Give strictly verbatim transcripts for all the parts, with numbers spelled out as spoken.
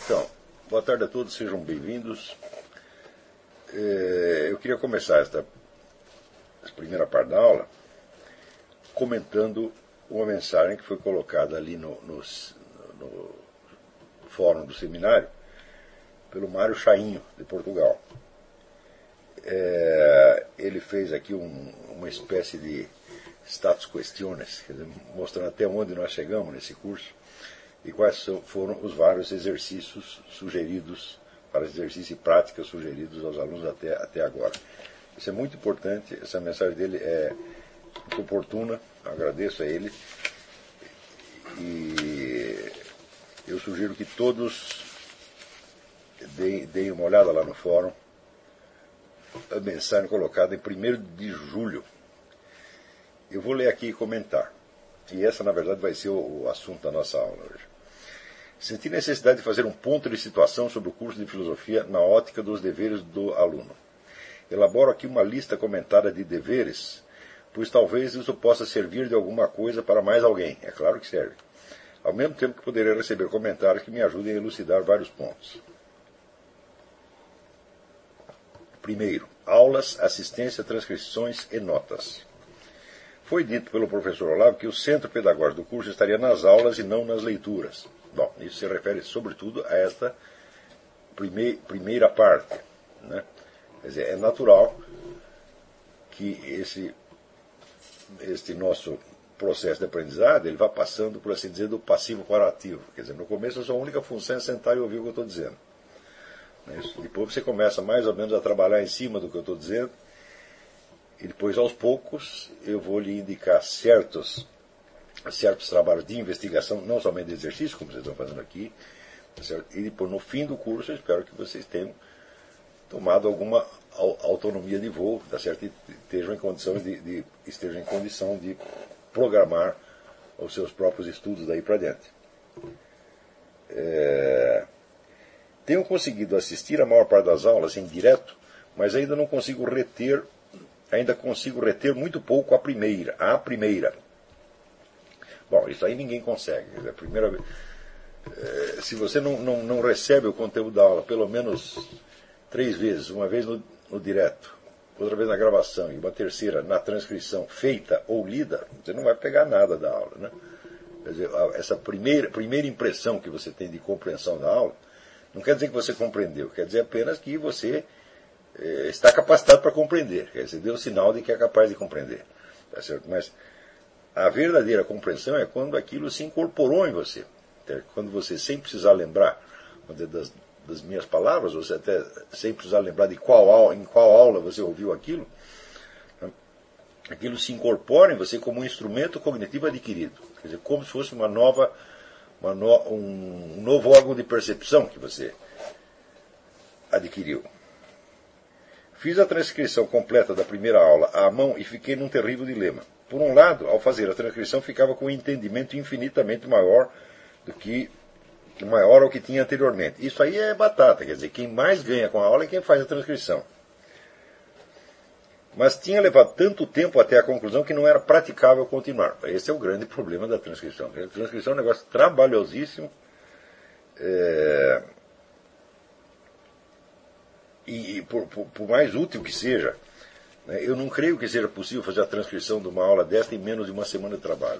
Então, boa tarde a todos, sejam bem-vindos. É, eu queria começar esta, esta primeira parte da aula comentando uma mensagem que foi colocada ali no, no, no fórum do seminário pelo Mário Chainho, de Portugal. É, ele fez aqui um, uma espécie de status questiones, quer dizer, mostrando até onde nós chegamos nesse curso e quais foram os vários exercícios sugeridos, para exercício e prática sugeridos aos alunos até, até agora. Isso é muito importante, essa mensagem dele é muito oportuna, agradeço a ele, e eu sugiro que todos deem, deem uma olhada lá no fórum, a mensagem colocada em primeiro de julho. Eu vou ler aqui e comentar, e essa na verdade vai ser o, o assunto da nossa aula hoje. Senti necessidade de fazer um ponto de situação sobre o curso de filosofia na ótica dos deveres do aluno. Elaboro aqui uma lista comentada de deveres, pois talvez isso possa servir de alguma coisa para mais alguém. É claro que serve. Ao mesmo tempo que poderei receber comentários que me ajudem a elucidar vários pontos. Primeiro, aulas, assistência, transcrições e notas. Foi dito pelo professor Olavo que o centro pedagógico do curso estaria nas aulas e não nas leituras. Bom, isso se refere sobretudo a esta prime- primeira parte, né? Quer dizer, é natural que esse, este nosso processo de aprendizado ele vá passando, por assim dizer, do passivo para o ativo. Quer dizer, no começo a sua única função é sentar e ouvir o que eu estou dizendo. Depois você começa mais ou menos a trabalhar em cima do que eu estou dizendo, e depois aos poucos eu vou lhe indicar certos certos trabalhos de investigação, não somente de exercício, como vocês estão fazendo aqui, certo? E depois, no fim do curso, eu espero que vocês tenham tomado alguma autonomia de voo, tá certo? E estejam em condição de, de, estejam em condição de programar os seus próprios estudos daí para diante. É... Tenho conseguido assistir a maior parte das aulas em direto, mas ainda não consigo reter, ainda consigo reter muito pouco a primeira, a primeira. Bom, isso aí ninguém consegue. A primeira vez, é, se você não, não, não recebe o conteúdo da aula pelo menos três vezes, uma vez no, no direto, outra vez na gravação e uma terceira na transcrição feita ou lida, você não vai pegar nada da aula, né? Quer dizer, essa primeira, primeira impressão que você tem de compreensão da aula não quer dizer que você compreendeu, quer dizer apenas que você é, está capacitado para compreender. Quer dizer, deu sinal de que é capaz de compreender. Tá certo? Mas a verdadeira compreensão é quando aquilo se incorporou em você. Quando você, sem precisar lembrar das, das minhas palavras, você até sem precisar lembrar de qual aula, em qual aula você ouviu aquilo, aquilo se incorpora em você como um instrumento cognitivo adquirido. Quer dizer, como se fosse uma nova, uma no, um, um novo órgão de percepção que você adquiriu. Fiz a transcrição completa da primeira aula à mão e fiquei num terrível dilema. Por um lado, ao fazer a transcrição, ficava com um entendimento infinitamente maior do que maior ao que tinha anteriormente. Isso aí é batata, quer dizer, quem mais ganha com a aula é quem faz a transcrição. Mas tinha levado tanto tempo até a conclusão que não era praticável continuar. Esse é o grande problema da transcrição. A transcrição é um negócio trabalhosíssimo. É... E, e por, por, por mais útil que seja, eu não creio que seja possível fazer a transcrição de uma aula desta em menos de uma semana de trabalho.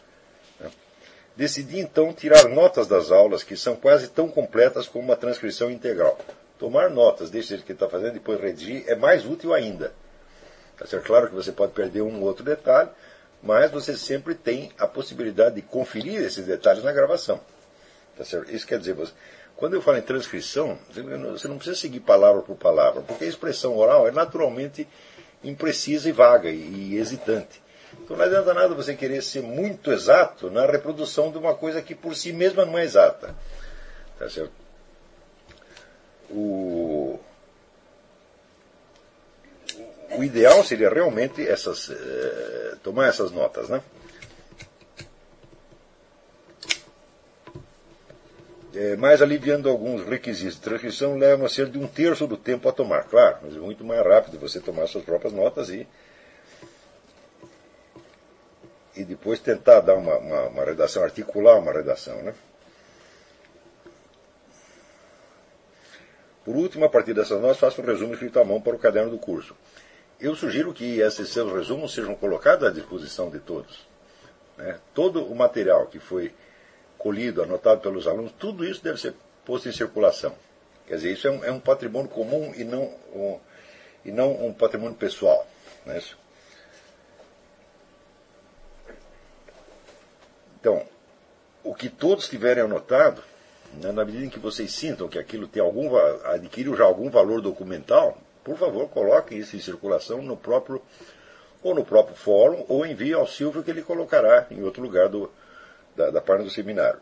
Decidi então tirar notas das aulas, que são quase tão completas como uma transcrição integral. Tomar notas, deixa ele que está fazendo, depois redigir, é mais útil ainda. Tá certo? Claro que você pode perder um ou outro detalhe, mas você sempre tem a possibilidade de conferir esses detalhes na gravação. Tá certo? Isso quer dizer, você, quando eu falo em transcrição, você não precisa seguir palavra por palavra, porque a expressão oral é naturalmente imprecisa e vaga e, e hesitante. Então não adianta nada você querer ser muito exato na reprodução de uma coisa que por si mesma não é exata. Tá certo? O, o ideal seria realmente essas, eh, tomar essas notas, né? É, mas aliviando alguns requisitos de transcrição, levam a ser de um terço do tempo a tomar. Claro, mas é muito mais rápido você tomar suas próprias notas e, e depois tentar dar uma, uma, uma redação, articular uma redação, né? Por último, a partir dessas notas, faço um resumo escrito à mão para o caderno do curso. Eu sugiro que esses seus resumos sejam colocados à disposição de todos. Né? Todo o material que foi colhido, anotado pelos alunos, tudo isso deve ser posto em circulação. Quer dizer, isso é um, é um patrimônio comum e não um, e não um patrimônio pessoal. Não é isso? Então, o que todos tiverem anotado, né, na medida em que vocês sintam que aquilo tem algum, adquiriu já algum valor documental, por favor, coloquem isso em circulação no próprio, ou no próprio fórum, ou envie ao Silvio que ele colocará em outro lugar do, da, da página do seminário.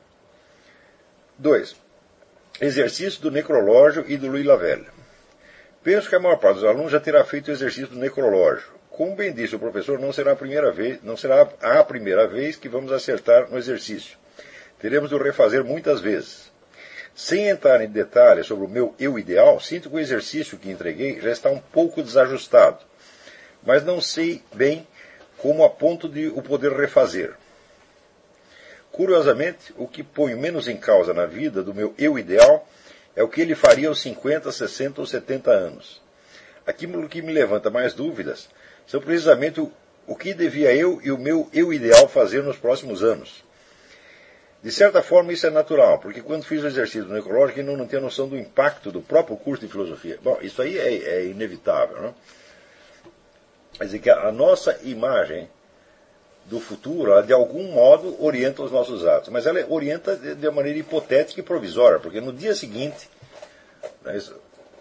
Dois. Exercício do necrológio e do Louis Lavelle. Penso que a maior parte dos alunos já terá feito o exercício do necrológio. Como bem disse o professor, não será a primeira vez, não será a primeira vez que vamos acertar no exercício. Teremos de o refazer muitas vezes. Sem entrar em detalhes sobre o meu eu ideal, sinto que o exercício que entreguei já está um pouco desajustado, mas não sei bem como a ponto de o poder refazer. Curiosamente, o que ponho menos em causa na vida do meu eu ideal é o que ele faria aos cinquenta, sessenta ou setenta anos. Aquilo que me levanta mais dúvidas são precisamente o, o que devia eu e o meu eu ideal fazer nos próximos anos. De certa forma, isso é natural, porque quando fiz o exercício do necrológico, eu não, não tinha noção do impacto do próprio curso de filosofia. Bom, isso aí é, é inevitável, não? Quer dizer que a, a nossa imagem do futuro, ela, de algum modo, orienta os nossos atos. Mas ela orienta de, de uma maneira hipotética e provisória, porque no dia seguinte, né, isso,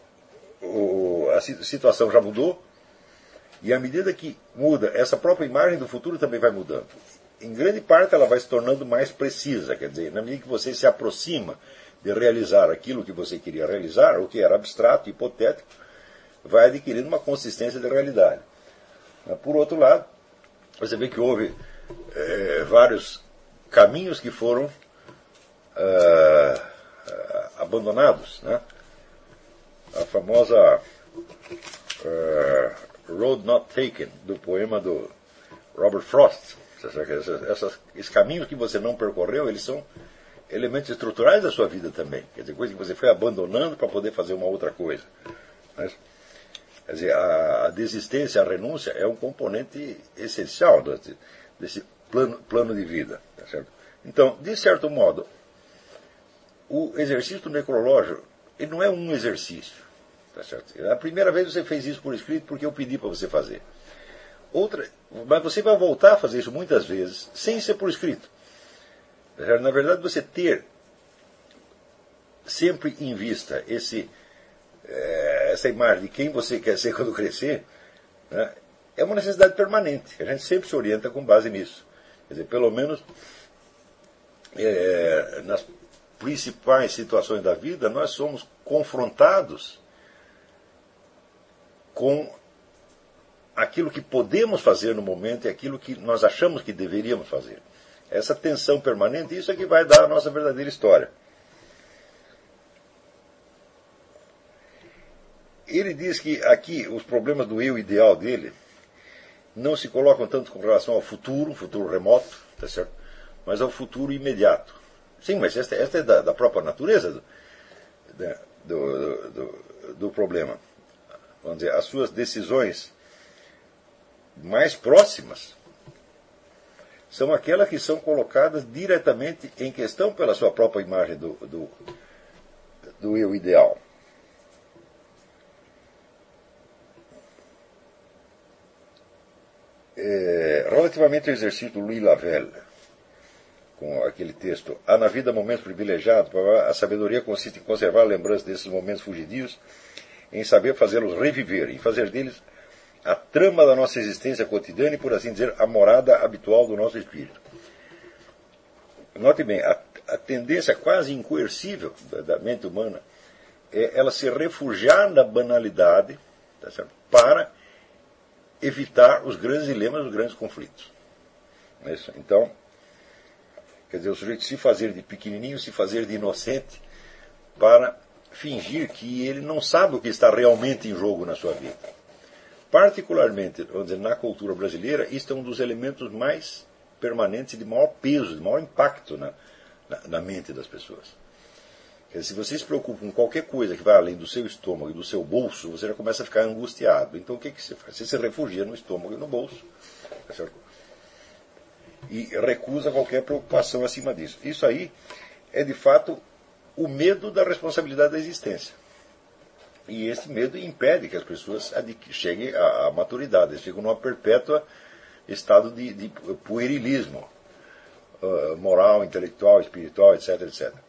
o, a situação já mudou, e à medida que muda, essa própria imagem do futuro também vai mudando. Em grande parte ela vai se tornando mais precisa, quer dizer, na medida que você se aproxima de realizar aquilo que você queria realizar, o que era abstrato, hipotético, vai adquirindo uma consistência de realidade. Por outro lado, você vê que houve é, vários caminhos que foram uh, uh, abandonados, né? A famosa uh, Road Not Taken, do poema do Robert Frost. Essas, essas, esses caminhos que você não percorreu, eles são elementos estruturais da sua vida também. Quer dizer, coisa que você foi abandonando para poder fazer uma outra coisa. Mas, quer dizer, a, a desistência, a renúncia é um componente essencial desse, desse plano, plano de vida. Tá certo? Então, de certo modo, o exercício do necrológio ele não é um exercício. Tá certo? A primeira vez você fez isso por escrito porque eu pedi para você fazer. Outra, mas você vai voltar a fazer isso muitas vezes, sem ser por escrito. Na verdade, você ter sempre em vista esse, é, essa imagem de quem você quer ser quando crescer, né, é uma necessidade permanente. A gente sempre se orienta com base nisso. Quer dizer, pelo menos é, nas principais situações da vida, nós somos confrontados com aquilo que podemos fazer no momento e aquilo que nós achamos que deveríamos fazer. Essa tensão permanente, isso é que vai dar a nossa verdadeira história. Ele diz que aqui os problemas do eu ideal dele não se colocam tanto com relação ao futuro, futuro remoto, tá certo? Mas ao futuro imediato. Sim, mas esta, esta é da, da própria natureza do, do, do, do problema. Vamos dizer, as suas decisões mais próximas são aquelas que são colocadas diretamente em questão pela sua própria imagem do, do, do eu ideal. É, relativamente ao exercício do Louis Lavelle, com aquele texto, há na vida momentos privilegiados, a sabedoria consiste em conservar a lembrança desses momentos fugidios, em saber fazê-los reviver, em fazer deles a trama da nossa existência cotidiana e, por assim dizer, a morada habitual do nosso espírito. Note bem, a, a tendência quase incoercível da, da mente humana é ela se refugiar na banalidade, tá certo? Para evitar os grandes dilemas, os grandes conflitos. Não é isso? Então, quer dizer, o sujeito se fazer de pequenininho, se fazer de inocente, para fingir que ele não sabe o que está realmente em jogo na sua vida. Particularmente, vamos dizer, na cultura brasileira, isto é um dos elementos mais permanentes, de maior peso, de maior impacto na, na, na mente das pessoas. Se você se preocupa com qualquer coisa que vai além do seu estômago e do seu bolso, você já começa a ficar angustiado. Então o que, que você faz? Você se refugia no estômago e no bolso. Tá certo? E recusa qualquer preocupação acima disso. Isso aí é, de fato, o medo da responsabilidade da existência. E esse medo impede que as pessoas cheguem à maturidade. Eles ficam numa perpétua estado de, de puerilismo uh, moral, intelectual, espiritual, etc, etcétera.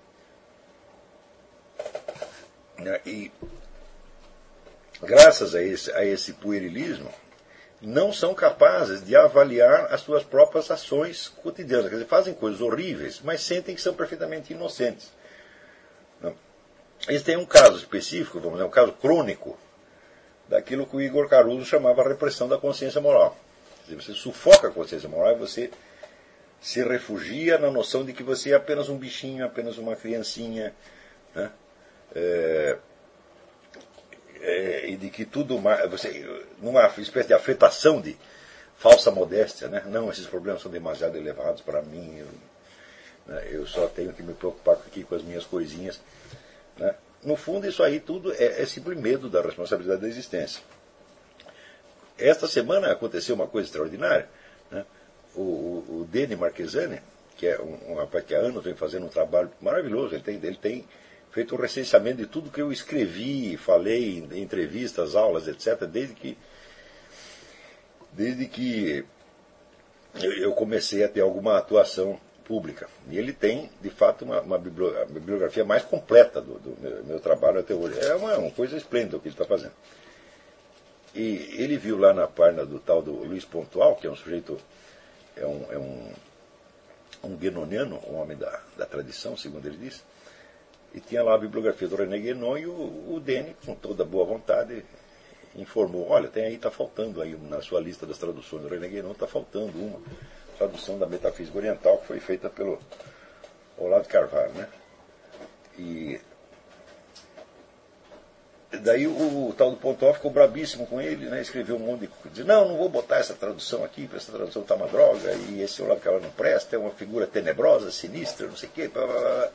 E, graças a esse, a esse puerilismo, não são capazes de avaliar as suas próprias ações cotidianas. Quer dizer, fazem coisas horríveis, mas sentem que são perfeitamente inocentes. Esse tem um caso específico, vamos dizer, um caso crônico, daquilo que o Igor Caruso chamava repressão da consciência moral. Quer dizer, você sufoca a consciência moral e você se refugia na noção de que você é apenas um bichinho, apenas uma criancinha, né? É, é, e de que tudo mais, você, numa espécie de afetação de falsa modéstia, né? Não, esses problemas são demasiado elevados para mim, eu, né, eu só tenho que me preocupar aqui com as minhas coisinhas, né? No fundo, isso aí tudo é, é simplesmente medo da responsabilidade da existência. Esta semana aconteceu uma coisa extraordinária, né? o, o, o Deni Marchesani, que é um, um rapaz que há anos vem fazendo um trabalho maravilhoso, ele tem, ele tem feito um recenseamento de tudo que eu escrevi, falei em entrevistas, aulas, etcétera, desde que, desde que eu comecei a ter alguma atuação pública. E ele tem, de fato, uma, uma bibliografia mais completa do, do meu, meu trabalho até hoje. É uma, uma coisa esplêndida o que ele está fazendo. E ele viu lá na página do tal do Luiz Pontual, que é um sujeito, é um, é um, um guénoniano, um homem da, da tradição, segundo ele diz. E tinha lá a bibliografia do René Guénon e o, o Deni, com toda boa vontade, informou, olha, tem aí, está faltando aí na sua lista das traduções do René Guénon, está faltando uma tradução da Metafísica Oriental que foi feita pelo Olavo de Carvalho, né? E daí o, o tal do Pontual ficou brabíssimo com ele, né? Escreveu um monte de coisa, dizia, não, não vou botar essa tradução aqui, porque essa tradução está uma droga, e esse Olavo de Carvalho não presta, é uma figura tenebrosa, sinistra, não sei o quê, blá, blá, blá.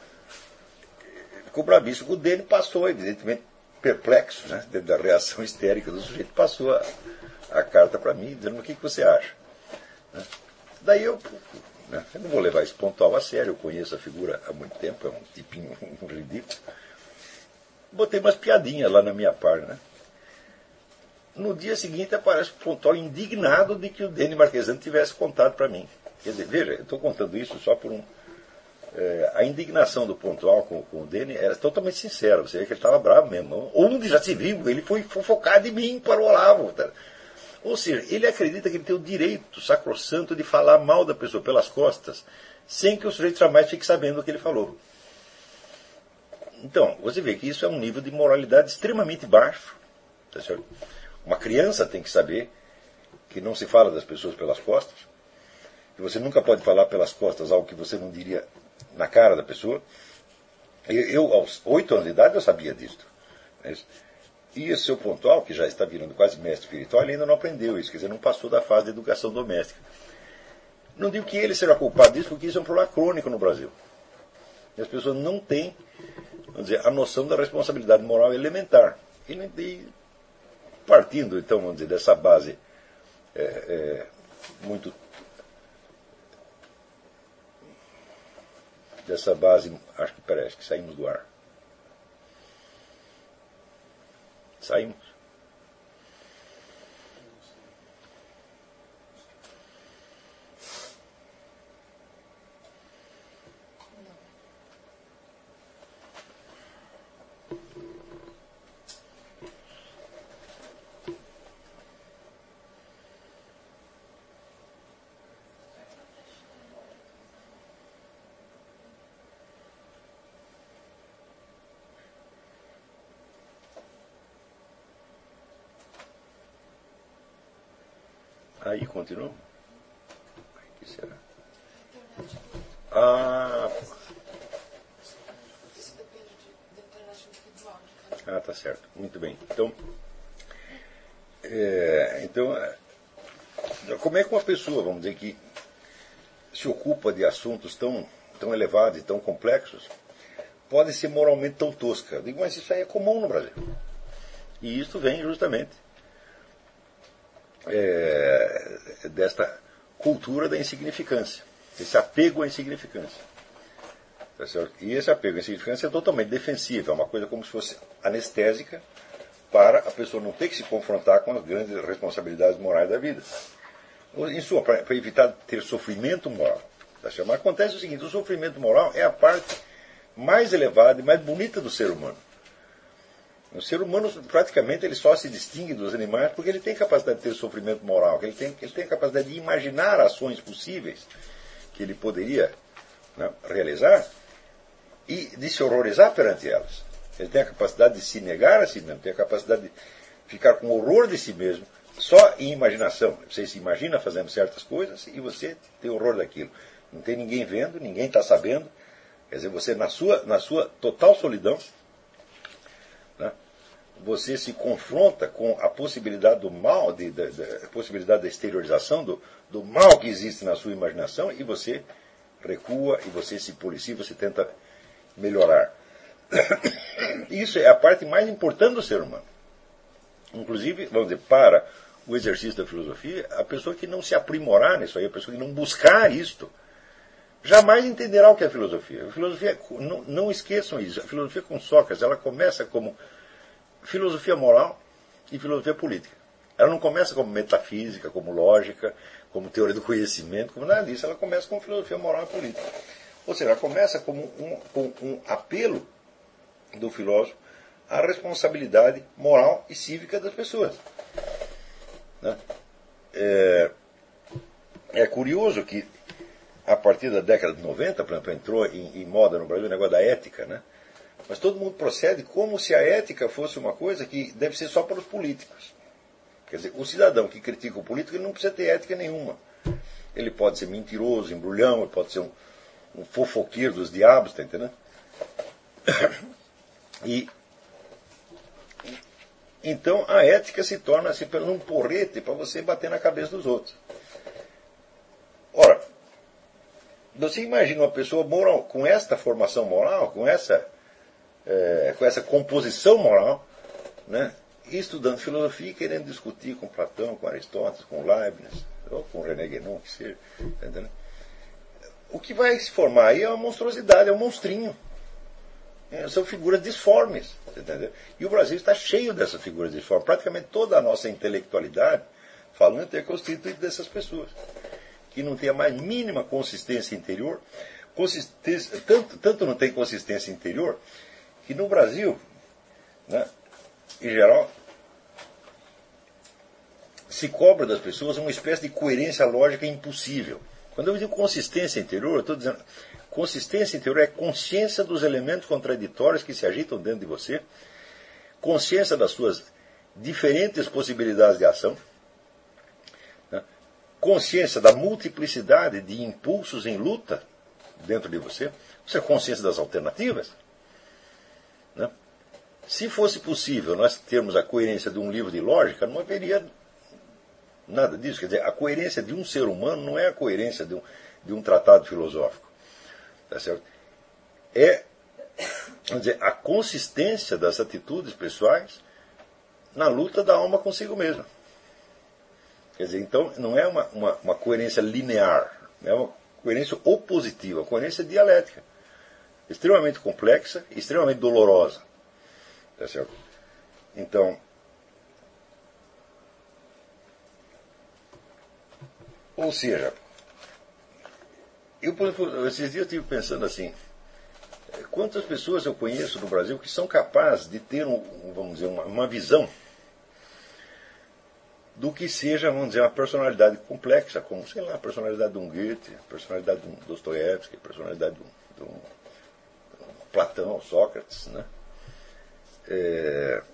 Ficou brabíssimo. O dele passou, evidentemente, perplexo, né, da reação histérica do sujeito, passou a, a carta para mim, dizendo, o que, que você acha? Né? Daí eu, né, eu não vou levar esse Pontual a sério, eu conheço a figura há muito tempo, é um tipinho um ridículo. Botei umas piadinhas lá na minha página. Né? No dia seguinte aparece o Pontual indignado de que o Deni Marchesani tivesse contado para mim. Quer dizer, veja, eu estou contando isso só por um... É, a indignação do Pontual com, com o Deni era totalmente sincera. Você vê que ele estava bravo mesmo. Onde já se viu, ele foi fofocar de mim para o Olavo. Tá? Ou seja, ele acredita que ele tem o direito sacrossanto de falar mal da pessoa pelas costas, sem que o sujeito jamais fique sabendo o que ele falou. Então, você vê que isso é um nível de moralidade extremamente baixo. Tá certo? Uma criança tem que saber que não se fala das pessoas pelas costas, que você nunca pode falar pelas costas algo que você não diria na cara da pessoa. Eu, eu aos oito anos de idade, eu sabia disso. E esse seu Pontual, que já está virando quase mestre espiritual, ele ainda não aprendeu isso, quer dizer, não passou da fase de educação doméstica. Não digo que ele seja culpado disso, porque isso é um problema crônico no Brasil. E as pessoas não têm, vamos dizer, a noção da responsabilidade moral elementar. E, e partindo, então, vamos dizer, dessa base é, é, muito... dessa base, acho que parece que saímos do ar. Saímos. Aí continua? O que será? Ah, ah, tá certo. Muito bem. Então, é, então, como é que uma pessoa, vamos dizer, que se ocupa de assuntos tão, tão elevados e tão complexos, pode ser moralmente tão tosca. Eu digo, mas isso aí é comum no Brasil. E isso vem justamente é, desta cultura da insignificância, esse apego à insignificância. Tá certo? E esse apego à insignificância é totalmente defensivo, é uma coisa como se fosse anestésica para a pessoa não ter que se confrontar com as grandes responsabilidades morais da vida. Em suma, para evitar ter sofrimento moral. Tá certo? Mas acontece o seguinte, o sofrimento moral é a parte mais elevada e mais bonita do ser humano. O ser humano, praticamente, ele só se distingue dos animais porque ele tem capacidade de ter sofrimento moral, ele tem, ele tem capacidade de imaginar ações possíveis que ele poderia, né, realizar e de se horrorizar perante elas. Ele tem a capacidade de se negar a si mesmo, tem a capacidade de ficar com horror de si mesmo, só em imaginação. Você se imagina fazendo certas coisas e você tem horror daquilo. Não tem ninguém vendo, ninguém está sabendo. Quer dizer, você na sua, na sua total solidão, né, você se confronta com a possibilidade do mal, de, de, de, a possibilidade da exteriorização do, do mal que existe na sua imaginação e você recua e você se policia, você tenta melhorar. Isso é a parte mais importante do ser humano. Inclusive, vamos dizer, para o exercício da filosofia, a pessoa que não se aprimorar nisso aí, a pessoa que não buscar isto, jamais entenderá o que é filosofia. A filosofia, não, não esqueçam isso, a filosofia com Sócrates, ela começa como filosofia moral e filosofia política. Ela não começa como metafísica, como lógica, como teoria do conhecimento, como nada disso. Ela começa como filosofia moral e política. Ou seja, ela começa como um, com um apelo do filósofo à responsabilidade moral e cívica das pessoas. Né? É, é curioso que, a partir da década de noventa, por exemplo, entrou em, em moda no Brasil o negócio da ética, né? Mas todo mundo procede como se a ética fosse uma coisa que deve ser só para os políticos. Quer dizer, o cidadão que critica o político ele não precisa ter ética nenhuma. Ele pode ser mentiroso, embrulhão, ele pode ser um, um fofoqueiro dos diabos, está entendendo? E então a ética se torna assim um porrete para você bater na cabeça dos outros. Ora, você imagina uma pessoa moral, com esta formação moral, com essa, é, com essa composição moral, né, estudando filosofia e querendo discutir com Platão, com Aristóteles, com Leibniz, ou com René Guénon, que seja. Entendeu? O que vai se formar aí é uma monstruosidade, é um monstrinho. É, são figuras disformes. Entendeu? E o Brasil está cheio dessas figuras disformes. Praticamente toda a nossa intelectualidade falante é constituída dessas pessoas. Que não tem a mais mínima consistência interior. Consistência, tanto, tanto não tem consistência interior, que no Brasil, né, em geral, se cobra das pessoas uma espécie de coerência lógica impossível. Quando eu digo consistência interior, eu estou dizendo consistência interior é consciência dos elementos contraditórios que se agitam dentro de você, consciência das suas diferentes possibilidades de ação, né? Consciência da multiplicidade de impulsos em luta dentro de você, isso é consciência das alternativas. Né? Se fosse possível nós termos a coerência de um livro de lógica, não haveria nada disso. Quer dizer, a coerência de um ser humano não é a coerência de um, de um tratado filosófico. Tá certo? É, vamos dizer, a consistência das atitudes pessoais na luta da alma consigo mesma. Quer dizer, então, não é uma, uma, uma coerência linear, é uma coerência opositiva, uma coerência dialética. Extremamente complexa e extremamente dolorosa. Tá certo? Então, ou seja, eu, esses dias eu estive pensando assim, quantas pessoas eu conheço no Brasil que são capazes de ter, um, vamos dizer, uma, uma visão do que seja, vamos dizer, uma personalidade complexa, como, sei lá, a personalidade de um Goethe, a personalidade de um Dostoiévski, a personalidade de um, de um Platão, Sócrates, né? É...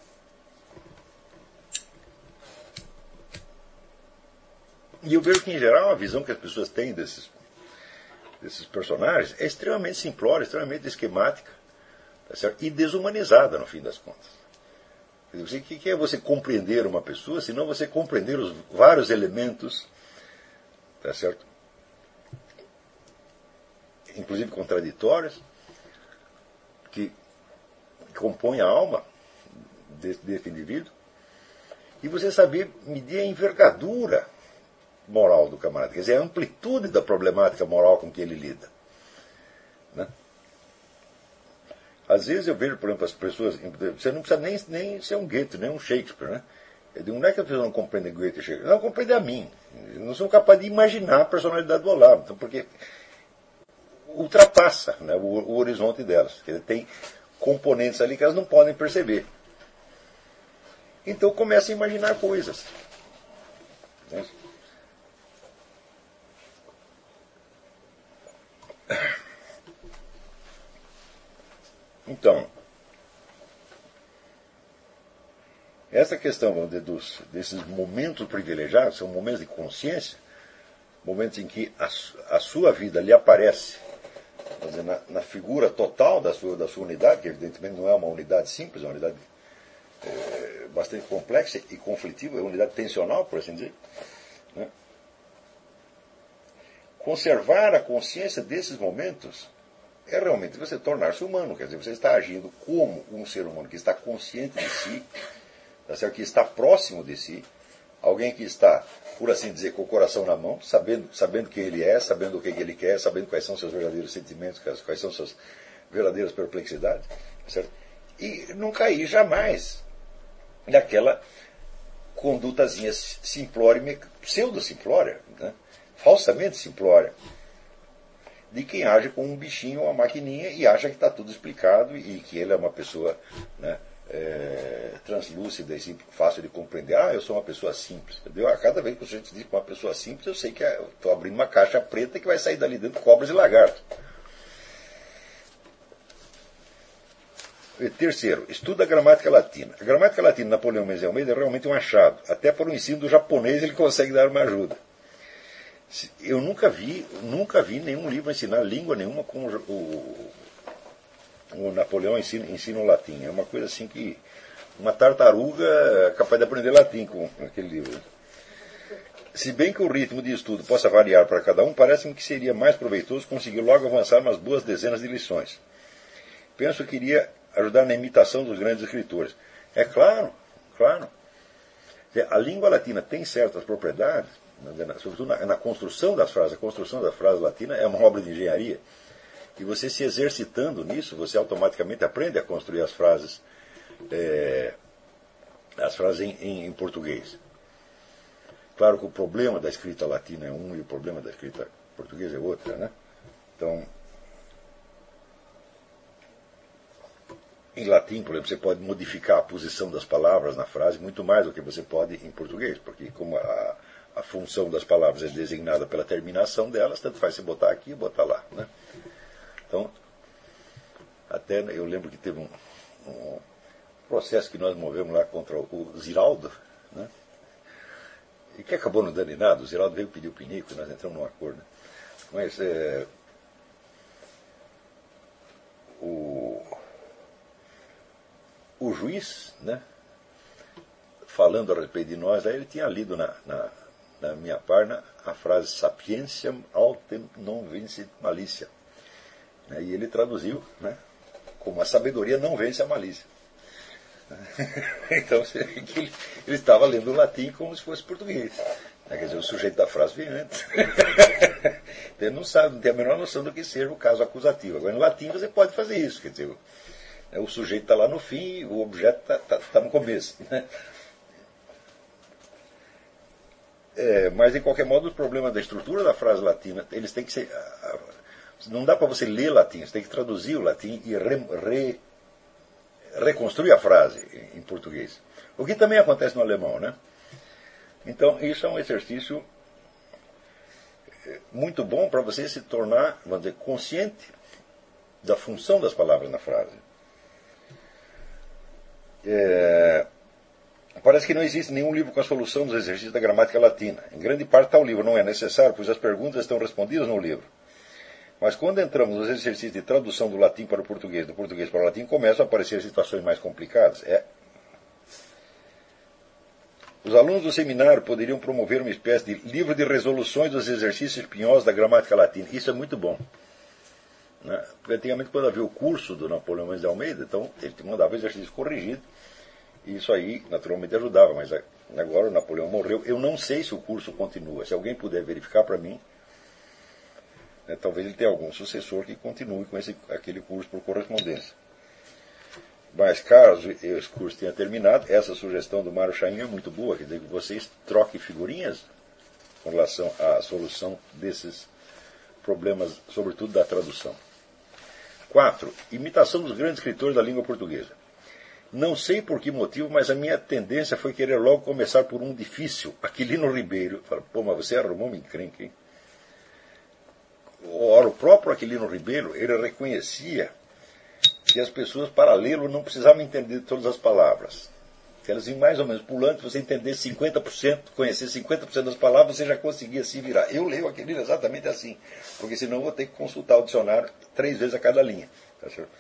E eu vejo que, em geral, a visão que as pessoas têm desses, desses personagens é extremamente simplória, extremamente esquemática, tá certo? E desumanizada, no fim das contas. O que é você compreender uma pessoa, senão você compreender os vários elementos, tá certo? Inclusive contraditórios, que compõe a alma desse, desse indivíduo, e você saber medir a envergadura moral do camarada, quer dizer, a amplitude da problemática moral com que ele lida. Né? Às vezes eu vejo, por exemplo, as pessoas, você não precisa nem, nem ser um Goethe, nem um Shakespeare, né? Eu digo, não é que a pessoa não compreende Goethe e Shakespeare, não compreende a mim. Eu não sou capaz de imaginar a personalidade do Olavo, então, porque ultrapassa, né, o, o horizonte delas. Quer dizer, tem componentes ali que elas não podem perceber. Então começa a imaginar coisas. Né? Então, essa questão, vamos dizer, dos, desses momentos privilegiados, são momentos de consciência, momentos em que a, a sua vida lhe aparece, vamos dizer, na, na figura total da sua, da sua unidade, que evidentemente não é uma unidade simples, é uma unidade é, bastante complexa e conflitiva, é uma unidade tensional, por assim dizer. Né? Conservar a consciência desses momentos é realmente você tornar-se humano, quer dizer, você está agindo como um ser humano que está consciente de si, que está próximo de si, alguém que está, por assim dizer, com o coração na mão, sabendo, sabendo quem ele é, sabendo o que ele quer, sabendo quais são seus verdadeiros sentimentos, quais são suas verdadeiras perplexidades, certo? E não cair jamais naquela condutazinha simplória, pseudo-simplória, né? Falsamente simplória, de quem age como um bichinho ou uma maquininha e acha que está tudo explicado e que ele é uma pessoa, né, é, translúcida e simples, fácil de compreender. Ah, eu sou uma pessoa simples. Entendeu? A cada vez que você diz que uma pessoa simples, eu sei que estou abrindo uma caixa preta que vai sair dali dentro cobras e lagartos. E terceiro, estuda a gramática latina. A gramática latina de Napoleão Mendes de Almeida é realmente um achado. Até para o ensino do japonês ele consegue dar uma ajuda. Eu nunca vi, nunca vi nenhum livro ensinar língua nenhuma com o, o, o Napoleão ensina, ensina o latim. É uma coisa assim que uma tartaruga é capaz de aprender latim com aquele livro. Se bem que o ritmo de estudo possa variar para cada um, parece-me que seria mais proveitoso conseguir logo avançar umas boas dezenas de lições. Penso que iria ajudar na imitação dos grandes escritores. É claro, claro. A língua latina tem certas propriedades, sobretudo na, na construção das frases. A construção da frase latina é uma obra de engenharia. E você se exercitando nisso, você automaticamente aprende a construir as frases, é, as frases em, em, em português. Claro que o problema da escrita latina é um e o problema da escrita portuguesa é outra, né? Então, em latim, por exemplo, você pode modificar a posição das palavras na frase muito mais do que você pode em português, porque como a, a função das palavras é designada pela terminação delas, tanto faz você botar aqui e botar lá, né? Então, até eu lembro que teve um, um processo que nós movemos lá contra o Ziraldo, né? E que acabou não dando em nada. O Ziraldo veio pedir o pinico, nós entramos num acordo. Mas é, o, o juiz, né, falando a respeito de nós, aí ele tinha lido na, na, na minha página a frase sapientiam autem non vincit malicia. E ele traduziu, né, como a sabedoria não vence a malícia. Então ele, ele estava lendo o latim como se fosse português. Quer dizer, o sujeito da frase vem antes. Ele não sabe, não tem a menor noção do que seja o caso acusativo. Agora, no latim você pode fazer isso. Quer dizer, o sujeito está lá no fim e o objeto está tá, tá no começo. É, mas, de qualquer modo, o problema da estrutura da frase latina, eles têm que ser... Não dá para você ler latim, você tem que traduzir o latim e re, re, reconstruir a frase em português. O que também acontece no alemão, né? Então, isso é um exercício muito bom para você se tornar, vamos dizer, consciente da função das palavras na frase. É, parece que não existe nenhum livro com a solução dos exercícios da gramática latina. Em grande parte tal livro não é necessário, pois as perguntas estão respondidas no livro. Mas quando entramos nos exercícios de tradução do latim para o português, do português para o latim, começam a aparecer situações mais complicadas. É. Os alunos do seminário poderiam promover uma espécie de livro de resoluções dos exercícios espinhosos da gramática latina. Isso é muito bom. Né? Porque antigamente, quando havia o curso do Napoleão Mendes de Almeida, então ele te mandava exercício corrigido, e isso aí naturalmente ajudava, mas agora o Napoleão morreu. Eu não sei se o curso continua. Se alguém puder verificar para mim, né, talvez ele tenha algum sucessor que continue com esse, aquele curso por correspondência. Mas caso esse curso tenha terminado, essa sugestão do Mário Chaim é muito boa, quer dizer, que vocês troquem figurinhas com relação à solução desses problemas, sobretudo da tradução. quatro. Imitação dos grandes escritores da língua portuguesa. Não sei por que motivo, mas a minha tendência foi querer logo começar por um difícil, Aquilino Ribeiro. Fala, pô, mas você arrumou uma encrenca, hein? Ora, o próprio Aquilino Ribeiro, ele reconhecia que as pessoas, para lê-lo, não precisavam entender todas as palavras. Que elas iam mais ou menos pulando, se você entender cinquenta por cento, conhecer cinquenta por cento das palavras, você já conseguia se virar. Eu leio Aquilino exatamente assim, porque senão eu vou ter que consultar o dicionário três vezes a cada linha. Tá certo?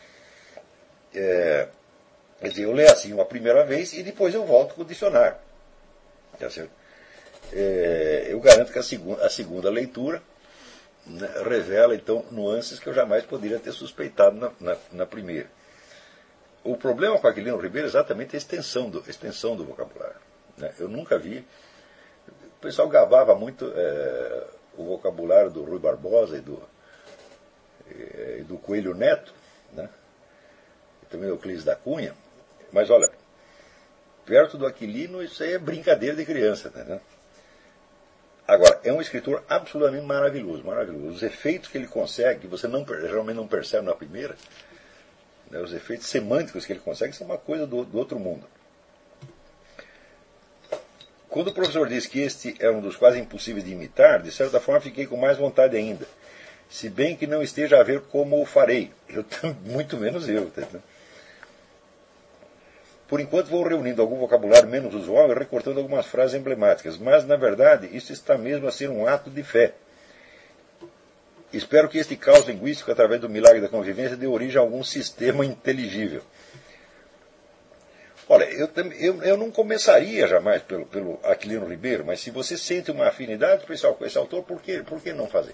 É, quer dizer, eu leio assim uma primeira vez e depois eu volto com o dicionário. Tá certo? É, eu garanto que a segunda, a segunda leitura, né, revela, então, nuances que eu jamais poderia ter suspeitado na, na, na primeira. O problema com Aquilino Ribeiro é exatamente a extensão do, a extensão do vocabulário. Né? Eu nunca vi... O pessoal gabava muito é, o vocabulário do Rui Barbosa e do, e do Coelho Neto, né? E também do Euclides da Cunha. Mas, olha, perto do Aquilino, isso aí é brincadeira de criança. Né? Agora, é um escritor absolutamente maravilhoso, maravilhoso. Os efeitos que ele consegue, que você não, geralmente não percebe na primeira, né, os efeitos semânticos que ele consegue são uma coisa do, do outro mundo. Quando o professor disse que este é um dos quase impossíveis de imitar, de certa forma fiquei com mais vontade ainda. Se bem que não esteja a ver como o farei. Eu, muito menos eu. Tá? Por enquanto vou reunindo algum vocabulário menos usual e recortando algumas frases emblemáticas, mas, na verdade, isso está mesmo a ser um ato de fé. Espero que este caos linguístico, através do milagre da convivência, dê origem a algum sistema inteligível. Olha, eu, eu, eu não começaria jamais pelo, pelo Aquilino Ribeiro, mas se você sente uma afinidade, pessoal, com esse autor, por que, por que não fazer?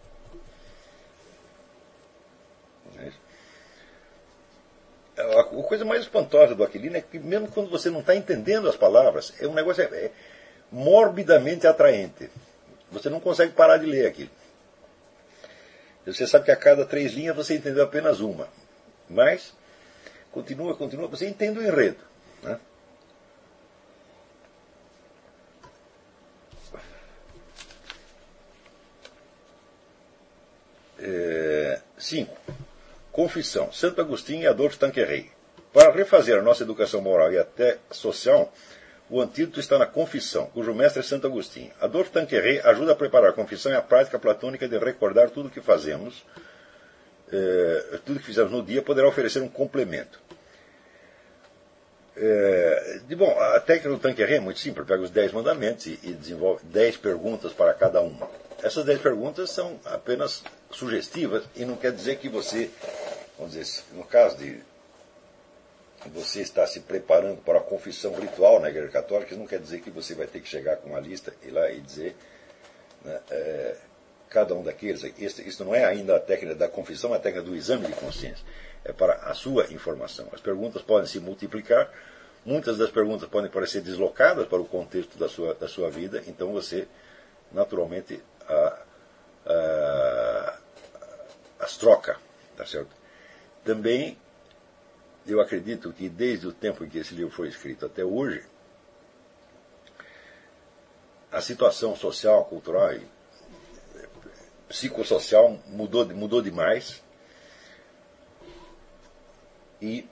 A coisa mais espantosa do Aquilino é que, mesmo quando você não está entendendo as palavras, é um negócio é, é morbidamente atraente. Você não consegue parar de ler aquilo. Você sabe que a cada três linhas você entendeu apenas uma. Mas, continua, continua, você entende o enredo. Né? É, cinco. Confissão. Santo Agostinho e Adolphe Tanqueray. Para refazer a nossa educação moral e até social, o antídoto está na confissão, cujo mestre é Santo Agostinho. Adolphe Tanqueray ajuda a preparar a confissão e a prática platônica de recordar tudo o que fazemos, eh, tudo que fizemos no dia poderá oferecer um complemento. É, de, bom, a técnica do Tanqueray é muito simples. Pega os dez mandamentos e, e desenvolve dez perguntas para cada uma. Essas dez perguntas são apenas sugestivas e não quer dizer que você, vamos dizer, no caso de você estar se preparando para a confissão ritual na Igreja Católica, isso não quer dizer que você vai ter que chegar com uma lista e lá e dizer, né, é, cada um daqueles. Isso, isso não é ainda a técnica da confissão, é a técnica do exame de consciência. É para a sua informação. As perguntas podem se multiplicar, muitas das perguntas podem parecer deslocadas para o contexto da sua, da sua vida, então você, naturalmente, a, a, as troca. Tá certo? Também, eu acredito que desde o tempo em que esse livro foi escrito até hoje, a situação social, cultural e psicossocial mudou, mudou demais. E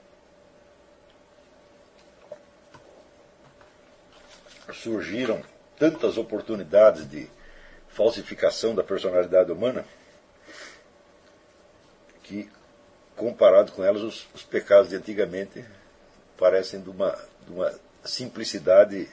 surgiram tantas oportunidades de falsificação da personalidade humana que, comparado com elas, os, os pecados de antigamente parecem de uma, de uma simplicidade,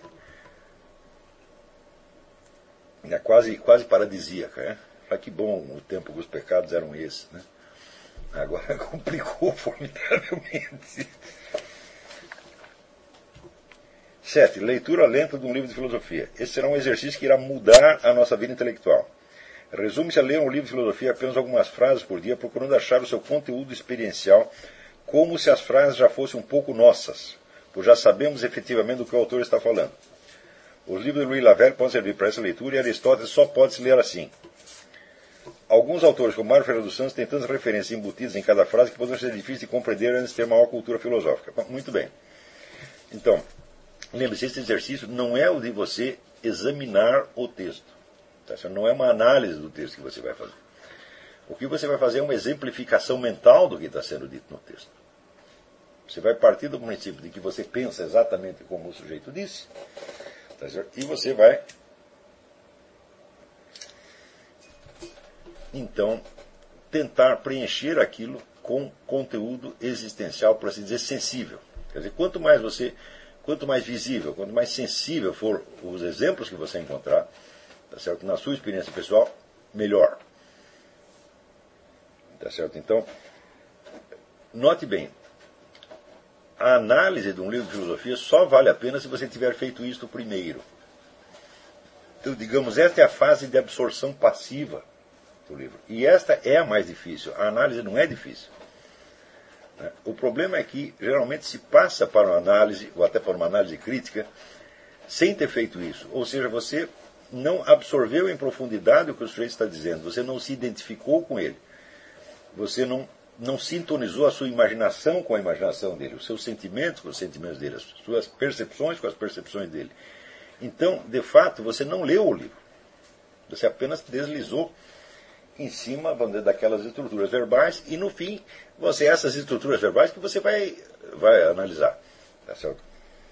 né, quase, quase paradisíaca. Né? Ah, que bom o tempo que os pecados eram esses, né? Agora complicou formidavelmente. Sete. Leitura lenta de um livro de filosofia. Esse será um exercício que irá mudar a nossa vida intelectual. Resume-se a ler um livro de filosofia apenas algumas frases por dia, procurando achar o seu conteúdo experiencial, como se as frases já fossem um pouco nossas, pois já sabemos efetivamente do que o autor está falando. Os livros de Louis Lavelle podem servir para essa leitura e Aristóteles só pode se ler assim. Alguns autores, como Mário Ferreira dos Santos, têm tantas referências embutidas em cada frase que podem ser difíceis de compreender antes de ter maior cultura filosófica. Muito bem. Então, lembre-se, esse exercício não é o de você examinar o texto. Tá? Não é uma análise do texto que você vai fazer. O que você vai fazer é uma exemplificação mental do que está sendo dito no texto. Você vai partir do princípio de que você pensa exatamente como o sujeito disse, tá certo? E você vai, então, tentar preencher aquilo com conteúdo existencial, por assim dizer, sensível. Quer dizer, quanto mais você, quanto mais visível, quanto mais sensível for os exemplos que você encontrar, tá certo? Na sua experiência pessoal, melhor. Tá certo? Então, note bem, a análise de um livro de filosofia só vale a pena se você tiver feito isto primeiro. Então, digamos, esta é a fase de absorção passiva do livro. E esta é a mais difícil. A análise não é difícil. O problema é que, geralmente, se passa para uma análise, ou até para uma análise crítica, sem ter feito isso. Ou seja, você não absorveu em profundidade o que o sujeito está dizendo. Você não se identificou com ele. Você não, não sintonizou a sua imaginação com a imaginação dele, os seus sentimentos com os sentimentos dele, as suas percepções com as percepções dele. Então, de fato, você não leu o livro. Você apenas deslizou em cima, vamos dizer, daquelas estruturas verbais e, no fim, você essas estruturas verbais que você vai, vai analisar. Tá certo?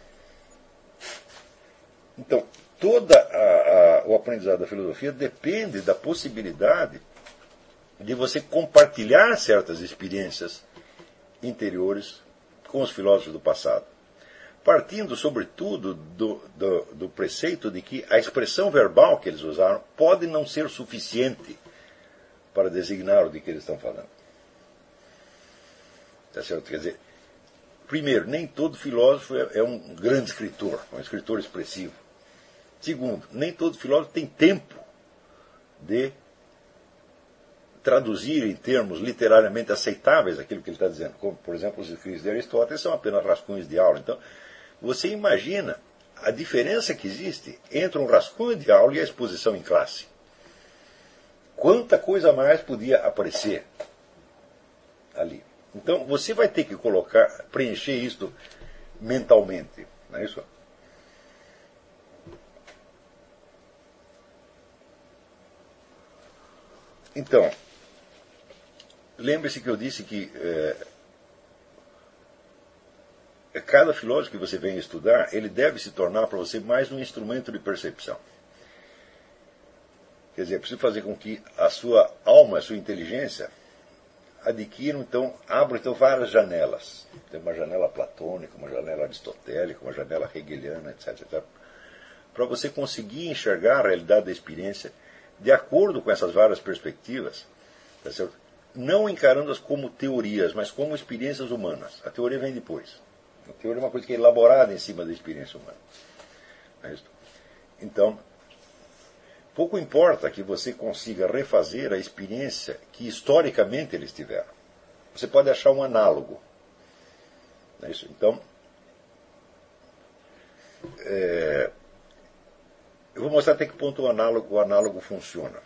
Então, todo o aprendizado da filosofia depende da possibilidade de você compartilhar certas experiências interiores com os filósofos do passado, partindo, sobretudo, do, do, do preceito de que a expressão verbal que eles usaram pode não ser suficiente para designar o de que eles estão falando. Tá certo? Quer dizer, primeiro, nem todo filósofo é, é um grande escritor, um escritor expressivo. Segundo, nem todo filósofo tem tempo de traduzir em termos literariamente aceitáveis aquilo que ele está dizendo. Como, por exemplo, os escritos de Aristóteles são apenas rascunhos de aula. Então, você imagina a diferença que existe entre um rascunho de aula e a exposição em classe. Quanta coisa mais podia aparecer ali. Então, você vai ter que colocar, preencher isto mentalmente. Não é isso? Então, lembre-se que eu disse que é, cada filósofo que você vem estudar, ele deve se tornar para você mais um instrumento de percepção. Quer dizer, é preciso fazer com que a sua alma, a sua inteligência, adquiram, então, abram então, várias janelas. Tem uma janela platônica, uma janela aristotélica, uma janela hegeliana, etc, etcétera. Para você conseguir enxergar a realidade da experiência de acordo com essas várias perspectivas, tá certo? Não encarando-as como teorias, mas como experiências humanas. A teoria vem depois. A teoria é uma coisa que é elaborada em cima da experiência humana. É isso. Então, pouco importa que você consiga refazer a experiência que historicamente eles tiveram. Você pode achar um análogo. É isso. Então, é, eu vou mostrar até que ponto o análogo, o análogo funciona.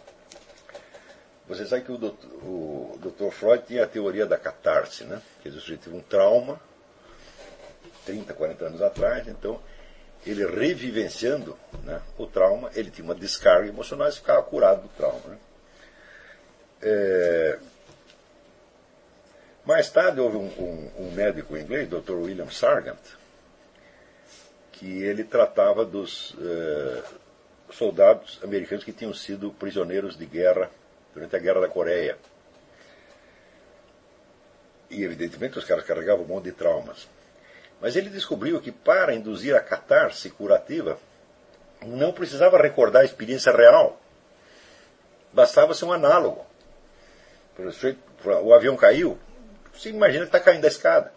Você sabe que o doutor, o doutor Freud tinha a teoria da catarse, né? Que ele teve um trauma, trinta, quarenta anos atrás, então, ele revivenciando, né, o trauma, ele tinha uma descarga emocional e ficava curado do trauma. Né? É... Mais tarde houve um, um, um médico inglês, doutor William Sargant, que ele tratava dos eh, soldados americanos que tinham sido prisioneiros de guerra durante a Guerra da Coreia. E, evidentemente, os caras carregavam um monte de traumas. Mas ele descobriu que, para induzir a catarse curativa, não precisava recordar a experiência real. Bastava ser um análogo. O avião caiu, você imagina que está caindo da escada.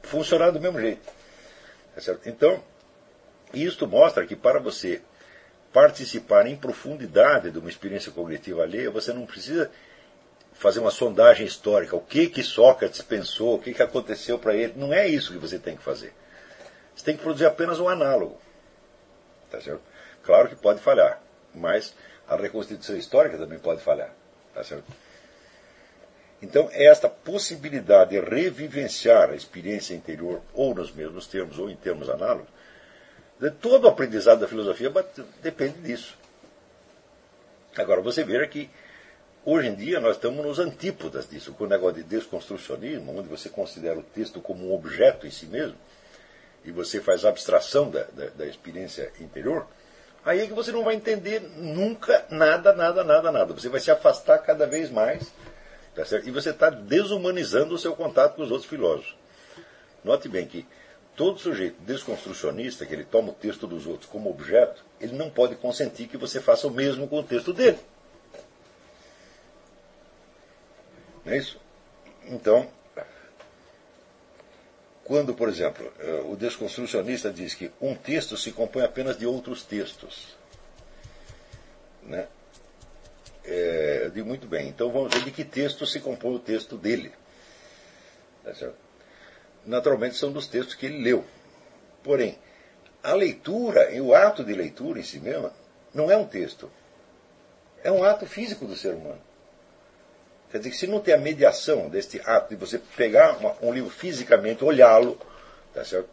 Funcionar do mesmo jeito. Então, isto mostra que para você participar em profundidade de uma experiência cognitiva alheia, você não precisa fazer uma sondagem histórica. O que que Sócrates pensou, o que que aconteceu para ele. Não é isso que você tem que fazer. Você tem que produzir apenas um análogo. Tá certo? Claro que pode falhar, mas a reconstituição histórica também pode falhar. Tá certo? Então, esta possibilidade de revivenciar a experiência interior, ou nos mesmos termos, ou em termos análogos, de todo o aprendizado da filosofia depende disso. Agora, você veja que hoje em dia nós estamos nos antípodas disso, com o negócio de desconstrucionismo, onde você considera o texto como um objeto em si mesmo, e você faz abstração da, da, da experiência interior, aí é que você não vai entender nunca nada, nada, nada, nada. Você vai se afastar cada vez mais, tá certo? E você está desumanizando o seu contato com os outros filósofos. Note bem que todo sujeito desconstrucionista, que ele toma o texto dos outros como objeto, ele não pode consentir que você faça o mesmo com o texto dele. Não é isso? Então, quando, por exemplo, o desconstrucionista diz que um texto se compõe apenas de outros textos, né? É, eu digo muito bem, então vamos ver de que texto se compõe o texto dele. Tá certo? Naturalmente são dos textos que ele leu. Porém, a leitura, e o ato de leitura em si mesmo, não é um texto. É um ato físico do ser humano. Quer dizer que se não tem a mediação deste ato de você pegar uma, um livro fisicamente, olhá-lo, tá certo?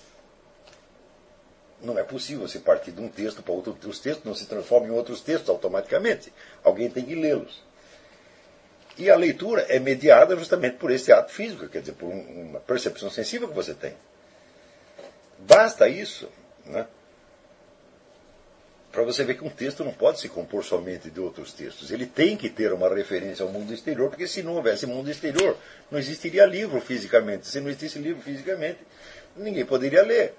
Não é possível você partir de um texto para outro. Os textos não se transformam em outros textos automaticamente. Alguém tem que lê-los. E a leitura é mediada justamente por esse ato físico, quer dizer, por um, uma percepção sensível que você tem. Basta isso, né, para você ver que um texto não pode se compor somente de outros textos. Ele tem que ter uma referência ao mundo exterior, porque se não houvesse mundo exterior, não existiria livro fisicamente. Se não existisse livro fisicamente, ninguém poderia ler.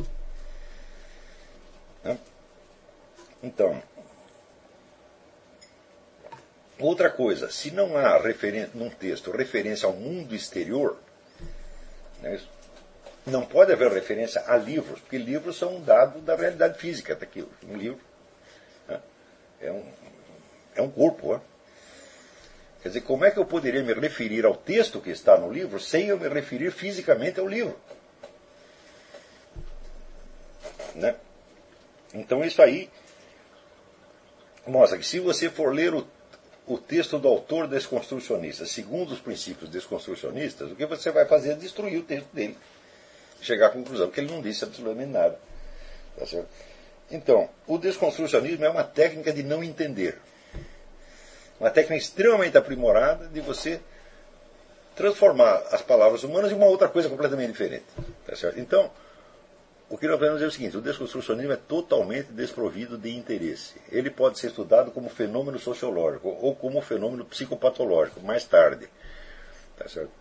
Né? Então, outra coisa, se não há referência, num texto referência ao mundo exterior, né, não pode haver referência a livros, porque livros são um dado da realidade física. Tá aqui, um livro, né, é, um, é um corpo. Né? Quer dizer, como é que eu poderia me referir ao texto que está no livro sem eu me referir fisicamente ao livro? Né? Então isso aí mostra que se você for ler o o texto do autor desconstrucionista, segundo os princípios desconstrucionistas, o que você vai fazer é destruir o texto dele. Chegar à conclusão que ele não disse absolutamente nada. Tá certo? Então, o desconstrucionismo é uma técnica de não entender. Uma técnica extremamente aprimorada de você transformar as palavras humanas em uma outra coisa completamente diferente. Tá certo? Então, o que nós podemos dizer é o seguinte: o desconstrucionismo é totalmente desprovido de interesse. Ele pode ser estudado como fenômeno sociológico ou como fenômeno psicopatológico mais tarde. Tá certo?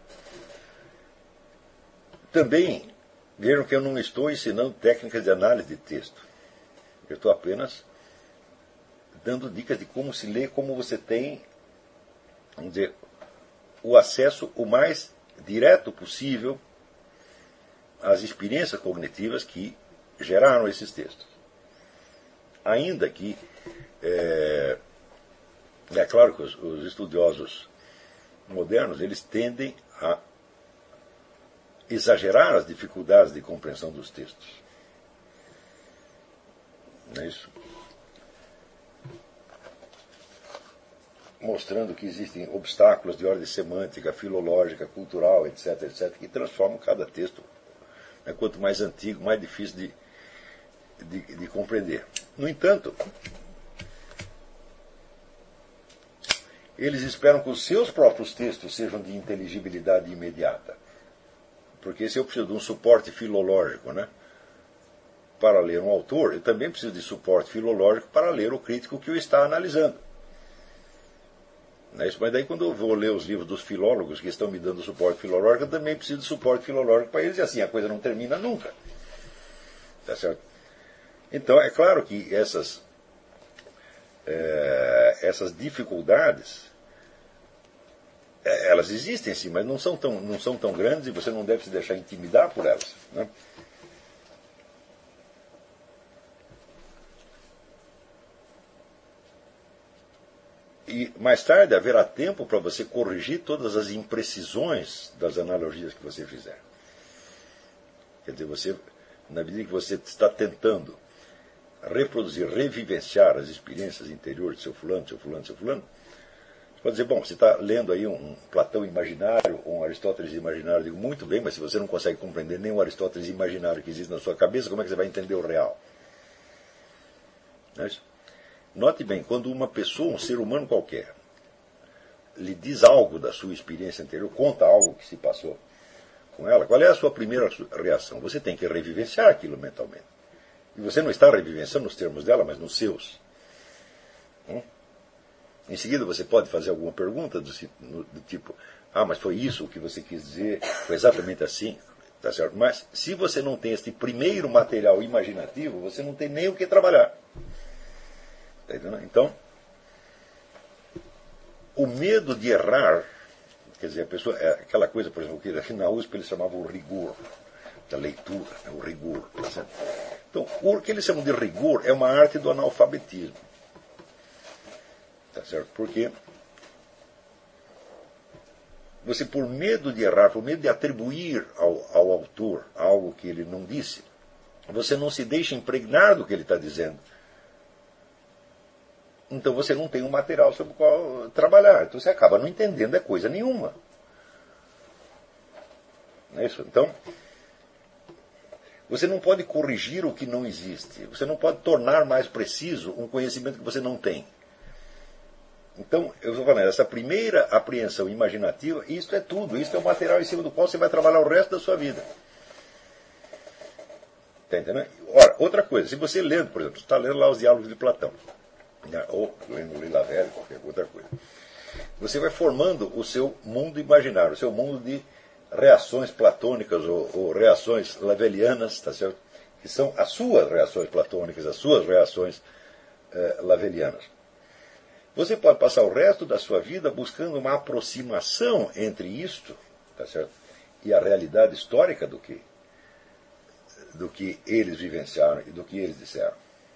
Também, vejam que eu não estou ensinando técnicas de análise de texto. Eu estou apenas dando dicas de como se lê, como você tem, vamos dizer, o acesso o mais direto possível as experiências cognitivas que geraram esses textos. Ainda que, é, é claro que os, os estudiosos modernos, eles tendem a exagerar as dificuldades de compreensão dos textos. Não é isso? Mostrando que existem obstáculos de ordem semântica, filológica, cultural, etc, etc, que transformam cada texto, quanto mais antigo, mais difícil de, de, de compreender. No entanto, eles esperam que os seus próprios textos sejam de inteligibilidade imediata. Porque se eu preciso de um suporte filológico, né, para ler um autor, eu também preciso de suporte filológico para ler o crítico que o está analisando. Não é isso? Mas daí quando eu vou ler os livros dos filólogos que estão me dando suporte filológico, eu também preciso de suporte filológico para eles, e assim a coisa não termina nunca. Tá certo? Então é claro que essas, é, essas dificuldades, é, elas existem sim, mas não são, tão, não são tão grandes e você não deve se deixar intimidar por elas. Né? E mais tarde haverá tempo para você corrigir todas as imprecisões das analogias que você fizer. Quer dizer, você, na medida que você está tentando reproduzir, revivenciar as experiências interiores de seu fulano, seu fulano, seu fulano, você pode dizer, bom, você está lendo aí um Platão imaginário, um Aristóteles imaginário. Eu digo, muito bem, mas se você não consegue compreender nem o Aristóteles imaginário que existe na sua cabeça, como é que você vai entender o real? Não é isso? Note bem, quando uma pessoa, um ser humano qualquer, lhe diz algo da sua experiência anterior, conta algo que se passou com ela, qual é a sua primeira reação? Você tem que revivenciar aquilo mentalmente. E você não está revivenciando nos termos dela, mas nos seus. Hum? Em seguida você pode fazer alguma pergunta do, do tipo, ah, mas foi isso o que você quis dizer, foi exatamente assim, tá certo? Mas se você não tem este primeiro material imaginativo, você não tem nem o que trabalhar. Então, o medo de errar, quer dizer, a pessoa, é aquela coisa, por exemplo, que na U S P eles chamavam o rigor da leitura, né, o rigor. Tá certo? Então, o que eles chamam de rigor é uma arte do analfabetismo. Tá certo? Porque você, por medo de errar, por medo de atribuir ao, ao autor algo que ele não disse, você não se deixa impregnar do que ele está dizendo. Então você não tem um material sobre o qual trabalhar. Então você acaba não entendendo é coisa nenhuma. Não é isso? Então, você não pode corrigir o que não existe. Você não pode tornar mais preciso um conhecimento que você não tem. Então, eu estou falando, essa primeira apreensão imaginativa, isto é tudo. Isto é o material em cima do qual você vai trabalhar o resto da sua vida. Está entendendo? Ora, outra coisa, se você lendo, por exemplo, você está lendo lá os diálogos de Platão, ou lendo Luís Lavelli, qualquer outra coisa, você vai formando o seu mundo imaginário, o seu mundo de reações platônicas ou, ou reações lavelianas, tá certo? Que são as suas reações platônicas, as suas reações eh, lavelianas. Você pode passar o resto da sua vida buscando uma aproximação entre isto, tá certo? E a realidade histórica do que, do que eles vivenciaram e do que eles disseram.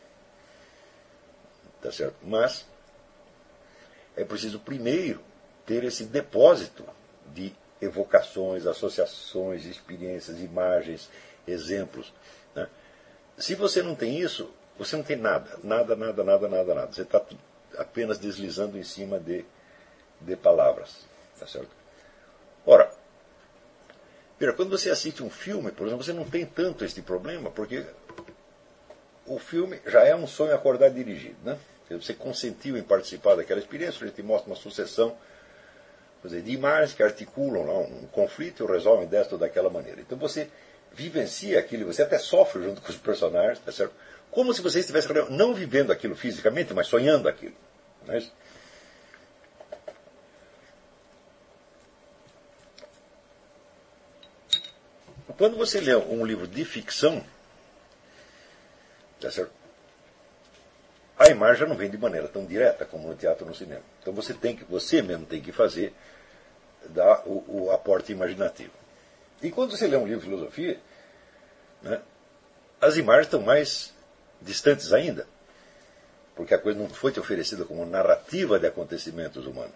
Tá certo? Mas é preciso primeiro ter esse depósito de evocações, associações, experiências, imagens, exemplos. Né? Se você não tem isso, você não tem nada. Nada, nada, nada, nada, nada. Você está apenas deslizando em cima de, de palavras. Tá certo? Ora, quando você assiste um filme, por exemplo, você não tem tanto este problema, porque o filme já é um sonho acordar dirigido, né? Você consentiu em participar daquela experiência, ele te mostra uma sucessão, quer dizer, de imagens que articulam lá, um conflito e o resolvem desta ou daquela maneira. Então você vivencia aquilo, você até sofre junto com os personagens, tá certo? Como se você estivesse não vivendo aquilo fisicamente, mas sonhando aquilo. Não é isso? Quando você lê um livro de ficção, tá certo? A imagem já não vem de maneira tão direta como no teatro ou no cinema. Então você tem que, você mesmo tem que fazer dar o, o aporte imaginativo. E quando você lê um livro de filosofia, né, as imagens estão mais distantes ainda, porque a coisa não foi te oferecida como narrativa de acontecimentos humanos,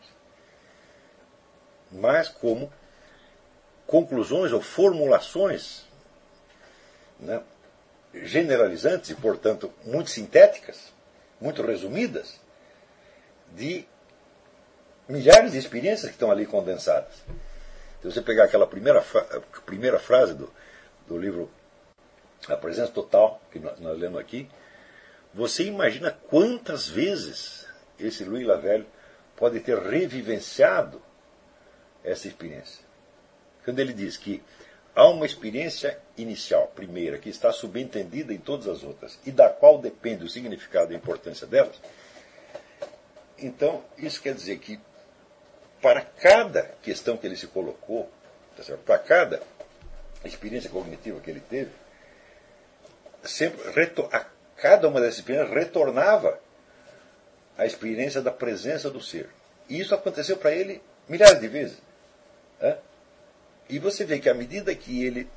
mas como conclusões ou formulações, né, generalizantes e, portanto, muito sintéticas, muito resumidas, de milhares de experiências que estão ali condensadas. Se você pegar aquela primeira, primeira frase do, do livro A Presença Total, que nós, nós lemos aqui, você imagina quantas vezes esse Louis Lavelle pode ter revivenciado essa experiência. Quando ele diz que há uma experiência inicial, primeira, que está subentendida em todas as outras, e da qual depende o significado e a importância delas, então isso quer dizer que para cada questão que ele se colocou, tá certo? Para cada experiência cognitiva que ele teve, sempre, a cada uma dessas experiências retornava a experiência da presença do ser. E isso aconteceu para ele milhares de vezes. Né? E você vê que à medida que ele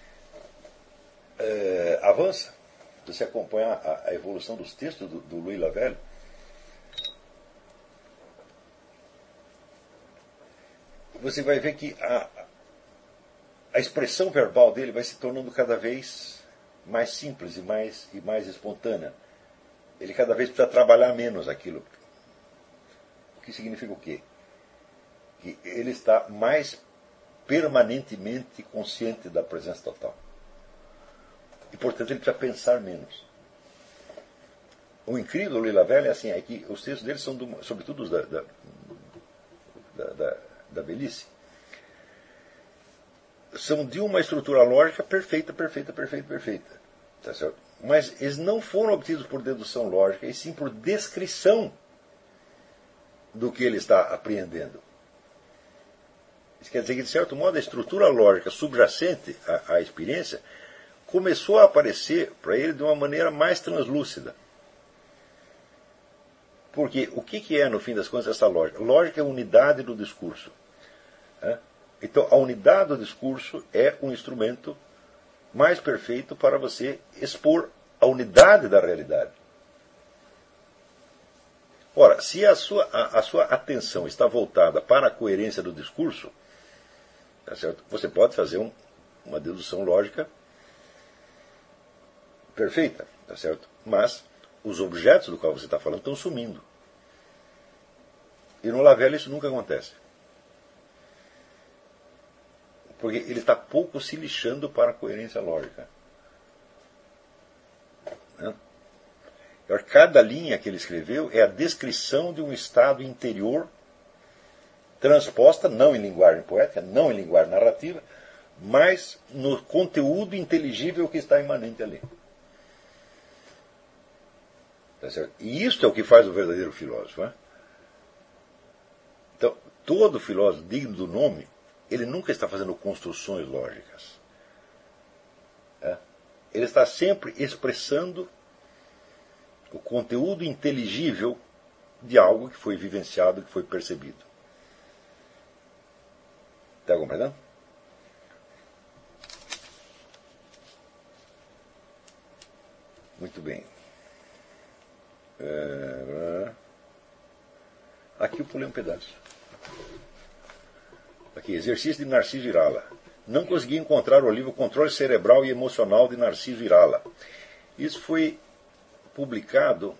é, avança, você acompanha a, a evolução dos textos do, do Louis Lavelle, você vai ver que a, a expressão verbal dele vai se tornando cada vez mais simples e mais, e mais espontânea. Ele cada vez precisa trabalhar menos aquilo. O que significa o quê? Que ele está mais permanentemente consciente da presença total. E, portanto, ele precisa pensar menos. O incrível do Lila Velha é assim, é que os textos dele são, do, sobretudo os da, da, da, da, da velhice, são de uma estrutura lógica perfeita, perfeita, perfeita, perfeita. Tá certo? Mas eles não foram obtidos por dedução lógica, e sim por descrição do que ele está apreendendo. Isso quer dizer que, de certo modo, a estrutura lógica subjacente à, à experiência começou a aparecer para ele de uma maneira mais translúcida. Porque o que, que é, no fim das contas, essa lógica? Lógica é a unidade do discurso. Né? Então, a unidade do discurso é um instrumento mais perfeito para você expor a unidade da realidade. Ora, se a sua, a, a sua atenção está voltada para a coerência do discurso, tá certo? Você pode fazer um, uma dedução lógica perfeita, tá certo? Mas os objetos do qual você está falando estão sumindo. E no Lavelle isso nunca acontece. Porque ele está pouco se lixando para a coerência lógica. Né? Cada linha que ele escreveu é a descrição de um estado interior transposta, não em linguagem poética, não em linguagem narrativa, mas no conteúdo inteligível que está imanente ali. Tá certo? E isso é o que faz o verdadeiro filósofo. Né? Então, todo filósofo digno do nome, ele nunca está fazendo construções lógicas. É? Ele está sempre expressando o conteúdo inteligível de algo que foi vivenciado, que foi percebido. Está compreendendo? Muito bem. É... Aqui eu pulei um pedaço. Aqui, exercício de Narciso Irala. Não consegui encontrar o livro Controle Cerebral e Emocional de Narciso Irala. Isso foi publicado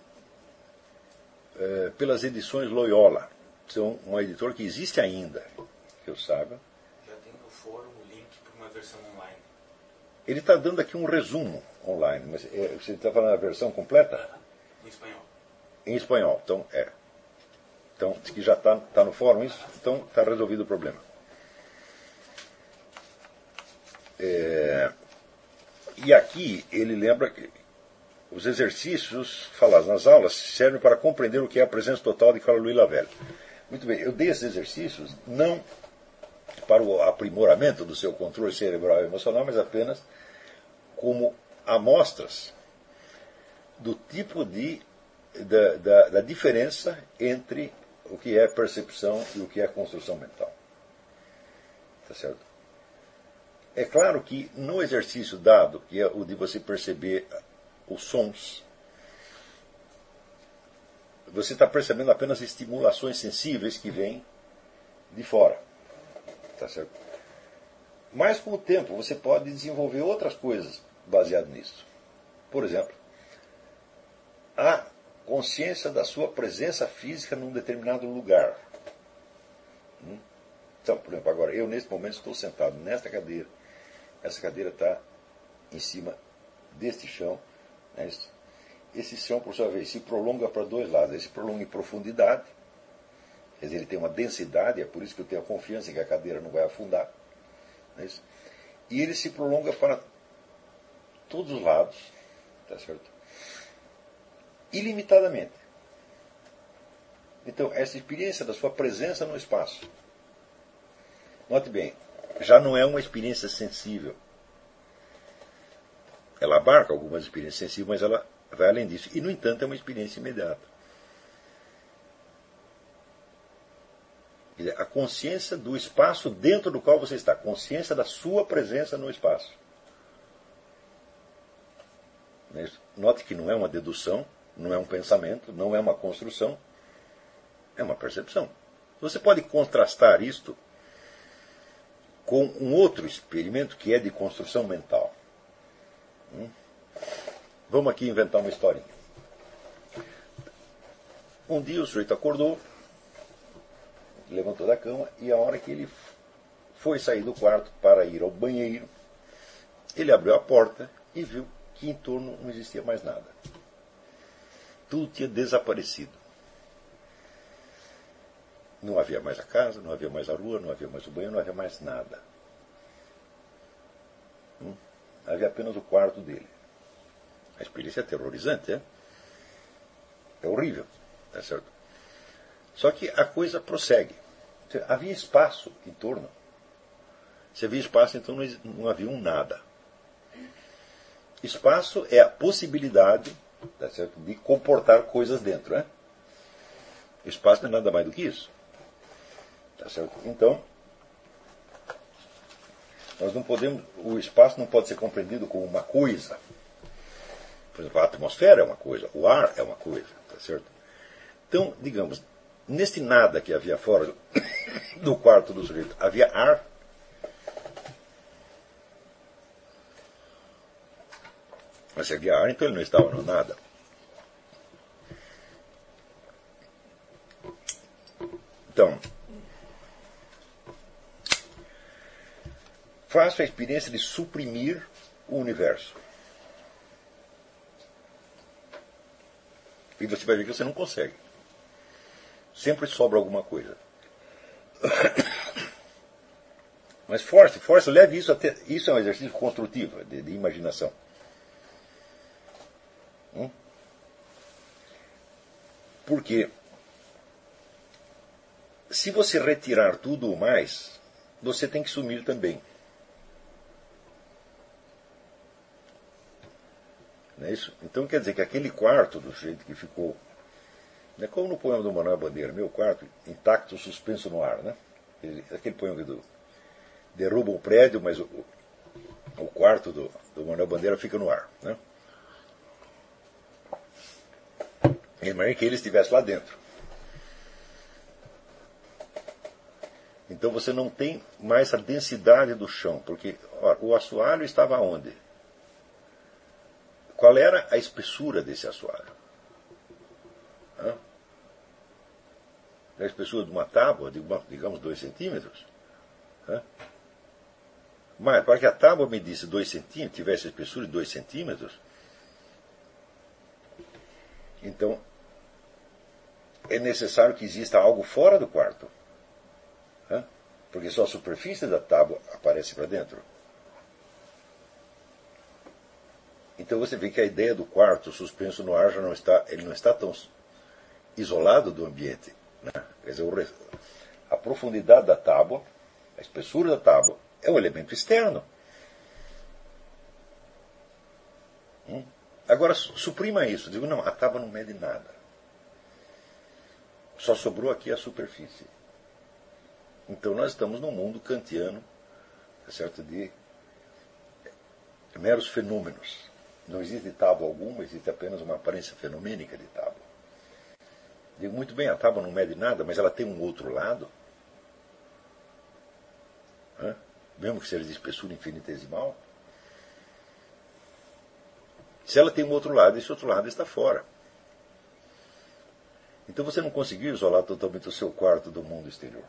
é, pelas edições Loyola. São uma editora que existe ainda, que eu saiba. Já tem no fórum o link para uma versão online. Ele está dando aqui um resumo online, mas é, você está falando a versão completa? Em espanhol. Em espanhol, então é. Então, diz que já está tá no fórum isso, então está resolvido o problema. É, e aqui ele lembra que os exercícios falados nas aulas servem para compreender o que é a presença total de Carlo Luiz Lavelle. Muito bem, eu dei esses exercícios não para o aprimoramento do seu controle cerebral e emocional, mas apenas como amostras do tipo de da, da, da diferença entre o que é percepção e o que é construção mental. Tá certo? É claro que no exercício dado, que é o de você perceber os sons, você está percebendo apenas estimulações sensíveis que vêm de fora. Tá certo? Mas com o tempo você pode desenvolver outras coisas baseado nisso. Por exemplo, a consciência da sua presença física num determinado lugar. Então, por exemplo, agora, eu neste momento estou sentado nesta cadeira. Essa cadeira está em cima deste chão. Né? Esse chão, por sua vez, se prolonga para dois lados. Ele se prolonga em profundidade. Quer dizer, ele tem uma densidade, é por isso que eu tenho a confiança em que a cadeira não vai afundar. Né? E ele se prolonga para todos os lados. Tá certo? Ilimitadamente. Então, essa experiência da sua presença no espaço. Note bem, já não é uma experiência sensível. Ela abarca algumas experiências sensíveis, mas ela vai além disso. E, no entanto, é uma experiência imediata. Quer dizer, a consciência do espaço dentro do qual você está. A consciência da sua presença no espaço. Note que não é uma dedução, não é um pensamento, não é uma construção. É uma percepção. Você pode contrastar isto com um outro experimento que é de construção mental. Hum? Vamos aqui inventar uma historinha. Um dia o sujeito acordou, levantou da cama, e a hora que ele foi sair do quarto para ir ao banheiro, ele abriu a porta e viu que em torno não existia mais nada. Tudo tinha desaparecido. Não havia mais a casa, não havia mais a rua, não havia mais o banheiro, não havia mais nada. Hum? Havia apenas o quarto dele. A experiência é aterrorizante, é? É horrível, tá certo? Só que a coisa prossegue. Havia espaço em torno. Se havia espaço, então não, não havia um nada. Espaço é a possibilidade, tá certo, de comportar coisas dentro, né? Espaço não é nada mais do que isso. Tá certo? Então, nós não podemos, o espaço não pode ser compreendido como uma coisa. Por exemplo, a atmosfera é uma coisa, o ar é uma coisa, tá certo? Então, digamos, neste nada que havia fora do quarto do sujeito, havia ar. Mas se havia ar, então ele não estava no nada. Então, faça a experiência de suprimir o universo. E você vai ver que você não consegue. Sempre sobra alguma coisa. Mas force, force, leve isso até. Isso é um exercício construtivo, de, de imaginação. Hum? Porque se você retirar tudo o mais, você tem que sumir também. Não é isso? Então quer dizer que aquele quarto do jeito que ficou, né, como no poema do Manuel Bandeira, meu quarto intacto, suspenso no ar, né? Aquele poema do derruba o prédio, mas o, o quarto do, do Manuel Bandeira fica no ar, né? Imagina que ele estivesse lá dentro. Então você não tem mais a densidade do chão, porque ora, o assoalho estava onde? Qual era a espessura desse assoalho? Hã? A espessura de uma tábua, de uma, digamos, dois centímetros? Hã? Mas para que a tábua medisse dois centímetros, tivesse a espessura de dois centímetros, então é necessário que exista algo fora do quarto. Hã? Porque só a superfície da tábua aparece para dentro. Então você vê que a ideia do quarto suspenso no ar já não está, ele não está tão isolado do ambiente. Né? Quer dizer, a profundidade da tábua, a espessura da tábua, é um elemento externo. Hum? Agora, suprima isso. Digo, não, a tábua não mede nada. Só sobrou aqui a superfície. Então nós estamos num mundo kantiano, certo, de meros fenômenos. Não existe tábua alguma, existe apenas uma aparência fenomênica de tábua. Digo, muito bem, a tábua não mede nada, mas ela tem um outro lado. Hã? Mesmo que seja de espessura infinitesimal. Se ela tem um outro lado, esse outro lado está fora. Então você não conseguiu isolar totalmente o seu quarto do mundo exterior.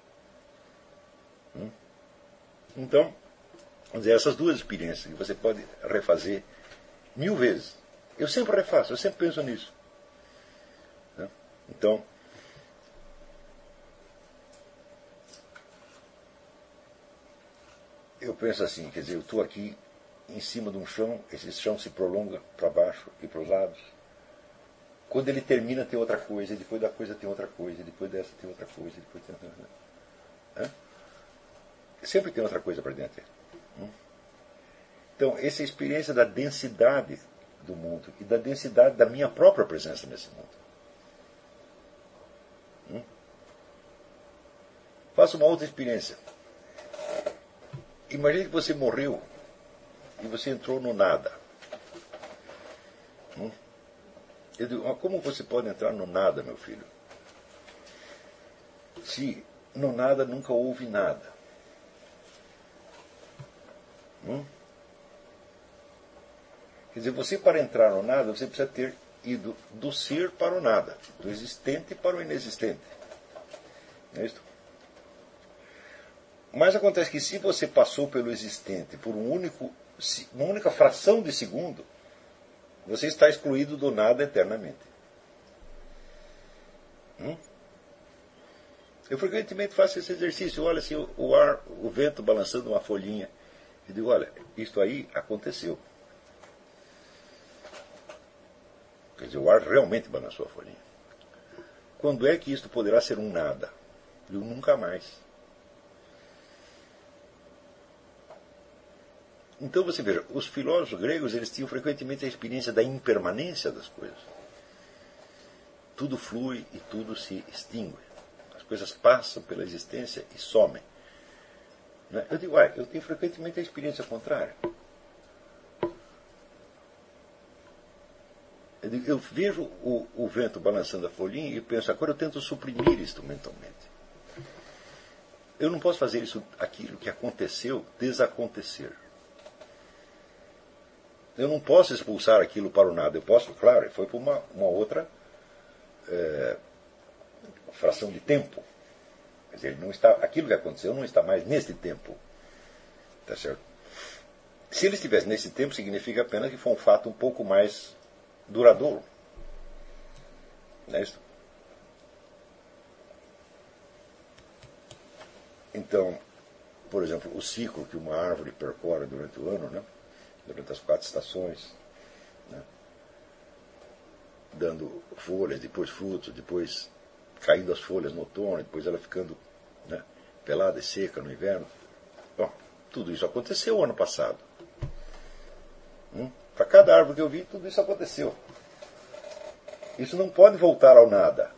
Hum? Então, vamos dizer, essas duas experiências que você pode refazer mil vezes. Eu sempre refaço, eu sempre penso nisso. Né? Então, eu penso assim, quer dizer, eu estou aqui em cima de um chão, esse chão se prolonga para baixo e para os lados. Quando ele termina tem outra coisa, depois da coisa tem outra coisa, depois dessa tem outra coisa, depois tem outra coisa. Hã? Sempre tem outra coisa para dentro. Hum? Então, essa é a experiência da densidade do mundo e da densidade da minha própria presença nesse mundo. Hum? Faça uma outra experiência. Imagine que você morreu e você entrou no nada. Hum? Eu digo, como você pode entrar no nada, meu filho? Se no nada nunca houve nada. Hum? Quer dizer, você para entrar no nada, você precisa ter ido do ser para o nada, do existente para o inexistente. Não é isso? Mas acontece que se você passou pelo existente por um único, uma única fração de segundo, você está excluído do nada eternamente. Hum? Eu frequentemente faço esse exercício. Olha assim, o ar, o vento balançando uma folhinha. E digo, olha, isto aí aconteceu. Quer dizer, o ar realmente balançou a folhinha. Quando é que isto poderá ser um nada? Eu nunca mais. Então você veja, os filósofos gregos eles tinham frequentemente a experiência da impermanência das coisas. Tudo flui e tudo se extingue. As coisas passam pela existência e somem. Eu digo, uai, eu tenho frequentemente a experiência contrária. Eu, digo, eu vejo o, o vento balançando a folhinha e penso, agora eu tento suprimir isto mentalmente. Eu não posso fazer isso, aquilo que aconteceu, desacontecer. Eu não posso expulsar aquilo para o nada. Eu posso, claro, foi para uma, uma outra é, fração de tempo. Quer dizer, ele não está, aquilo que aconteceu não está mais neste tempo. Tá certo? Se ele estivesse nesse tempo, significa apenas que foi um fato um pouco mais duradouro. Não é isso? Então, por exemplo, o ciclo que uma árvore percorre durante o ano, né? Durante as quatro estações, né? Dando folhas, depois frutos, depois caindo as folhas no outono, depois ela ficando, né, pelada e seca no inverno. Bom, tudo isso aconteceu ano passado. Hum? Para cada árvore que eu vi, tudo isso aconteceu. Isso não pode voltar ao nada.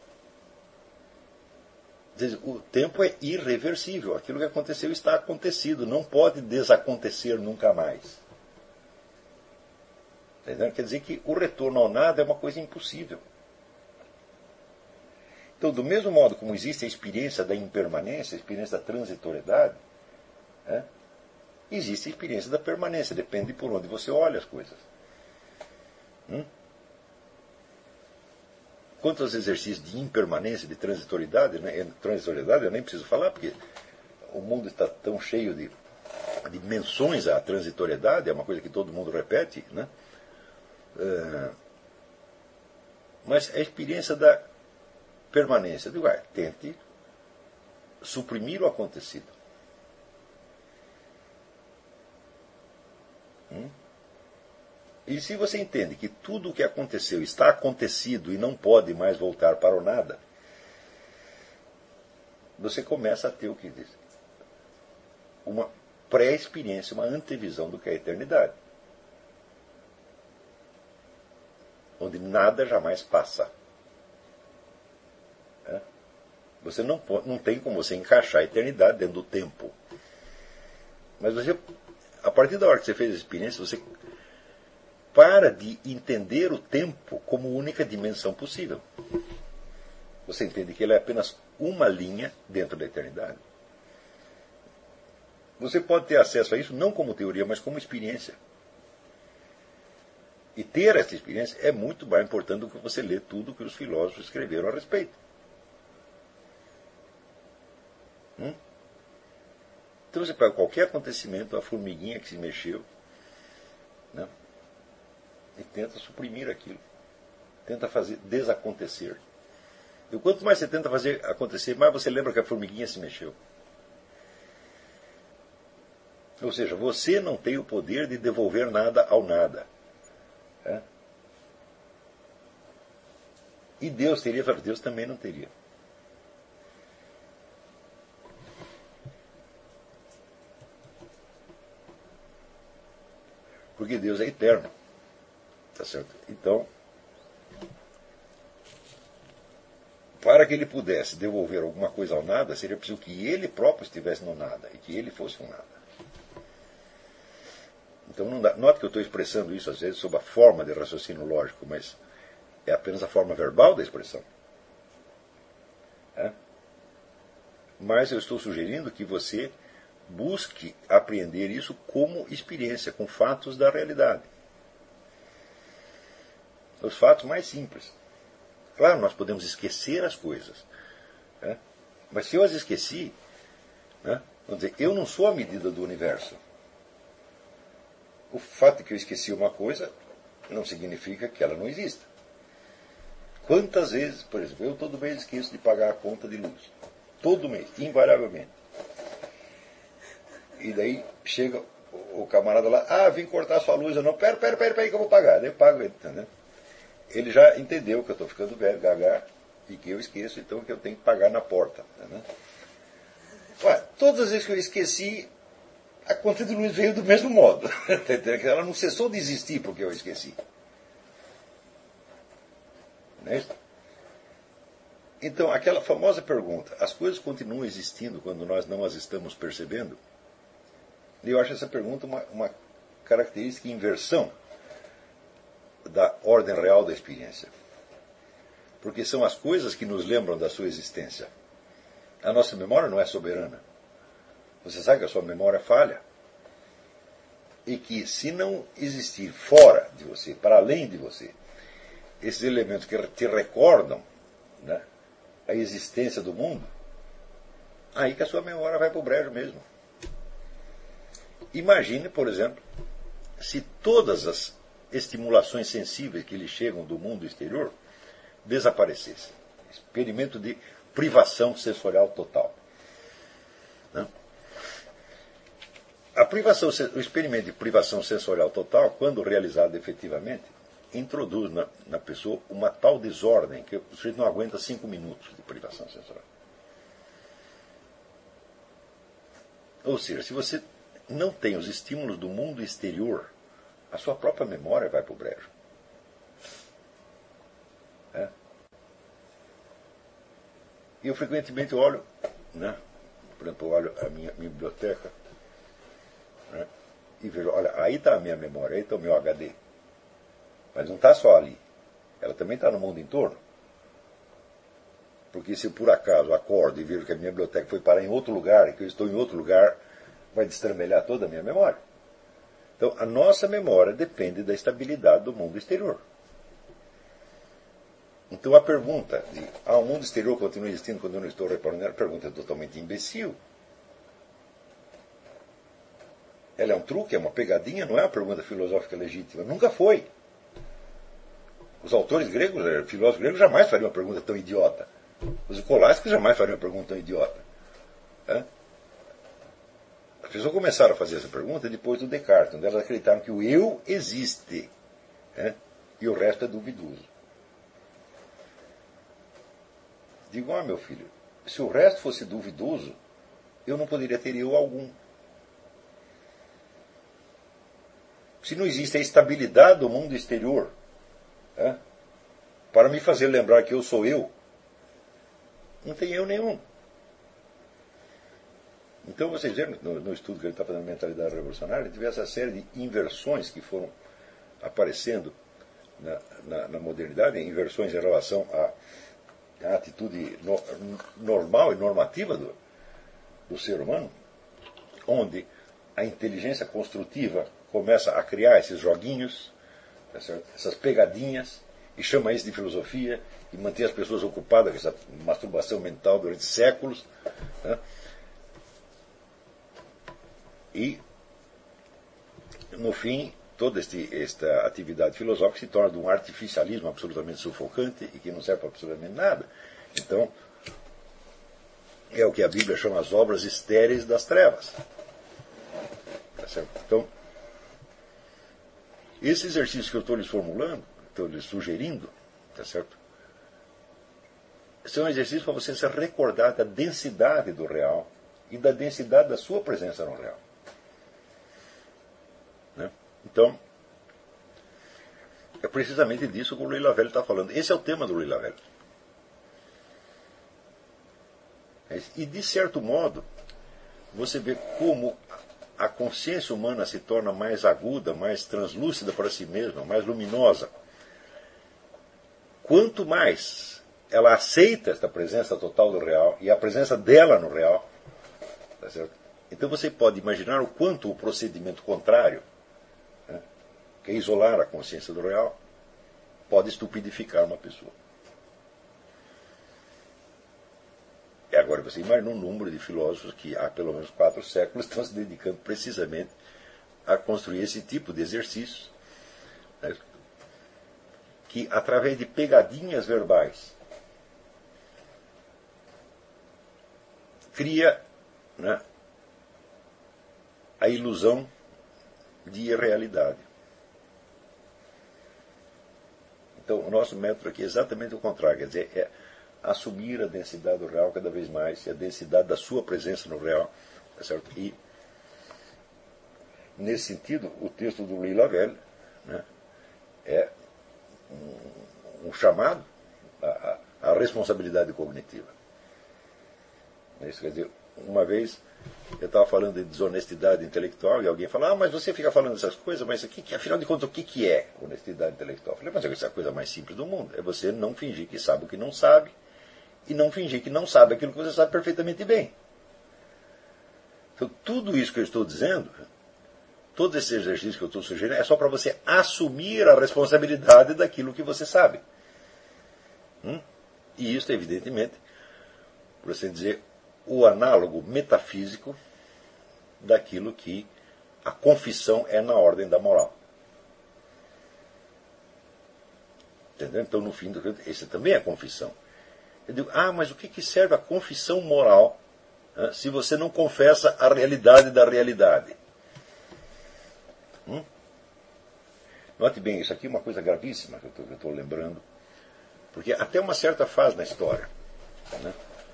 O tempo é irreversível. Aquilo que aconteceu está acontecido. Não pode desacontecer nunca mais. Entendeu? Quer dizer que o retorno ao nada é uma coisa impossível. Então, do mesmo modo como existe a experiência da impermanência, a experiência da transitoriedade, né, existe a experiência da permanência. Depende de por onde você olha as coisas. Hum? Quanto aos exercícios de impermanência, de transitoriedade, né, transitoriedade eu nem preciso falar, porque o mundo está tão cheio de, de menções à transitoriedade, é uma coisa que todo mundo repete, né? Uh, mas a experiência da permanência. Digo, ah, tente suprimir o acontecido. Hum? E se você entende que tudo o que aconteceu está acontecido e não pode mais voltar para o nada, você começa a ter o que diz? Uma pré-experiência, uma antevisão do que é a eternidade. Onde nada jamais passa. É? Você não, pode, não tem como você encaixar a eternidade dentro do tempo. Mas você, a partir da hora que você fez a experiência, você para de entender o tempo como única dimensão possível. Você entende que ele é apenas uma linha dentro da eternidade. Você pode ter acesso a isso não como teoria, mas como experiência. E ter essa experiência é muito mais importante do que você ler tudo que os filósofos escreveram a respeito. Hum? Então você pega qualquer acontecimento, a formiguinha que se mexeu, né, e tenta suprimir aquilo. Tenta fazer desacontecer. E quanto mais você tenta fazer acontecer, mais você lembra que a formiguinha se mexeu. Ou seja, você não tem o poder de devolver nada ao nada. É? E Deus teria, Deus também não teria. Porque Deus é eterno. Tá certo? Então, para que ele pudesse devolver alguma coisa ao nada, seria preciso que ele próprio estivesse no nada e que ele fosse um nada. Então, não dá, note que eu estou expressando isso às vezes sob a forma de raciocínio lógico, mas é apenas a forma verbal da expressão. É? Mas eu estou sugerindo que você busque apreender isso como experiência, com fatos da realidade. Os fatos mais simples. Claro, nós podemos esquecer as coisas, né? Mas se eu as esqueci, né, vamos dizer, eu não sou a medida do universo. O fato de que eu esqueci uma coisa não significa que ela não exista. Quantas vezes, por exemplo, eu todo mês esqueço de pagar a conta de luz. Todo mês, invariavelmente. E daí chega o camarada lá, ah, vim cortar sua luz. Eu não, pera, pera, pera, pera que eu vou pagar. Daí eu pago ele, entendeu? Ele já entendeu que eu estou ficando velho, gaga, e que eu esqueço, então que eu tenho que pagar na porta. Entendeu? Ué, todas as vezes que eu esqueci, a conta de luz veio do mesmo modo. Ela não cessou de existir porque eu esqueci. Não é isso? Então, aquela famosa pergunta, as coisas continuam existindo quando nós não as estamos percebendo? Eu acho essa pergunta uma, uma característica de inversão da ordem real da experiência. Porque são as coisas que nos lembram da sua existência. A nossa memória não é soberana. Você sabe que a sua memória falha. E que se não existir fora de você, para além de você, esses elementos que te recordam, né, a existência do mundo, aí que a sua memória vai para o brejo mesmo. Imagine, por exemplo, se todas as estimulações sensíveis que lhe chegam do mundo exterior desaparecessem. Experimento de privação sensorial total. Né? A privação, o experimento de privação sensorial total, quando realizado efetivamente, introduz na, na pessoa uma tal desordem que o sujeito não aguenta cinco minutos de privação sensorial. Ou seja, se você não tem os estímulos do mundo exterior, a sua própria memória vai para o brejo. É. E eu frequentemente olho, né, por exemplo, eu olho a minha, minha biblioteca, né, e vejo, olha, aí está a minha memória, aí está o meu H D. Mas não está só ali. Ela também está no mundo em torno. Porque se por acaso acordo e vejo que a minha biblioteca foi parar em outro lugar, e que eu estou em outro lugar, vai destramelhar toda a minha memória. Então, a nossa memória depende da estabilidade do mundo exterior. Então, a pergunta de, ah, o mundo exterior continua existindo quando eu não estou reparando, a pergunta é totalmente imbecil. Ela é um truque, é uma pegadinha, não é uma pergunta filosófica legítima. Nunca foi. Os autores gregos, os filósofos gregos, jamais fariam uma pergunta tão idiota. Os escolásticos jamais fariam uma pergunta tão idiota. É? As pessoas começaram a fazer essa pergunta depois do Descartes, onde elas acreditaram que o eu existe, é? E o resto é duvidoso. Digo, ah, meu filho, se o resto fosse duvidoso, eu não poderia ter eu algum. Se não existe a estabilidade do mundo exterior, é? Para me fazer lembrar que eu sou eu, não tem eu nenhum. Então, vocês viram no, no estudo que ele está fazendo mentalidade revolucionária, ele teve essa série de inversões que foram aparecendo na, na, na modernidade, inversões em relação à, à atitude no, normal e normativa do, do ser humano, onde a inteligência construtiva começa a criar esses joguinhos, tá certo? Essas pegadinhas, e chama isso de filosofia, e mantém as pessoas ocupadas com essa masturbação mental durante séculos. Tá? E, no fim, toda este, esta atividade filosófica se torna de um artificialismo absolutamente sufocante e que não serve para absolutamente nada. Então, é o que a Bíblia chama as obras estéreis das trevas. Tá certo? Então, esse exercício que eu estou lhes formulando, estou lhes sugerindo, tá certo? São exercícios para você se recordar da densidade do real e da densidade da sua presença no real. Né? Então, é precisamente disso que o Louis Lavelle está falando. Esse é o tema do Louis Lavelle. E, de certo modo, você vê como a consciência humana se torna mais aguda, mais translúcida para si mesma, mais luminosa. Quanto mais ela aceita esta presença total do real, e a presença dela no real, tá certo? Então você pode imaginar o quanto o procedimento contrário, né, que é isolar a consciência do real, pode estupidificar uma pessoa. E agora você imagina um número de filósofos que há pelo menos quatro séculos estão se dedicando precisamente a construir esse tipo de exercícios, né, que através de pegadinhas verbais cria, né, a ilusão de irrealidade. Então, o nosso método aqui é exatamente o contrário, quer dizer, é assumir a densidade do real cada vez mais, e a densidade da sua presença no real, tá certo? E, nesse sentido, o texto do Louis Lavelle, né, é um, um chamado à, à responsabilidade cognitiva. Isso quer dizer, uma vez eu estava falando de desonestidade intelectual e alguém falou, ah, mas você fica falando essas coisas, mas aqui, afinal de contas, o que, que é honestidade intelectual? Eu falei, mas essa é a coisa mais simples do mundo. É você não fingir que sabe o que não sabe e não fingir que não sabe aquilo que você sabe perfeitamente bem. Então, tudo isso que eu estou dizendo, todo esse exercício que eu estou sugerindo, é só para você assumir a responsabilidade daquilo que você sabe. Hum? E isso, evidentemente, por assim dizer, o análogo metafísico daquilo que a confissão é na ordem da moral. Entendeu? Então, no fim do esse também é a confissão. Eu digo, ah, mas o que, que serve a confissão moral, né, se você não confessa a realidade da realidade? Hum? Note bem, isso aqui é uma coisa gravíssima que eu estou lembrando, porque até uma certa fase na história, né,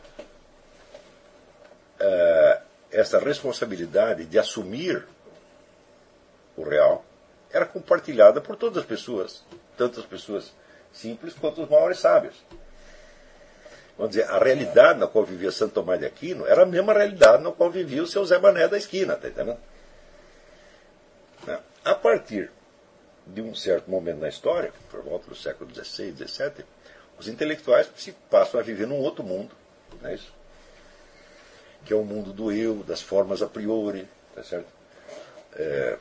uh, essa responsabilidade de assumir o real era compartilhada por todas as pessoas, tanto as pessoas simples quanto os maiores sábios. Vamos dizer, a realidade na qual vivia Santo Tomás de Aquino era a mesma realidade na qual vivia o seu Zé Mané da esquina, tá entendendo? A partir de um certo momento na história, por volta do século dezesseis, dezessete, os intelectuais se passam a viver num outro mundo, não é isso? Que é o mundo do eu, das formas a priori, tá certo? É...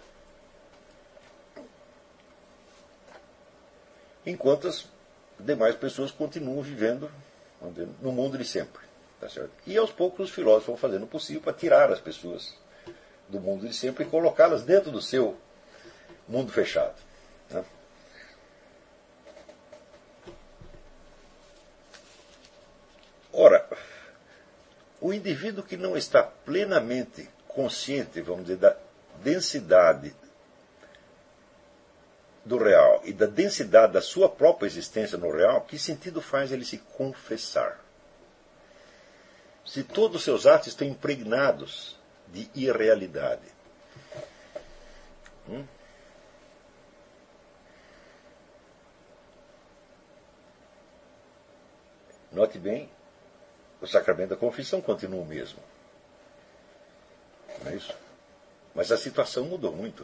Enquanto as demais pessoas continuam vivendo, vamos dizer, no mundo de sempre, tá certo? E aos poucos os filósofos vão fazendo o possível para tirar as pessoas do mundo de sempre e colocá-las dentro do seu mundo fechado, né? Ora, o indivíduo que não está plenamente consciente, vamos dizer, da densidade do real e da densidade da sua própria existência no real, que sentido faz ele se confessar? Se todos os seus atos estão impregnados de irrealidade. Hum? Note bem, o sacramento da confissão continua o mesmo. Não é isso? Mas a situação mudou muito.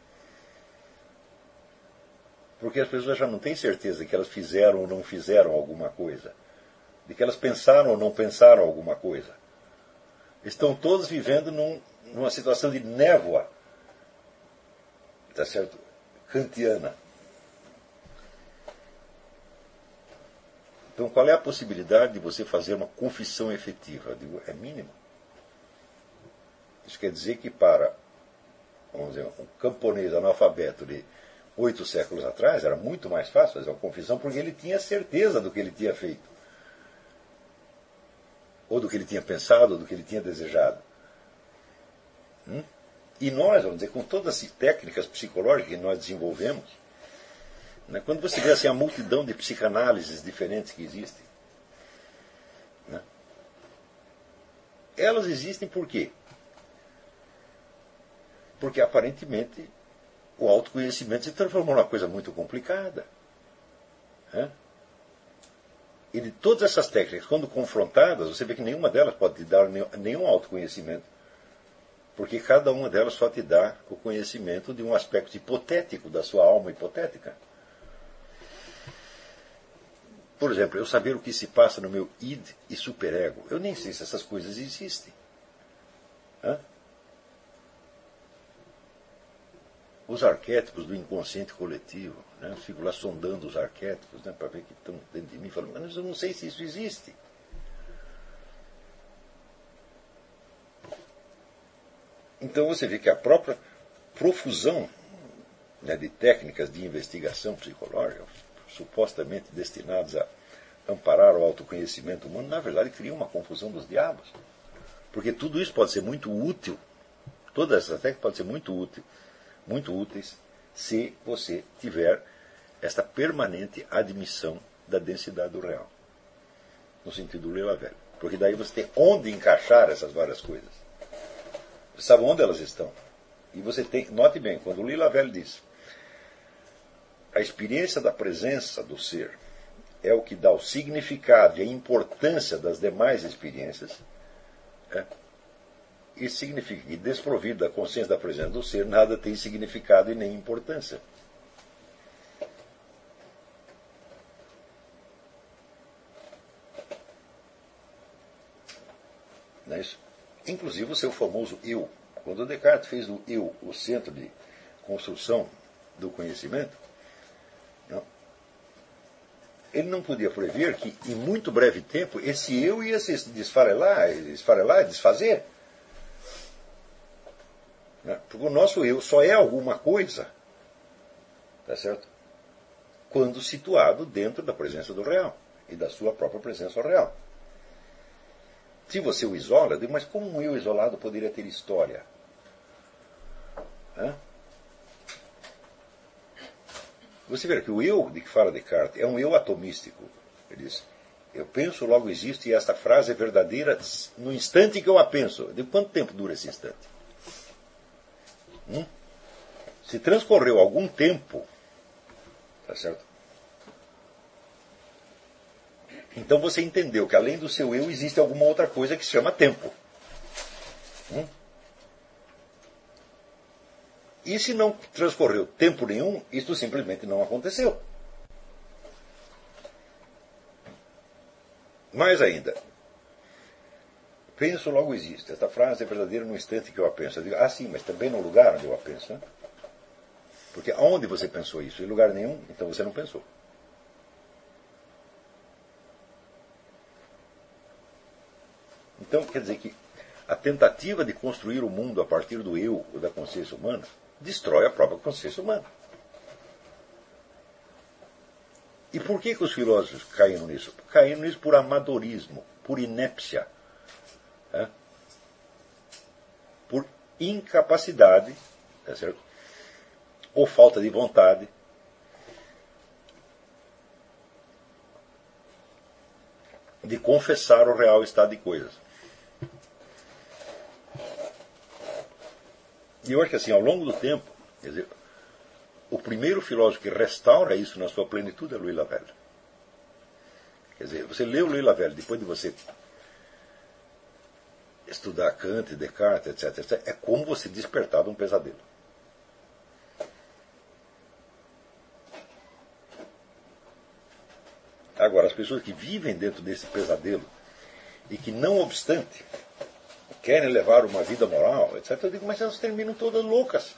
Porque as pessoas já não têm certeza de que elas fizeram ou não fizeram alguma coisa. De que elas pensaram ou não pensaram alguma coisa. Estão todos vivendo num, numa situação de névoa, tá certo? Kantiana. Então, qual é a possibilidade de você fazer uma confissão efetiva? Eu digo, é mínimo. Isso quer dizer que para, vamos dizer, um camponês analfabeto de oito séculos atrás, era muito mais fácil fazer uma confissão, porque ele tinha certeza do que ele tinha feito. Ou do que ele tinha pensado, ou do que ele tinha desejado. Hum? E nós, vamos dizer, com todas as técnicas psicológicas que nós desenvolvemos, né, quando você vê assim, a multidão de psicanálises diferentes que existem, né, elas existem por quê? Porque aparentemente o autoconhecimento se transformou numa coisa muito complicada. Né? E de todas essas técnicas, quando confrontadas, você vê que nenhuma delas pode te dar nenhum autoconhecimento. Porque cada uma delas só te dá o conhecimento de um aspecto hipotético da sua alma hipotética. Por exemplo, eu saber o que se passa no meu id e superego. Eu nem sei se essas coisas existem. Hã? os arquétipos do inconsciente coletivo. Né? Eu fico lá sondando os arquétipos, né, para ver que estão dentro de mim, falando, mas eu não sei se isso existe. Então você vê que a própria profusão, né, de técnicas de investigação psicológica, supostamente destinadas a amparar o autoconhecimento humano, na verdade cria uma confusão dos diabos. Porque tudo isso pode ser muito útil, todas essas técnicas podem ser muito útil, muito úteis, se você tiver esta permanente admissão da densidade do real. No sentido do Lila Velho. Porque daí você tem onde encaixar essas várias coisas. Você sabe onde elas estão. E você tem, note bem, quando o Lila Velho diz, a experiência da presença do ser é o que dá o significado e a importância das demais experiências, é, isso significa que, desprovido da consciência da presença do ser, nada tem significado e nem importância. Não é isso? Inclusive o seu famoso eu. Quando Descartes fez do eu o centro de construção do conhecimento, não, ele não podia prever que, em muito breve tempo, esse eu ia se desfarelar, esfarelar, desfazer. Porque o nosso eu só é alguma coisa, tá certo? Quando situado dentro da presença do real e da sua própria presença real. Se você o isola, eu digo, mas como um eu isolado poderia ter história? Hã? Você vê que o eu de que fala Descartes é um eu atomístico. Ele diz, eu penso, logo existo, e esta frase é verdadeira no instante que eu a penso. De quanto tempo dura esse instante? Hum? Se transcorreu algum tempo, tá certo? Então você entendeu que além do seu eu existe alguma outra coisa que se chama tempo. Hum? E se não transcorreu tempo nenhum, isto simplesmente não aconteceu. Mais ainda, penso, logo existe. Esta frase é verdadeira no instante que eu a penso. Eu digo, ah, sim, mas também no lugar onde eu a penso. Né? Porque aonde você pensou isso? Em lugar nenhum, então você não pensou. Então, quer dizer que a tentativa de construir o mundo a partir do eu ou da consciência humana destrói a própria consciência humana. E por que, que os filósofos caíram nisso? Caíram nisso por amadorismo, por inépcia, né? Por incapacidade, tá certo? Ou falta de vontade de confessar o real estado de coisas. E eu acho que assim, ao longo do tempo, quer dizer, o primeiro filósofo que restaura isso na sua plenitude é Louis Lavelle. Quer dizer, você lê o Louis Lavelle, depois de você estudar Kant, Descartes, etc, etc, é como você despertar de um pesadelo. Agora, as pessoas que vivem dentro desse pesadelo e que, não obstante, querem levar uma vida moral, etcétera, eu digo, mas elas terminam todas loucas.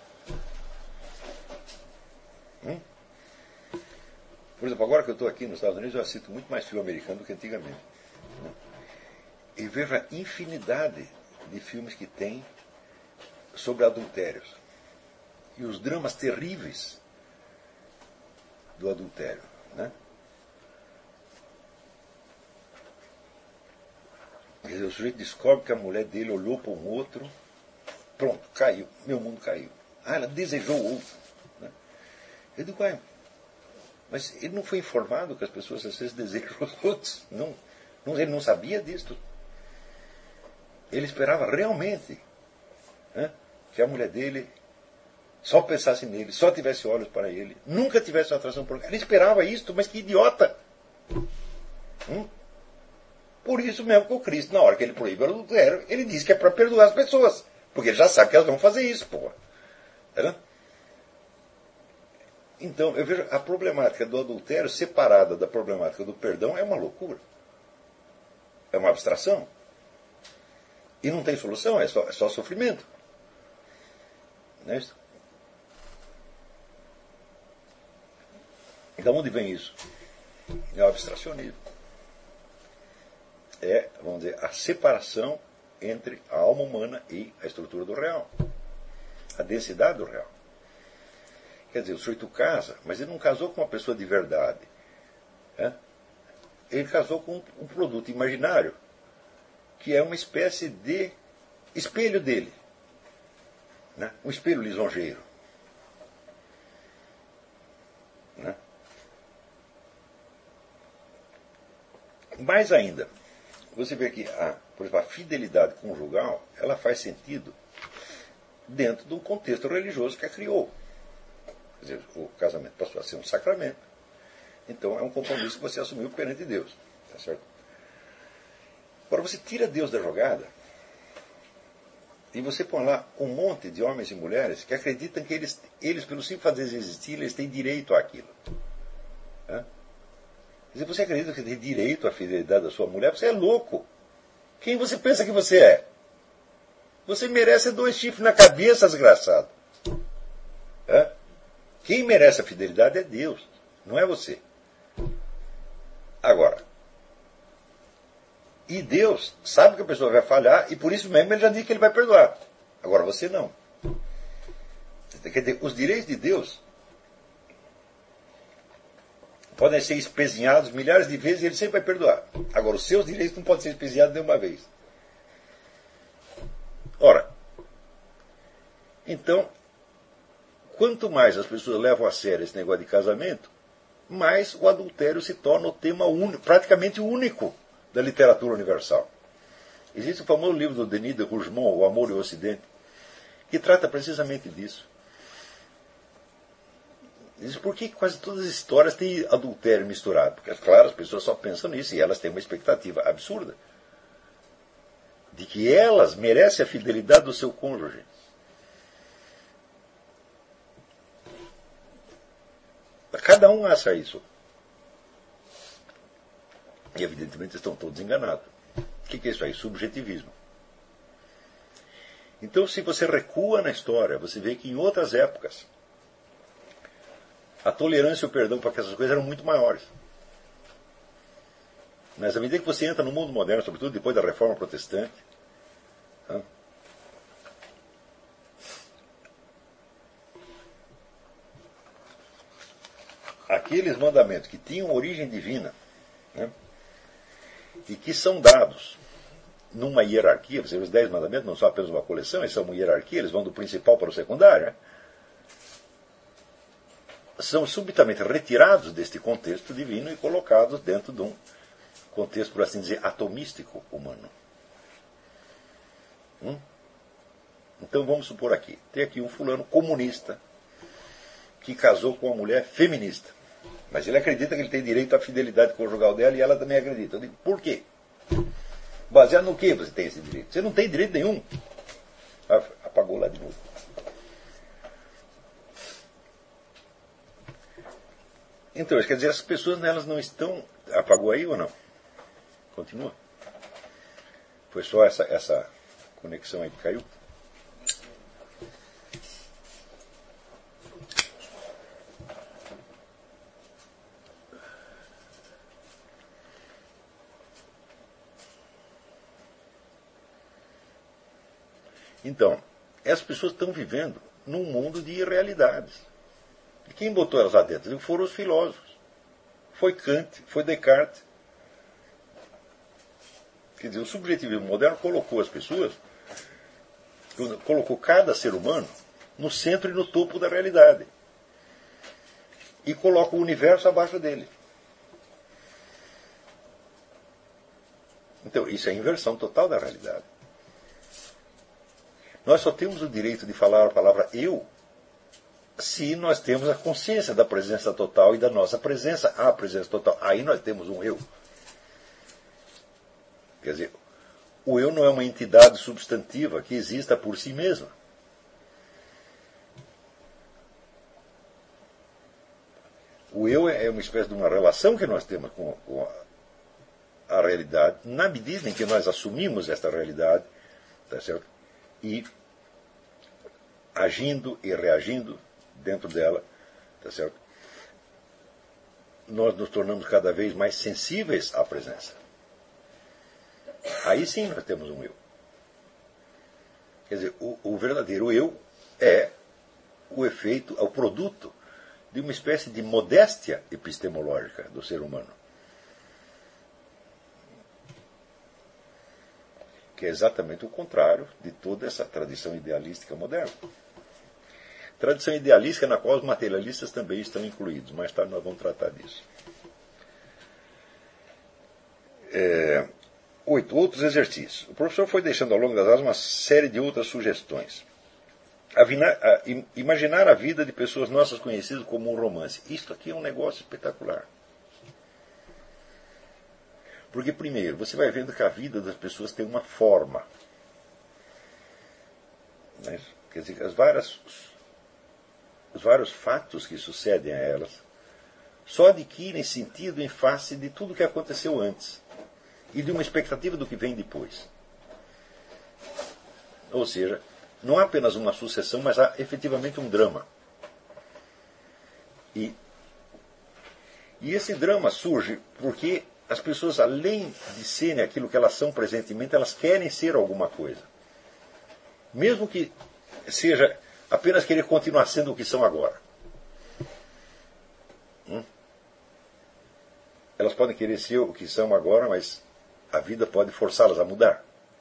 Hum? Por exemplo, agora que eu estou aqui nos Estados Unidos, eu assisto muito mais filme americano do que antigamente. Né? E vejo a infinidade de filmes que tem sobre adultérios. E os dramas terríveis do adultério. Né? Quer dizer, o sujeito descobre que a mulher dele olhou para um outro, pronto, caiu, meu mundo caiu. Ah, ela desejou outro. Né? Eu digo, ué, mas ele não foi informado que as pessoas às vezes desejam os outros. Não, não, ele não sabia disso. Ele esperava realmente, né, que a mulher dele só pensasse nele, só tivesse olhos para ele, nunca tivesse uma atração por ele. Ele esperava isto, mas que idiota! Hum? Por isso mesmo que o Cristo, na hora que ele proíbe o adultério, ele diz que é para perdoar as pessoas. Porque ele já sabe que elas vão fazer isso, porra. Tá? Então, eu vejo a problemática do adultério separada da problemática do perdão é uma loucura. É uma abstração. E não tem solução, é só, é só sofrimento. Não é isso? de onde vem isso? É o abstracionismo. É, vamos dizer, a separação entre a alma humana e a estrutura do real. A densidade do real. Quer dizer, o sujeito casa, mas ele não casou com uma pessoa de verdade. É? Ele casou com um produto imaginário, que é uma espécie de espelho dele. Né? Um espelho lisonjeiro. Né? Mais ainda, você vê que a, por exemplo, a fidelidade conjugal, ela faz sentido dentro de um contexto religioso que a criou. Quer dizer, o casamento passou a ser um sacramento. Então é um compromisso que você assumiu perante Deus. Tá certo? Agora você tira Deus da jogada e você põe lá um monte de homens e mulheres que acreditam que eles, eles pelo simples fato de existir, eles têm direito àquilo. Tá? Se você acredita que tem direito à fidelidade da sua mulher, você é louco. Quem você pensa que você é? Você merece dois chifres na cabeça, desgraçado. É? Quem merece a fidelidade é Deus, não é você. Agora, e Deus sabe que a pessoa vai falhar e por isso mesmo ele já disse que ele vai perdoar. Agora você não. Quer dizer, os direitos de Deus podem ser espezinhados milhares de vezes e ele sempre vai perdoar. Agora, os seus direitos não podem ser espezinhados nenhuma vez. Ora, então, quanto mais as pessoas levam a sério esse negócio de casamento, mais o adultério se torna o tema único, praticamente único da literatura universal. Existe o famoso livro do Denis de Rougemont, O Amor e o Ocidente, que trata precisamente disso. Diz por que quase todas as histórias têm adultério misturado? Porque, claro, as pessoas só pensam nisso e elas têm uma expectativa absurda de que elas merecem a fidelidade do seu cônjuge. Cada um acha isso. E, evidentemente, estão todos enganados. O que é isso aí? Subjetivismo. Então, se você recua na história, você vê que em outras épocas a tolerância e o perdão para essas coisas eram muito maiores. Mas à medida que você entra no mundo moderno, sobretudo depois da Reforma Protestante, tá? Aqueles mandamentos que tinham origem divina, né? E que são dados numa hierarquia, você vê, os dez mandamentos não são apenas uma coleção, eles são uma hierarquia, eles vão do principal para o secundário, né? São subitamente retirados deste contexto divino e colocados dentro de um contexto, por assim dizer, atomístico humano. Hum? Então vamos supor aqui, tem aqui um fulano comunista que casou com uma mulher feminista. Mas ele acredita que ele tem direito à fidelidade conjugal dela e ela também acredita. Eu digo, por quê? Baseado no que você tem esse direito? Você não tem direito nenhum. Apagou lá de novo. Então, quer dizer, as pessoas elas não estão... Apagou aí ou não? Continua? Foi só essa, essa conexão aí que caiu? Então, essas pessoas estão vivendo num mundo de irrealidades. E quem botou elas lá dentro? Foram os filósofos. Foi Kant, foi Descartes. Quer dizer, o subjetivismo moderno colocou as pessoas, colocou cada ser humano no centro e no topo da realidade. E coloca o universo abaixo dele. Então, isso é a inversão total da realidade. Nós só temos o direito de falar a palavra eu se nós temos a consciência da presença total e da nossa presença à presença total. Aí nós temos um eu. Quer dizer, o eu não é uma entidade substantiva que exista por si mesma. O eu é uma espécie de uma relação que nós temos com, com a, a realidade, na medida em que nós assumimos esta realidade, tá certo? E agindo e reagindo dentro dela, tá certo? nós nos tornamos cada vez mais sensíveis à presença. Aí sim nós temos um eu. Quer dizer, o, o verdadeiro eu é o efeito, é o produto de uma espécie de modéstia epistemológica do ser humano. Que é exatamente o contrário de toda essa tradição idealística moderna. Tradição idealística na qual os materialistas também estão incluídos. Mais tarde nós vamos tratar disso. É, oito. Outros exercícios. O professor foi deixando ao longo das aulas uma série de outras sugestões. A, a, imaginar a vida de pessoas nossas conhecidas como um romance. Isto aqui é um negócio espetacular. Porque, primeiro, você vai vendo que a vida das pessoas tem uma forma. Né? Quer dizer, as várias, os vários fatos que sucedem a elas só adquirem sentido em face de tudo que aconteceu antes e de uma expectativa do que vem depois. Ou seja, não há apenas uma sucessão, mas há efetivamente um drama. E, e esse drama surge porque as pessoas, além de serem aquilo que elas são presentemente, elas querem ser alguma coisa. Mesmo que seja apenas querer continuar sendo o que são agora. Hum? Elas podem querer ser o que são agora, mas a vida pode forçá-las a mudar.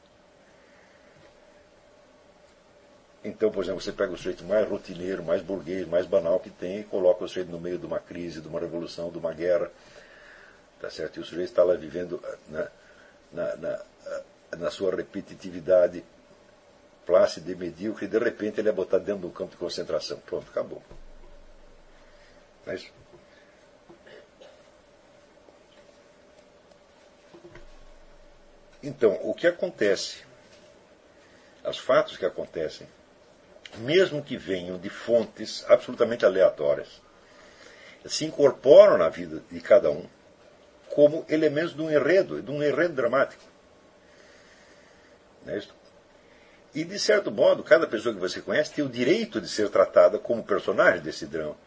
Então, por exemplo, você pega o sujeito mais rotineiro, mais burguês, mais banal que tem e coloca o sujeito no meio de uma crise, de uma revolução, de uma guerra. Tá certo? E o sujeito está lá vivendo na, na, na, na sua repetitividade plácida e medíocre, e de repente ele é botado dentro de um campo de concentração. Pronto, acabou. Não é isso? Então, o que acontece, os fatos que acontecem, mesmo que venham de fontes absolutamente aleatórias, se incorporam na vida de cada um como elementos de um enredo, de um enredo dramático. Não é isso? E, de certo modo, cada pessoa que você conhece tem o direito de ser tratada como personagem desse drama.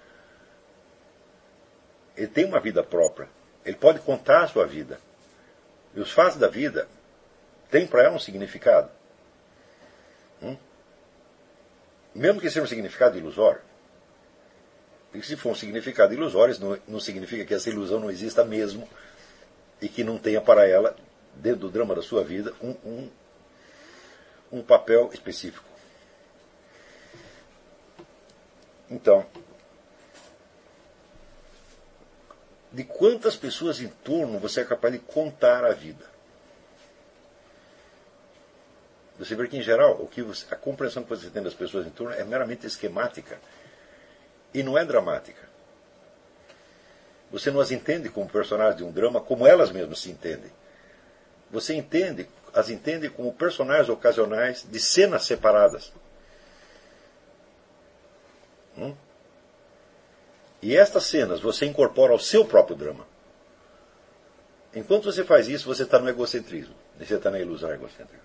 Ele tem uma vida própria. Ele pode contar a sua vida. E os fatos da vida têm para ela um significado. Hum? Mesmo que seja um significado ilusório. Porque se for um significado ilusório, isso não, não significa que essa ilusão não exista mesmo e que não tenha para ela, dentro do drama da sua vida, um, um, um papel específico. Então, de quantas pessoas em torno você é capaz de contar a vida? Você vê que, em geral, o que você, a compreensão que você tem das pessoas em torno é meramente esquemática e não é dramática. Você não as entende como personagens de um drama como elas mesmas se entendem. Você entende, as entende como personagens ocasionais de cenas separadas. Hum? E estas cenas você incorpora ao seu próprio drama. Enquanto você faz isso, você está no egocentrismo. Você está na ilusão egocêntrica.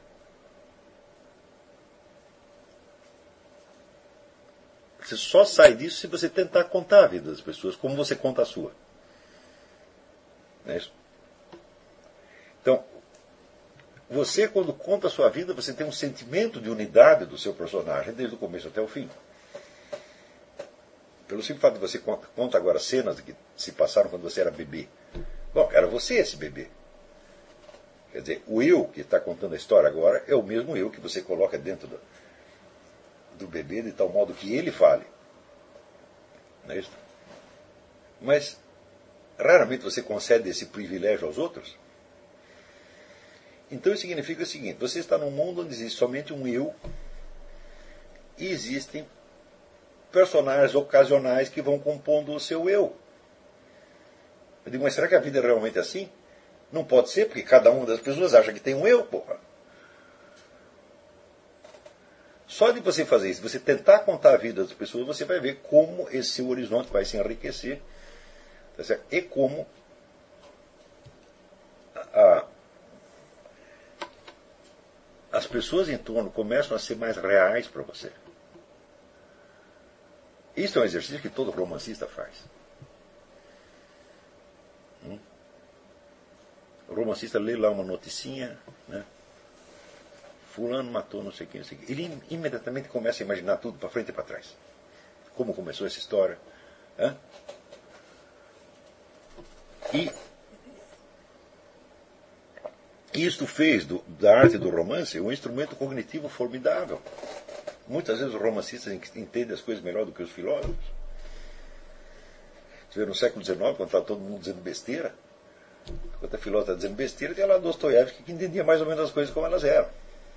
Você só sai disso se você tentar contar a vida das pessoas como você conta a sua. Não é isso? Então, você, quando conta a sua vida, você tem um sentimento de unidade do seu personagem desde o começo até o fim. Pelo simples fato de você conta, conta agora cenas que se passaram quando você era bebê. Bom, era você esse bebê. Quer dizer, o eu que está contando a história agora é o mesmo eu que você coloca dentro do, do bebê, de tal modo que ele fale. Não é isso? Mas, raramente você concede esse privilégio aos outros. Então isso significa o seguinte: você está num mundo onde existe somente um eu e existem personagens ocasionais que vão compondo o seu eu. Eu digo, mas será que a vida é realmente assim? Não pode ser, porque cada uma das pessoas acha que tem um eu, porra. Só de você fazer isso, você tentar contar a vida das pessoas, você vai ver como esse seu horizonte vai se enriquecer, tá certo? E como a, as pessoas em torno começam a ser mais reais para você. Isso é um exercício que todo romancista faz. O romancista lê lá uma noticinha, né? Fulano matou não sei quem, não sei quem. Ele imediatamente começa a imaginar tudo para frente e para trás. Como começou essa história. Né? E isto fez do, da arte do romance um instrumento cognitivo formidável. Muitas vezes os romancistas entendem as coisas melhor do que os filósofos. Você vê no século dezenove, quando estava todo mundo dizendo besteira, quando a filósofa está dizendo besteira, tem lá Dostoiévski que entendia mais ou menos as coisas como elas eram.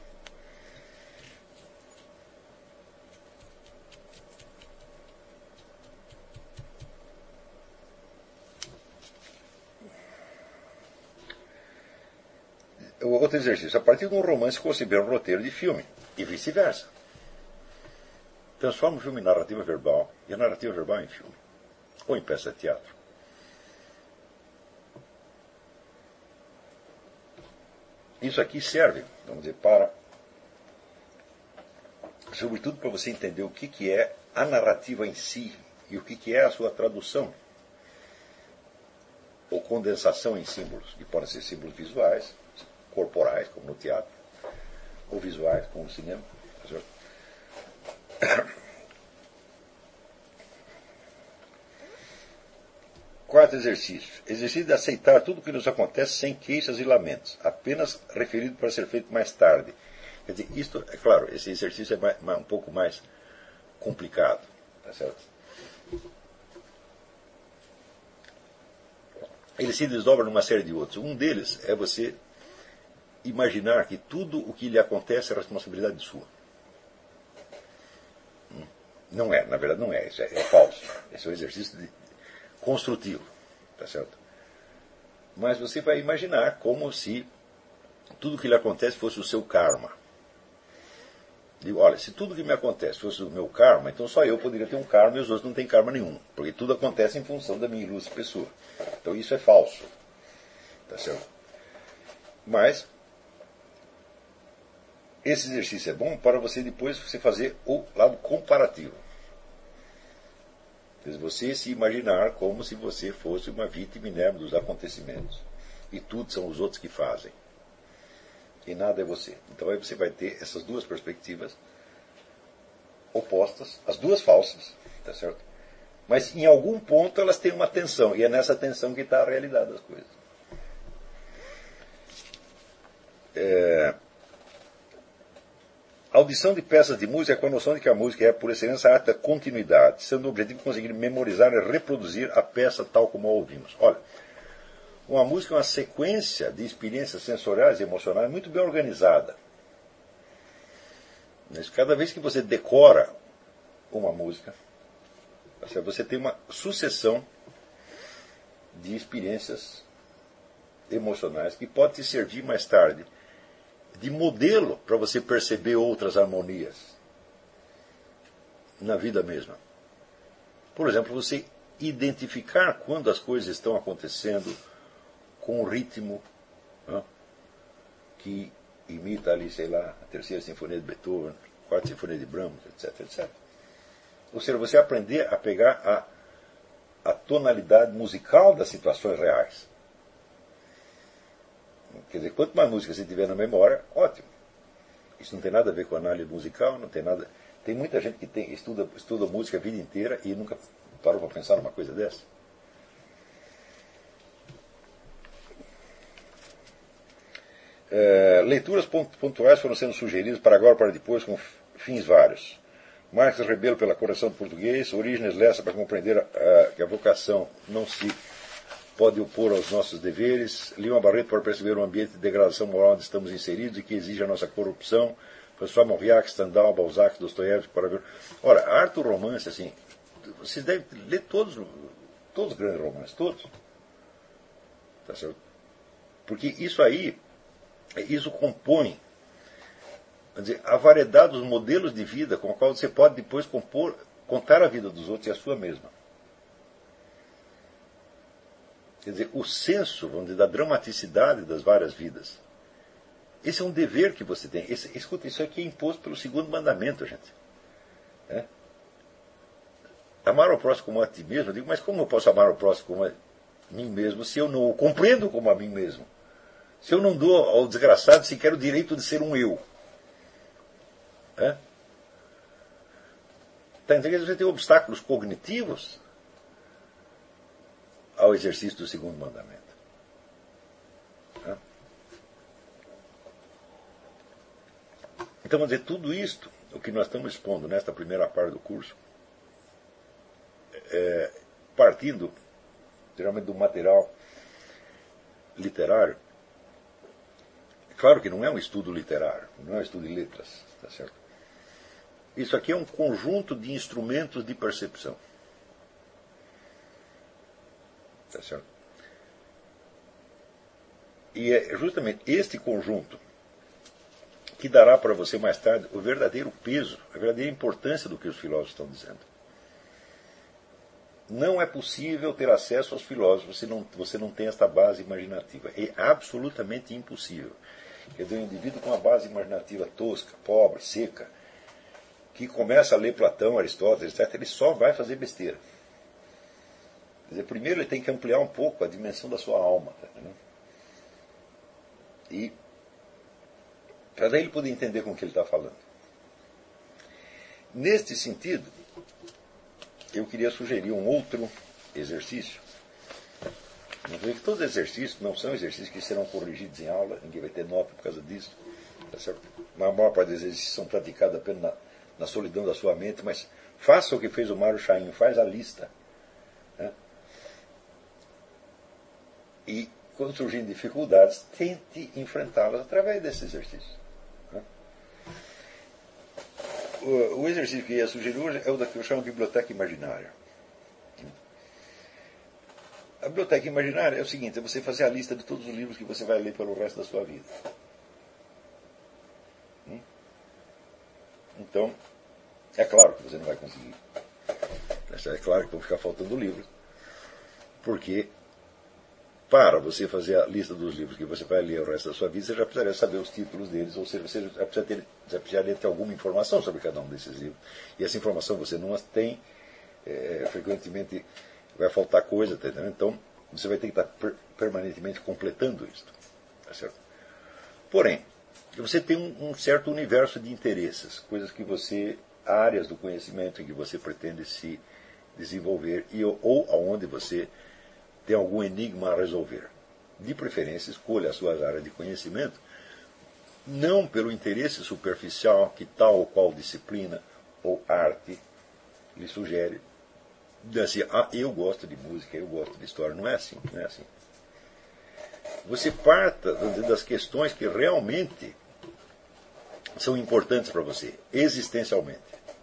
Outro exercício. A partir de um romance, conceber um roteiro de filme. E vice-versa. Transforma o filme em narrativa verbal e a narrativa verbal em filme. Ou em peça de teatro. Isso aqui serve, vamos dizer, para... sobretudo para você entender o que, que é a narrativa em si e o que, que é a sua tradução. Ou condensação em símbolos, que podem ser símbolos visuais, corporais, como no teatro, ou visuais, como no cinema. Quarto exercício. Exercício de aceitar tudo o que nos acontece sem queixas e lamentos, apenas referido para ser feito mais tarde. Quer dizer, isto, é claro, esse exercício é mais, mais, um pouco mais complicado. Tá certo? Ele se desdobra numa série de outros. Um deles é você imaginar que tudo o que lhe acontece é responsabilidade sua. Não é, na verdade não é, isso é, é falso. Esse é um exercício de, construtivo, tá certo? Mas você vai imaginar como se tudo o que lhe acontece fosse o seu karma. Digo, olha, se tudo o que me acontece fosse o meu karma, então só eu poderia ter um karma e os outros não têm karma nenhum, porque tudo acontece em função da minha ilustre pessoa. Então isso é falso, tá certo? Mas esse exercício é bom para você depois você fazer o lado comparativo. Quer dizer, você se imaginar como se você fosse uma vítima inerte dos acontecimentos. E tudo são os outros que fazem. E nada é você. Então aí você vai ter essas duas perspectivas opostas, as duas falsas, tá certo? Mas em algum ponto elas têm uma tensão, e é nessa tensão que está a realidade das coisas. É... A audição de peças de música é com a noção de que a música é, por excelência, a arte da continuidade, sendo o objetivo conseguir memorizar e reproduzir a peça tal como a ouvimos. Olha, uma música é uma sequência de experiências sensoriais e emocionais muito bem organizada. Mas cada vez que você decora uma música, você tem uma sucessão de experiências emocionais que pode te servir mais tarde de modelo para você perceber outras harmonias na vida mesma. Por exemplo, você identificar quando as coisas estão acontecendo com um ritmo, né, que imita ali, sei lá, a terceira sinfonia de Beethoven, a quarta sinfonia de Brahms, etc, etcétera. Ou seja, você aprender a pegar a, a tonalidade musical das situações reais. Quer dizer, quanto mais música você tiver na memória, ótimo. Isso não tem nada a ver com análise musical, não tem nada... Tem muita gente que tem, estuda, estuda música a vida inteira e nunca parou para pensar numa coisa dessa. É, leituras pontuais foram sendo sugeridas para agora para depois com fins vários. Marx Rebelo pela correção do português, Orígenes Lessa para compreender a, a, que a vocação não se pode opor aos nossos deveres, Lima Barreto para perceber o ambiente de degradação moral onde estamos inseridos e que exige a nossa corrupção, François Mauriac, Stendhal, Balzac, Dostoiévski, para ver... Ora, a arte do romance, assim, vocês devem ler todos, todos os grandes romances, todos. Tá certo? Porque isso aí, isso compõe, quer dizer, a variedade dos modelos de vida com a qual você pode depois compor, contar a vida dos outros e a sua mesma. Quer dizer, o senso, vamos dizer, da dramaticidade das várias vidas. Esse é um dever que você tem. Esse, escuta, isso aqui é imposto pelo segundo mandamento, gente. É? Amar ao próximo como a ti mesmo. Eu digo, mas como eu posso amar ao próximo como a mim mesmo se eu não o compreendo como a mim mesmo? Se eu não dou ao desgraçado sequer o direito de ser um eu. É? Tá entendendo? Você tem obstáculos cognitivos ao exercício do segundo mandamento. É? Então, vamos dizer, tudo isto, o que nós estamos expondo nesta primeira parte do curso, é, partindo, geralmente, do material literário. Claro que não é um estudo literário, não é um estudo de letras, tá certo? Isso aqui é um conjunto de instrumentos de percepção. Tá certo? E é justamente este conjunto que dará para você mais tarde o verdadeiro peso, a verdadeira importância do que os filósofos estão dizendo. Não é possível ter acesso aos filósofos se não, você não tem esta base imaginativa. É absolutamente impossível. Quer dizer, um indivíduo com uma base imaginativa tosca, pobre, seca, que começa a ler Platão, Aristóteles, etcétera, ele só vai fazer besteira. Quer dizer, primeiro ele tem que ampliar um pouco a dimensão da sua alma. Tá, né? E para daí ele poder entender com o que ele está falando. Neste sentido, eu queria sugerir um outro exercício. Não que todos os exercícios não são exercícios que serão corrigidos em aula, ninguém vai ter nota por causa disso. Tá certo? A maior parte dos exercícios são praticados apenas na, na solidão da sua mente, mas faça o que fez o Mário Chaim, faz a lista. Né? E, quando surgirem dificuldades, tente enfrentá-las através desse exercício. Né? O, o exercício que eu ia sugerir hoje é o da que eu chamo de biblioteca imaginária. A biblioteca imaginária é o seguinte, é você fazer a lista de todos os livros que você vai ler pelo resto da sua vida. Então, é claro que você não vai conseguir. É claro que vão ficar faltando livros. Porque, para você fazer a lista dos livros que você vai ler o resto da sua vida, você já precisaria saber os títulos deles, ou seja, você já precisaria ter, já precisaria ter alguma informação sobre cada um desses livros. E essa informação você não as tem, é, frequentemente vai faltar coisa, tá entendendo? Então você vai ter que estar per permanentemente completando isso. Tá certo? Porém, você tem um, um certo universo de interesses, coisas que você, áreas do conhecimento em que você pretende se desenvolver e, ou aonde você tem algum enigma a resolver. De preferência, escolha as suas áreas de conhecimento, não pelo interesse superficial que tal ou qual disciplina ou arte lhe sugere. Assim, ah, eu gosto de música, eu gosto de história. Não é assim, não é assim. Você parta das questões que realmente são importantes para você, existencialmente.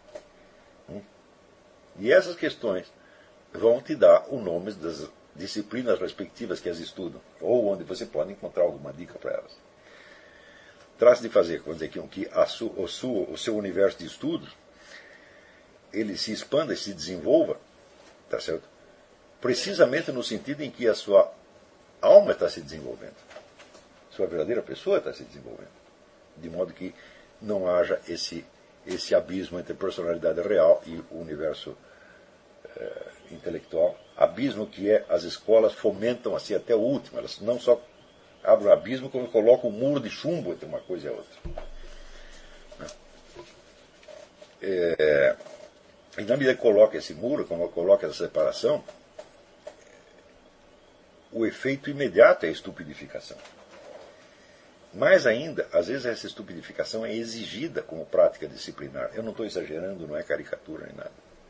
E essas questões vão te dar o nome das disciplinas respectivas que as estudam, ou onde você pode encontrar alguma dica para elas. Trata de fazer, vamos dizer, que a su, o, su, o seu universo de estudos ele se expanda e se desenvolva, tá certo? Precisamente no sentido em que a sua alma está se desenvolvendo, sua verdadeira pessoa está se desenvolvendo, de modo que não haja esse, esse abismo entre a personalidade real e o universo eh, intelectual, abismo que é, as escolas fomentam assim até o último, elas não só abrem o abismo, como colocam um muro de chumbo entre uma coisa e a outra. É, e na medida que coloca esse muro, como coloca essa separação, o efeito imediato é a estupidificação. Mais ainda, às vezes essa estupidificação é exigida como prática disciplinar. Eu não estou exagerando, não é caricatura nem nada.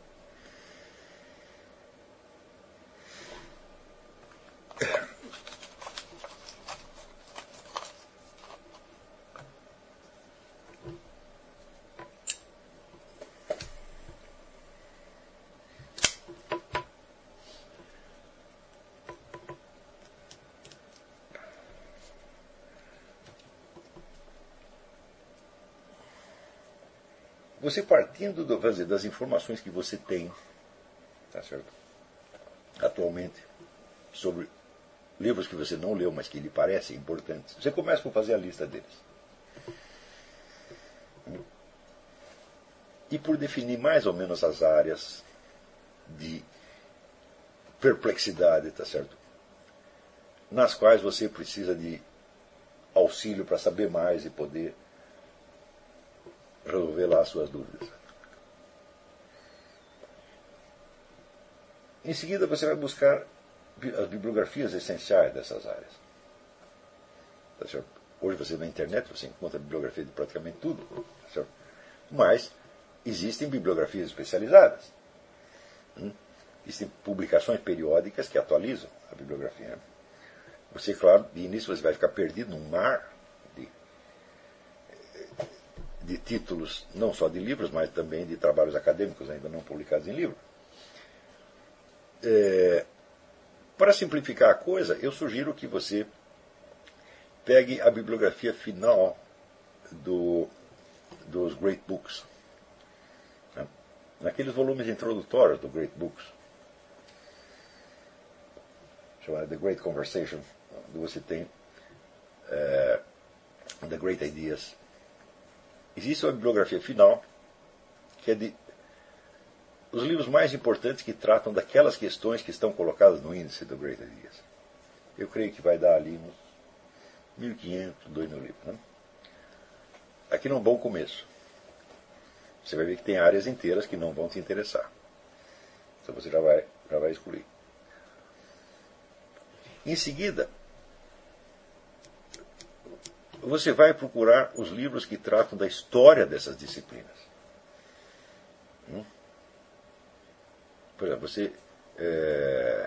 Você partindo do, dizer, das informações que você tem, tá certo? Atualmente, sobre livros que você não leu, mas que lhe parecem importantes, você começa por fazer a lista deles. E por definir mais ou menos as áreas de perplexidade, tá certo? Nas quais você precisa de auxílio para saber mais e poder resolver lá as suas dúvidas. Em seguida, você vai buscar as bibliografias essenciais dessas áreas. Tá certo? Hoje, você na internet você encontra bibliografia de praticamente tudo. Tá certo? Mas existem bibliografias especializadas. Hum? Existem publicações periódicas que atualizam a bibliografia. Né? Você, claro, de início você vai ficar perdido num mar de, de títulos, não só de livros, mas também de trabalhos acadêmicos ainda não publicados em livro. É, para simplificar a coisa, eu sugiro que você pegue a bibliografia final do, dos Great Books. Né? Naqueles volumes introdutórios do Great Books, chamado The Great Conversation, onde você tem é, The Great Ideas. Existe uma bibliografia final, que é de os livros mais importantes que tratam daquelas questões que estão colocadas no índice do Great Ideas. Eu creio que vai dar ali uns mil e quinhentos, dois mil livros. Né? Aqui não é um bom começo. Você vai ver que tem áreas inteiras que não vão te interessar. Então você já vai, já vai excluir. Em seguida, você vai procurar os livros que tratam da história dessas disciplinas. Hum? Por exemplo, você é,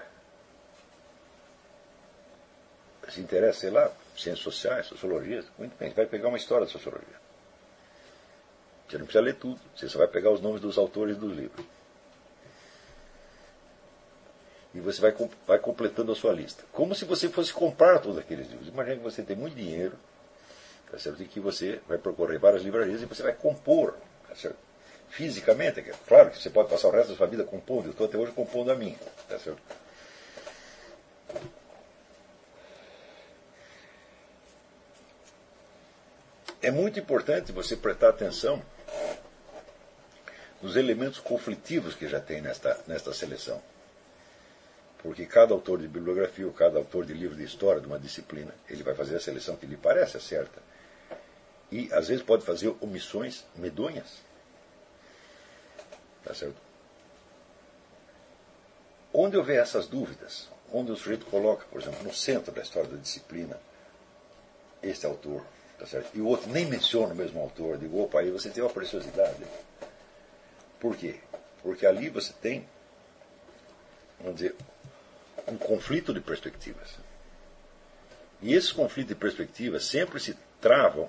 se interessa, sei lá, ciências sociais, sociologia, muito bem, você vai pegar uma história da sociologia. Você não precisa ler tudo, você só vai pegar os nomes dos autores dos livros. E você vai, vai completando a sua lista. Como se você fosse comprar todos aqueles livros. Imagina que você tem muito dinheiro, tá certo? E que você vai percorrer várias livrarias e você vai compor, tá certo? Fisicamente, é claro que você pode passar o resto da sua vida compondo. Eu estou até hoje compondo a minha. Tá certo? É muito importante você prestar atenção nos elementos conflitivos que já tem nesta, nesta seleção. Porque cada autor de bibliografia ou cada autor de livro de história de uma disciplina, ele vai fazer a seleção que lhe parece certa. E, às vezes, pode fazer omissões medonhas. Tá certo? Onde houver essas dúvidas, onde o sujeito coloca, por exemplo, no centro da história da disciplina, este autor, tá certo? E o outro nem menciona o mesmo autor, digo, opa, aí você tem uma preciosidade. Por quê? Porque ali você tem, vamos dizer, um conflito de perspectivas. E esses conflitos de perspectivas sempre se travam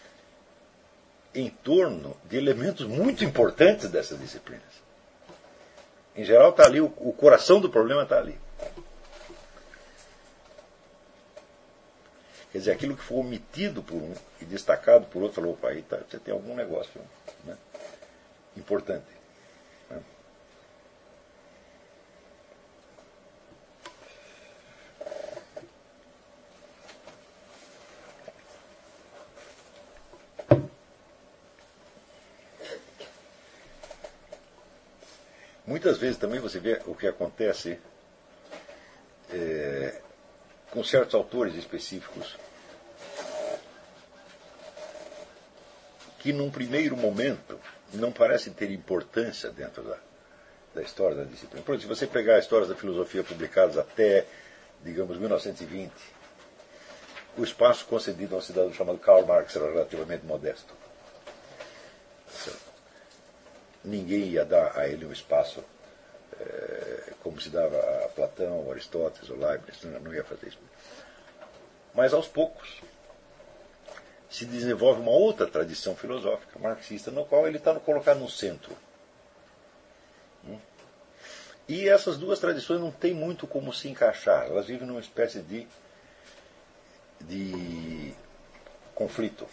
em torno de elementos muito importantes dessas disciplinas. Em geral, está ali, o, o coração do problema está ali. Quer dizer, aquilo que foi omitido por um e destacado por outro, falou, opa, aí tá, você tem algum negócio, né, importante. Né? Muitas vezes também você vê o que acontece é, com certos autores específicos que num primeiro momento não parecem ter importância dentro da, da história da disciplina. Por exemplo, se você pegar histórias da filosofia publicadas até, digamos, mil novecentos e vinte, o espaço concedido a um cidadão chamado Karl Marx era relativamente modesto. Ninguém ia dar a ele um espaço é, como se dava a Platão, Aristóteles ou Leibniz, não ia fazer isso. Mas aos poucos se desenvolve uma outra tradição filosófica marxista, no qual ele está colocado no centro. E essas duas tradições não têm muito como se encaixar, elas vivem numa espécie de, de conflito.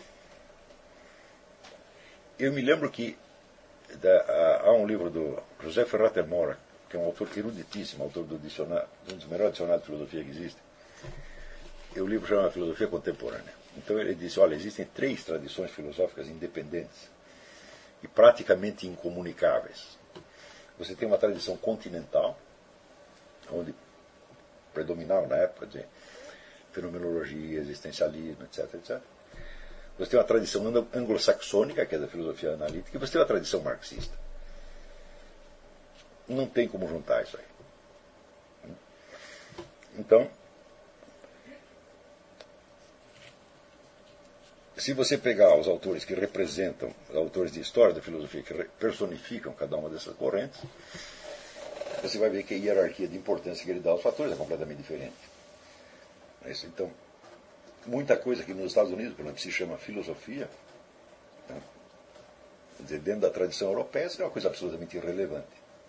Eu me lembro que Da, há um livro do José Ferrater Mora, que é um autor eruditíssimo, autor do dicionário, um dos melhores dicionários de filosofia que existe. E o livro chama Filosofia Contemporânea. Então ele disse, olha, existem três tradições filosóficas independentes e praticamente incomunicáveis. Você tem uma tradição continental, onde predominava na época de fenomenologia, existencialismo, etc, etcétera. Você tem uma tradição anglo-saxônica, que é da filosofia analítica, e você tem uma tradição marxista. Não tem como juntar isso aí. Então, se você pegar os autores que representam, os autores de história da filosofia, que personificam cada uma dessas correntes, você vai ver que a hierarquia de importância que ele dá aos fatores é completamente diferente. Então, muita coisa que nos Estados Unidos, por exemplo, se chama filosofia, né? Quer dizer, dentro da tradição europeia, isso é uma coisa absolutamente irrelevante.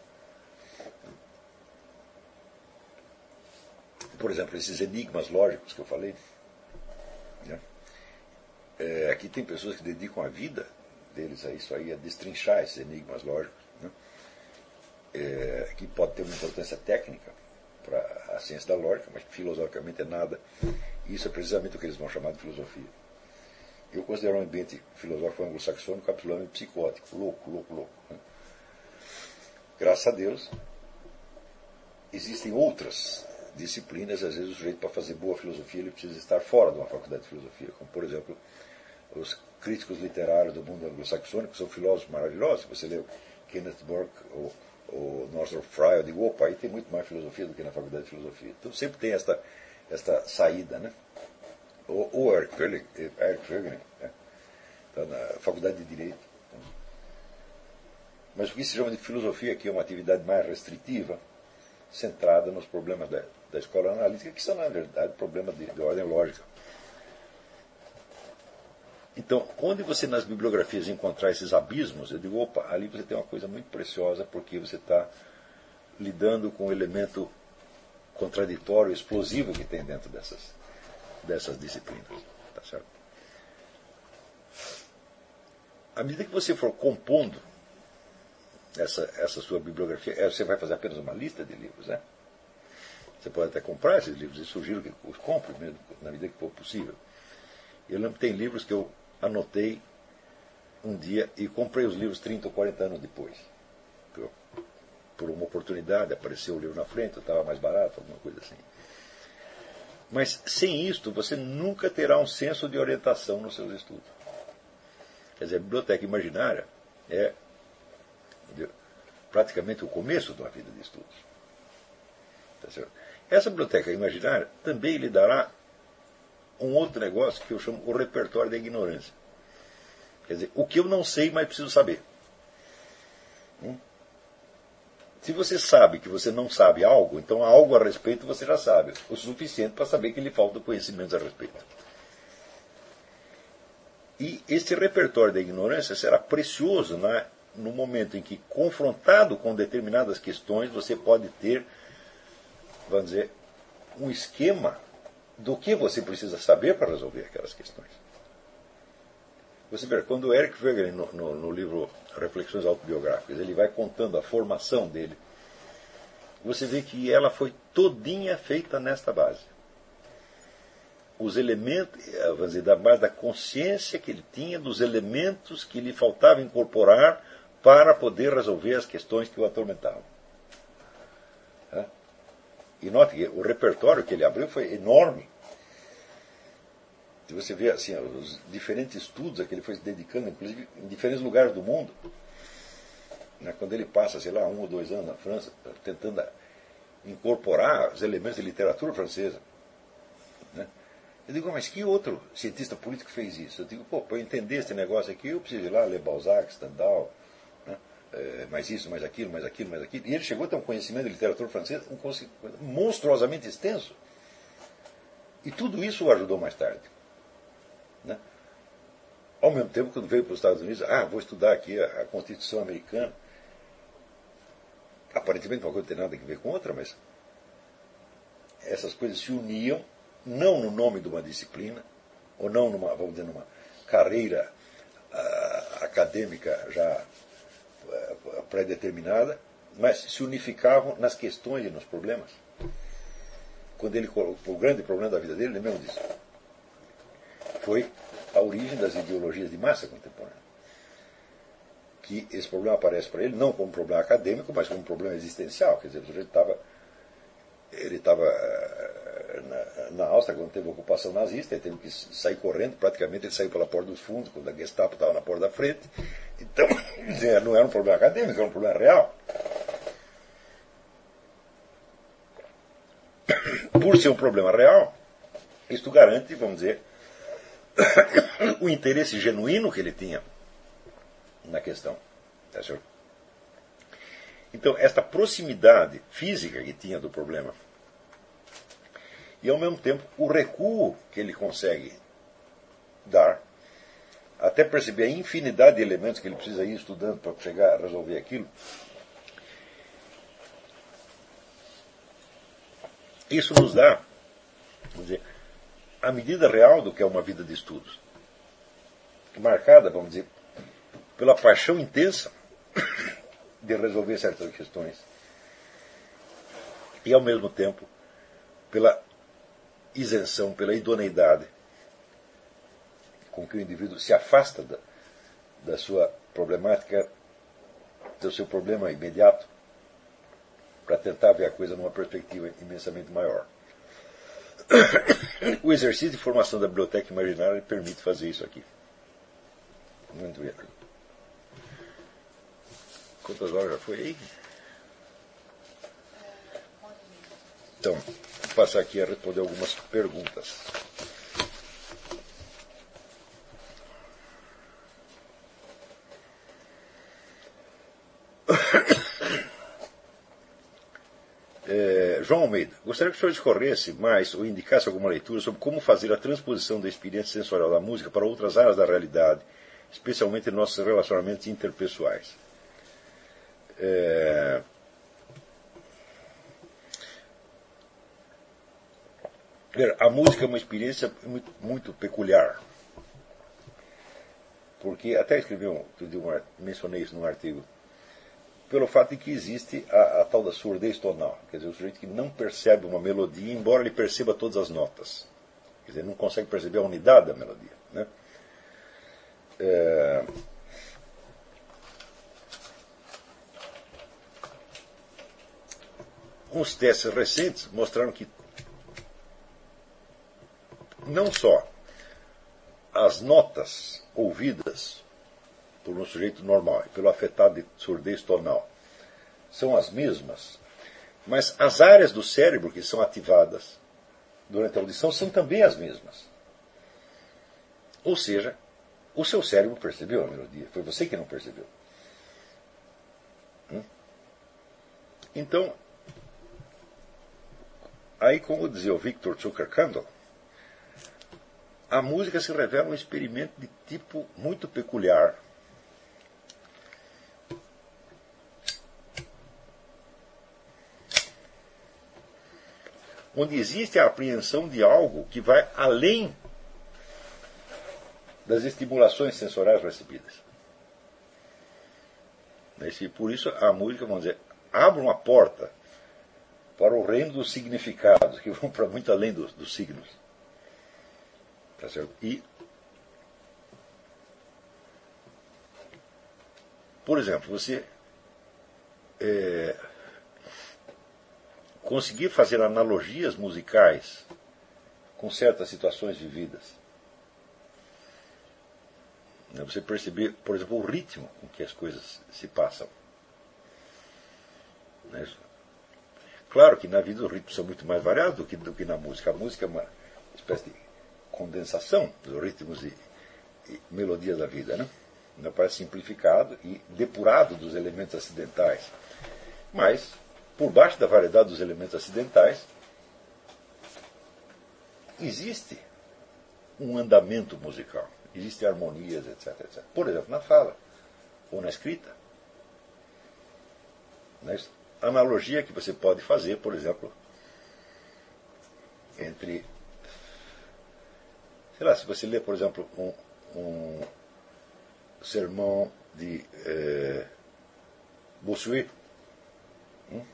Por exemplo, esses enigmas lógicos que eu falei, né? É, aqui tem pessoas que dedicam a vida deles a isso aí, a destrinchar esses enigmas lógicos, né? É, que pode ter uma importância técnica para a ciência da lógica, mas filosoficamente é nada. Isso é precisamente o que eles vão chamar de filosofia. Eu considero um ambiente filosófico anglo-saxônico absolutamente psicótico, louco, louco, louco. Né? Graças a Deus, existem outras disciplinas. Às vezes o sujeito, para fazer boa filosofia, ele precisa estar fora de uma faculdade de filosofia, como por exemplo os críticos literários do mundo anglo-saxônico são filósofos maravilhosos. Você lê Kenneth Burke ou, ou Northrop Frye, eu digo, opa, aí tem muito mais filosofia do que na faculdade de filosofia. Então sempre tem esta, esta saída, né? Ou, ou Eric Fögling, né? Então, na faculdade de Direito. Mas o que se chama de filosofia aqui é uma atividade mais restritiva, centrada nos problemas da, da escola analítica, que são, na verdade, problemas de, de ordem lógica. Então, onde você nas bibliografias encontrar esses abismos, eu digo, opa, ali você tem uma coisa muito preciosa, porque você está lidando com o elemento contraditório, explosivo que tem dentro dessas, dessas disciplinas. Tá certo? À medida que você for compondo essa, essa sua bibliografia, você vai fazer apenas uma lista de livros, né? Você pode até comprar esses livros, e sugiro que os compre mesmo, na medida que for possível. Eu lembro que tem livros que eu anotei um dia e comprei os livros trinta ou quarenta anos depois. Eu, por uma oportunidade, apareceu o livro na frente, estava mais barato, alguma coisa assim. Mas sem isto, você nunca terá um senso de orientação nos seus estudos. Quer dizer, a biblioteca imaginária é praticamente o começo de uma vida de estudos. Tá certo? Essa biblioteca imaginária também lhe dará um outro negócio que eu chamo o repertório da ignorância. Quer dizer, o que eu não sei, mas preciso saber. Hum? Se você sabe que você não sabe algo, então algo a respeito você já sabe. O suficiente para saber que lhe falta conhecimentos a respeito. E esse repertório da ignorância será precioso na, no momento em que, confrontado com determinadas questões, você pode ter, vamos dizer, um esquema do que você precisa saber para resolver aquelas questões. Você vê, quando o Eric Fögling, no, no, no livro Reflexões Autobiográficas, ele vai contando a formação dele, você vê que ela foi todinha feita nesta base. Os elementos, vamos dizer, da base da consciência que ele tinha, dos elementos que lhe faltava incorporar para poder resolver as questões que o atormentavam. E note que o repertório que ele abriu foi enorme. Se você vê assim, os diferentes estudos a que ele foi se dedicando, inclusive em diferentes lugares do mundo, né, quando ele passa, sei lá, um ou dois anos na França, tentando incorporar os elementos de literatura francesa. Né? Eu digo, mas que outro cientista político fez isso? Eu digo, pô, para eu entender esse negócio aqui, eu preciso ir lá ler Balzac, Stendhal, né? É, mais isso, mais aquilo, mais aquilo, mais aquilo. E ele chegou a ter um conhecimento de literatura francesa um monstruosamente extenso. E tudo isso o ajudou mais tarde. Né? Ao mesmo tempo, quando veio para os Estados Unidos, ah, vou estudar aqui a, a Constituição americana. Aparentemente uma coisa não tem nada a ver com outra, mas essas coisas se uniam, não no nome de uma disciplina, ou não numa, vamos dizer, numa carreira uh, acadêmica já pré-determinada, mas se unificavam nas questões e nos problemas. Quando ele colocou o grande problema da vida dele, ele mesmo disse, foi a origem das ideologias de massa contemporânea. Que esse problema aparece para ele não como um problema acadêmico, mas como um problema existencial. Quer dizer, ele estava ele estava na, na Áustria, quando teve a ocupação nazista, ele teve que sair correndo, praticamente ele saiu pela porta dos fundos, quando a Gestapo estava na porta da frente. Então, não era um problema acadêmico, era um problema real. Por ser um problema real, isto garante, vamos dizer, o interesse genuíno que ele tinha na questão. Tá certo? Então, esta proximidade física que tinha do problema, e ao mesmo tempo o recuo que ele consegue dar, até perceber a infinidade de elementos que ele precisa ir estudando para chegar a resolver aquilo, isso nos dá, vamos dizer, a medida real do que é uma vida de estudos, marcada, vamos dizer, pela paixão intensa de resolver certas questões e, ao mesmo tempo, pela isenção, pela idoneidade com que o indivíduo se afasta da, da sua problemática, do seu problema imediato, para tentar ver a coisa numa perspectiva imensamente maior. O exercício de formação da biblioteca imaginária permite fazer isso aqui. Muito bem. Quantas horas já foi aí? Então, vou passar aqui a responder algumas perguntas. É, João Almeida, gostaria que o senhor discorresse mais ou indicasse alguma leitura sobre como fazer a transposição da experiência sensorial da música para outras áreas da realidade, especialmente em nossos relacionamentos interpessoais. É... A música é uma experiência muito, muito peculiar, porque até escrevi um, um, mencionei isso num artigo, pelo fato de que existe a, a tal da surdez tonal, quer dizer, o sujeito que não percebe uma melodia, embora ele perceba todas as notas, quer dizer, não consegue perceber a unidade da melodia, né? É... Uns testes recentes mostraram que não só as notas ouvidas por um sujeito normal e pelo afetado de surdez tonal são as mesmas, mas as áreas do cérebro que são ativadas durante a audição são também as mesmas. Ou seja, o seu cérebro percebeu a melodia, foi você que não percebeu. Hum? Então, aí, como dizia o Victor Zuckerkandl, a música se revela um experimento de tipo muito peculiar, onde existe a apreensão de algo que vai além das estimulações sensoriais recebidas. E por isso a música, vamos dizer, abre uma porta para o reino dos significados, que vão para muito além dos, dos signos. Tá certo? E, por exemplo, você é, conseguir fazer analogias musicais com certas situações vividas. Você perceber, por exemplo, o ritmo com que as coisas se passam. Claro que na vida os ritmos são muito mais variados do que, do que na música. A música é uma espécie de condensação dos ritmos e, e melodias da vida, né? Não parece simplificado e depurado dos elementos acidentais. Mas, por baixo da variedade dos elementos acidentais, existe um andamento musical. Existem harmonias, etc, etcétera. Por exemplo, na fala ou na escrita. Né? Analogia que você pode fazer, por exemplo, entre... Sei lá, se você lê, por exemplo, um, um sermão de eh, Bossuet, hum?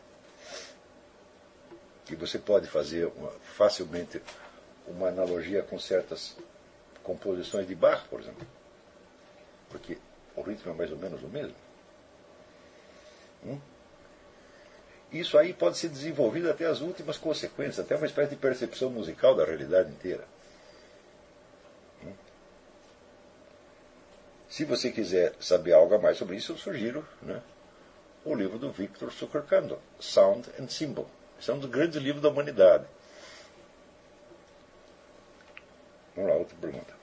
que você pode fazer uma, facilmente uma analogia com certas composições de Bach, por exemplo, porque o ritmo é mais ou menos o mesmo. Hum? isso aí pode ser desenvolvido até as últimas consequências, até uma espécie de percepção musical da realidade inteira. Se você quiser saber algo a mais sobre isso, eu sugiro, né, o livro do Victor Suckerkandl, Sound and Symbol. Esse é um dos grandes livros da humanidade. Vamos lá, outra pergunta.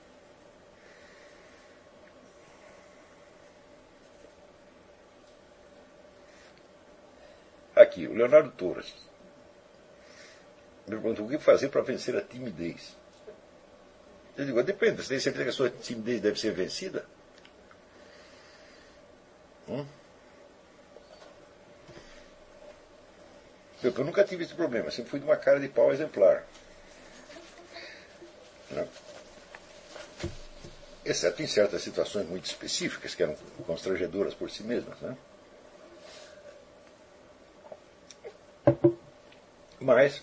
Aqui, o Leonardo Torres me perguntou o que fazer para vencer a timidez. Eu digo, depende, você tem certeza que a sua timidez deve ser vencida? Hum? Eu, eu nunca tive esse problema, sempre fui de uma cara de pau exemplar. Não. Exceto em certas situações muito específicas, que eram constrangedoras por si mesmas. Né? Mas,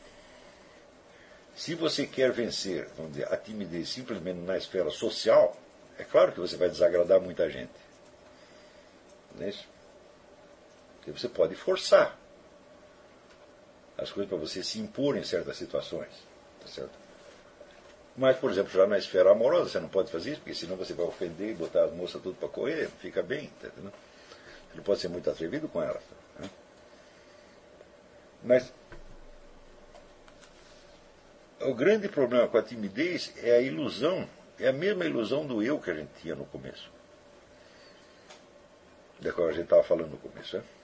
se você quer vencer, vamos dizer, a timidez simplesmente na esfera social, é claro que você vai desagradar muita gente. Não é isso? Porque você pode forçar as coisas para você se impor em certas situações. Tá certo? Mas, por exemplo, já na esfera amorosa você não pode fazer isso, porque senão você vai ofender e botar as moças tudo para correr, não fica bem. Tá entendendo? Você não pode ser muito atrevido com elas. Né? Mas o grande problema com a timidez é a ilusão, é a mesma ilusão do eu que a gente tinha no começo. Da qual a gente estava falando no começo. Né?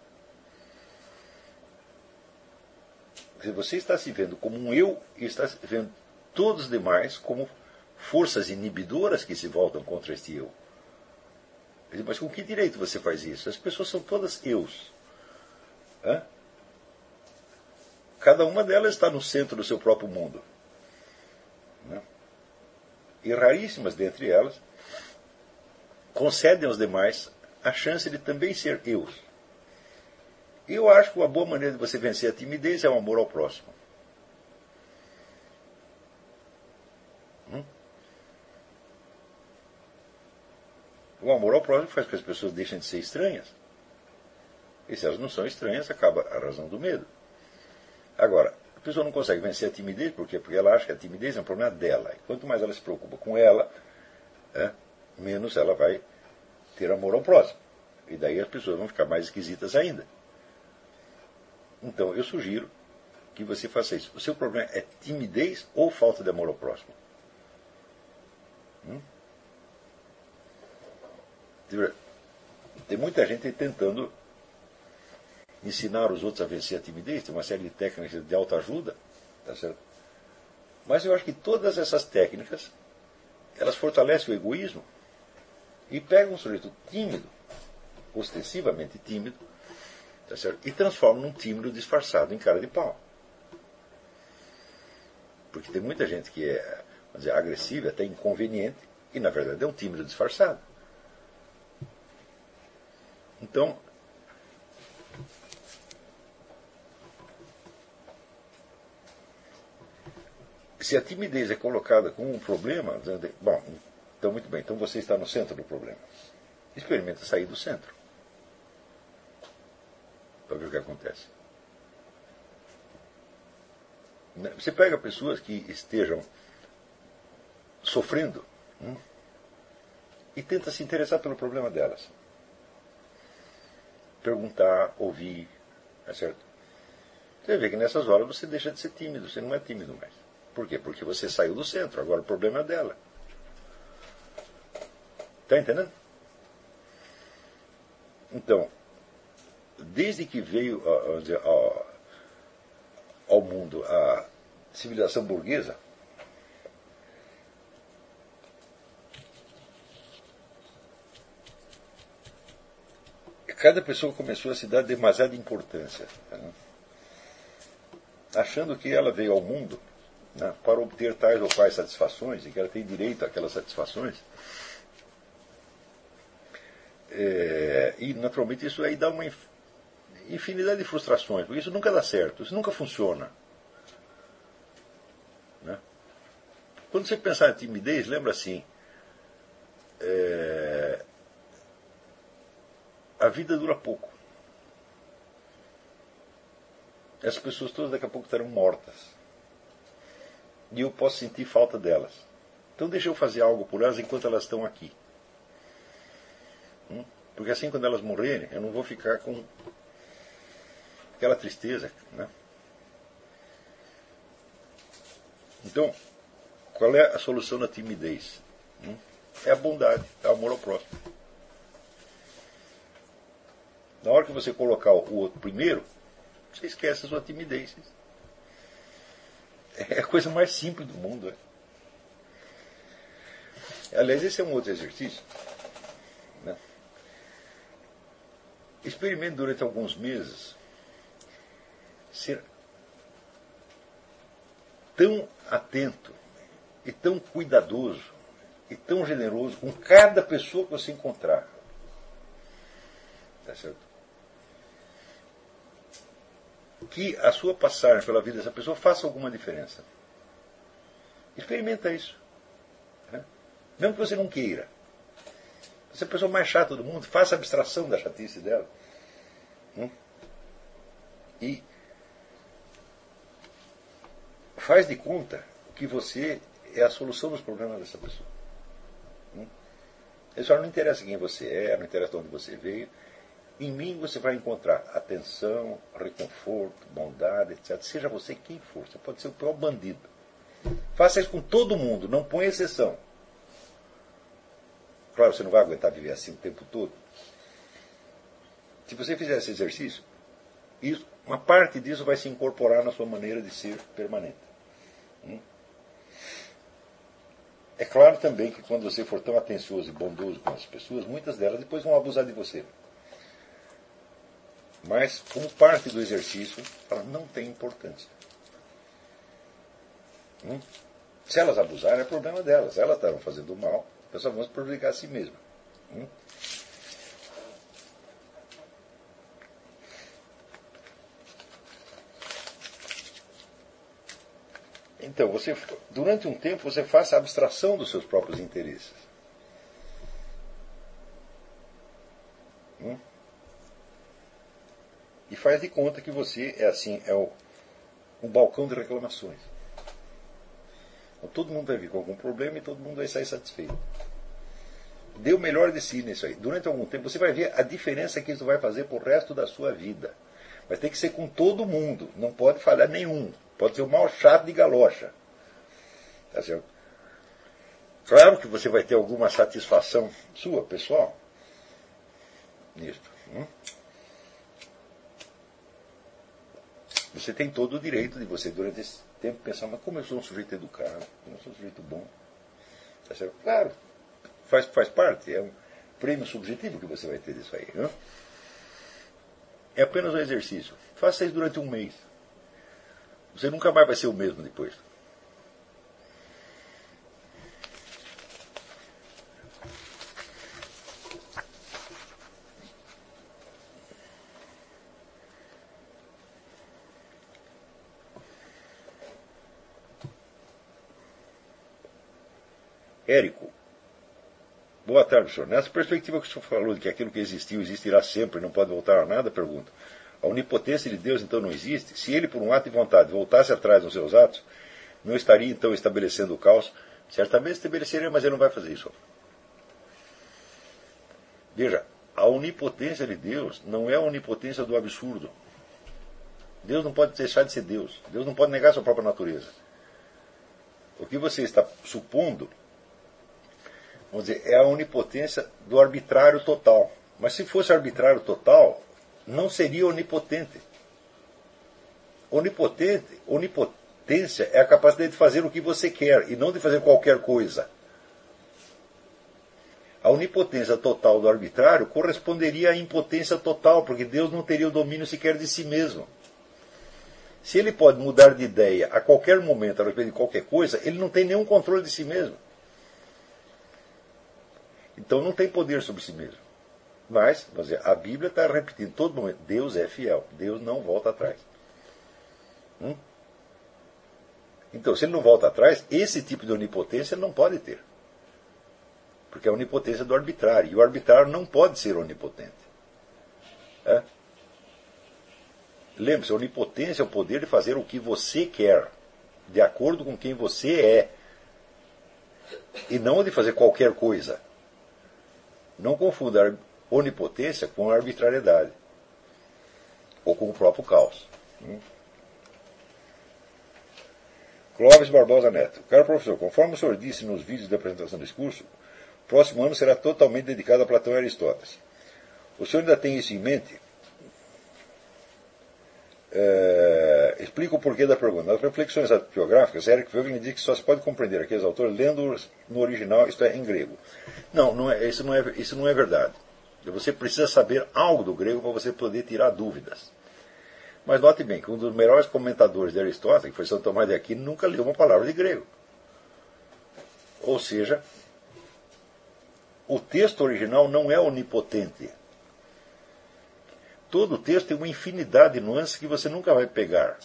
Se você está se vendo como um eu e está se vendo todos os demais como forças inibidoras que se voltam contra este eu. Mas com que direito você faz isso? As pessoas são todas eus. Hã? Cada uma delas está no centro do seu próprio mundo. Né? E raríssimas dentre elas concedem aos demais a chance de também ser eus. E eu acho que uma boa maneira de você vencer a timidez é o amor ao próximo. Hum? O amor ao próximo faz com que as pessoas deixem de ser estranhas. E se elas não são estranhas, acaba a razão do medo. Agora, a pessoa não consegue vencer a timidez, por quê? Porque ela acha que a timidez é um problema dela. E quanto mais ela se preocupa com ela, é, menos ela vai ter amor ao próximo. E daí as pessoas vão ficar mais esquisitas ainda. Então, eu sugiro que você faça isso. O seu problema é timidez ou falta de amor ao próximo? Hum? Tem muita gente tentando ensinar os outros a vencer a timidez, tem uma série de técnicas de autoajuda, tá certo? Mas eu acho que todas essas técnicas, elas fortalecem o egoísmo e pegam um sujeito tímido, ostensivamente tímido, tá certo? E transformam num tímido disfarçado em cara de pau. Porque tem muita gente que é, vamos dizer, agressiva, até inconveniente, e na verdade é um tímido disfarçado. Então, se a timidez é colocada como um problema, bom, então muito bem, então você está no centro do problema. Experimenta sair do centro. Para ver o que acontece. Você pega pessoas que estejam sofrendo hum, e tenta se interessar pelo problema delas. Perguntar, ouvir, é certo? Você vê que nessas horas você deixa de ser tímido, você não é tímido mais. Por quê? Porque você saiu do centro, agora o problema é dela. Está entendendo? Então, desde que veio vamos dizer, ao, ao mundo a civilização burguesa, cada pessoa começou a se dar demasiada importância, né? Achando que ela veio ao mundo, né, para obter tais ou quais satisfações e que ela tem direito àquelas satisfações. É, e naturalmente isso aí dá uma infinidade de frustrações, porque isso nunca dá certo, isso nunca funciona. Né? Quando você pensar em timidez, lembra assim, é, a vida dura pouco. Essas pessoas todas daqui a pouco estarão mortas. E eu posso sentir falta delas. Então deixa eu fazer algo por elas enquanto elas estão aqui. Hum? Porque assim, quando elas morrerem, eu não vou ficar com aquela tristeza, né? Então, qual é a solução da timidez? Hum? É a bondade, é o amor ao próximo. Na hora que você colocar o outro primeiro, você esquece a sua timidez. É a coisa mais simples do mundo. É? Aliás, esse é um outro exercício. Né? Experimente durante alguns meses ser tão atento e tão cuidadoso e tão generoso com cada pessoa que você encontrar. Tá certo? Que a sua passagem pela vida dessa pessoa faça alguma diferença. Experimenta isso. Né? Mesmo que você não queira. Você é a pessoa mais chata do mundo, faça abstração da chatice dela. Hum? E faz de conta que você é a solução dos problemas dessa pessoa. Hum? Isso não interessa quem você é, não interessa de onde você veio. Em mim você vai encontrar atenção, reconforto, bondade, etcétera. Seja você quem for, você pode ser o pior bandido. Faça isso com todo mundo, não ponha exceção. Claro, você não vai aguentar viver assim o tempo todo. Se você fizer esse exercício, isso, uma parte disso vai se incorporar na sua maneira de ser permanente. Hum? É claro também que quando você for tão atencioso e bondoso com as pessoas, muitas delas depois vão abusar de você. Mas, como parte do exercício, ela não tem importância. Hum? Se elas abusarem, é problema delas. Elas estarão fazendo mal, elas só vão se prejudicar a si mesmas. Hum? Então, você, durante um tempo, você faça a abstração dos seus próprios interesses. Hum? E faz de conta que você é assim, é o, um balcão de reclamações. Então, todo mundo vai vir com algum problema e todo mundo vai sair satisfeito. Dê o melhor de si nisso aí. Durante algum tempo você vai ver a diferença que isso vai fazer para o resto da sua vida. Vai ter que ser com todo mundo. Não pode falhar nenhum. Pode ser o mal chato de galocha. Tá certo? Claro que você vai ter alguma satisfação sua, pessoal, nisto. Hum? Você tem todo o direito de você, durante esse tempo, pensar, mas como eu sou um sujeito educado, como eu sou um sujeito bom. Tá certo? Claro, faz, faz parte, é um prêmio subjetivo que você vai ter disso aí. Né? É apenas um exercício. Faça isso durante um mês. Você nunca mais vai ser o mesmo depois. Érico, boa tarde, senhor. Nessa perspectiva que o senhor falou de que aquilo que existiu existirá sempre e não pode voltar a nada, pergunto, a onipotência de Deus então não existe? Se ele, por um ato de vontade, voltasse atrás nos seus atos, não estaria então estabelecendo o caos? Certamente estabeleceria, mas ele não vai fazer isso. Veja, a onipotência de Deus não é a onipotência do absurdo. Deus não pode deixar de ser Deus. Deus não pode negar a sua própria natureza. O que você está supondo, vamos dizer, é a onipotência do arbitrário total. Mas se fosse arbitrário total, não seria onipotente. Onipotente, onipotência é a capacidade de fazer o que você quer e não de fazer qualquer coisa. A onipotência total do arbitrário corresponderia à impotência total, porque Deus não teria o domínio sequer de si mesmo. Se ele pode mudar de ideia a qualquer momento a respeito de qualquer coisa, ele não tem nenhum controle de si mesmo. Então não tem poder sobre si mesmo. Mas, vamos dizer, a Bíblia está repetindo todo momento, Deus é fiel, Deus não volta atrás. Hum? Então, se ele não volta atrás, esse tipo de onipotência ele não pode ter. Porque é a onipotência do arbitrário. E o arbitrário não pode ser onipotente. É? lembre-se, a onipotência é o poder de fazer o que você quer, de acordo com quem você é, e não de fazer qualquer coisa. Não confunda a onipotência com a arbitrariedade, ou com o próprio caos. Clóvis Barbosa Neto. Caro professor, conforme o senhor disse nos vídeos de apresentação desse curso, o próximo ano será totalmente dedicado a Platão e Aristóteles. O senhor ainda tem isso em mente? É, explica o porquê da pergunta. Nas reflexões biográficas, Eric Voegelin diz que só se pode compreender aqueles autores lendo no original, isto é, em grego. Não, não é, isso, não é, isso não é verdade. Você precisa saber algo do grego para você poder tirar dúvidas. Mas note bem que um dos melhores comentadores de Aristóteles, que foi São Tomás de Aquino, nunca leu uma palavra de grego. Ou seja, o texto original não é onipotente. Todo texto tem uma infinidade de nuances que você nunca vai pegar.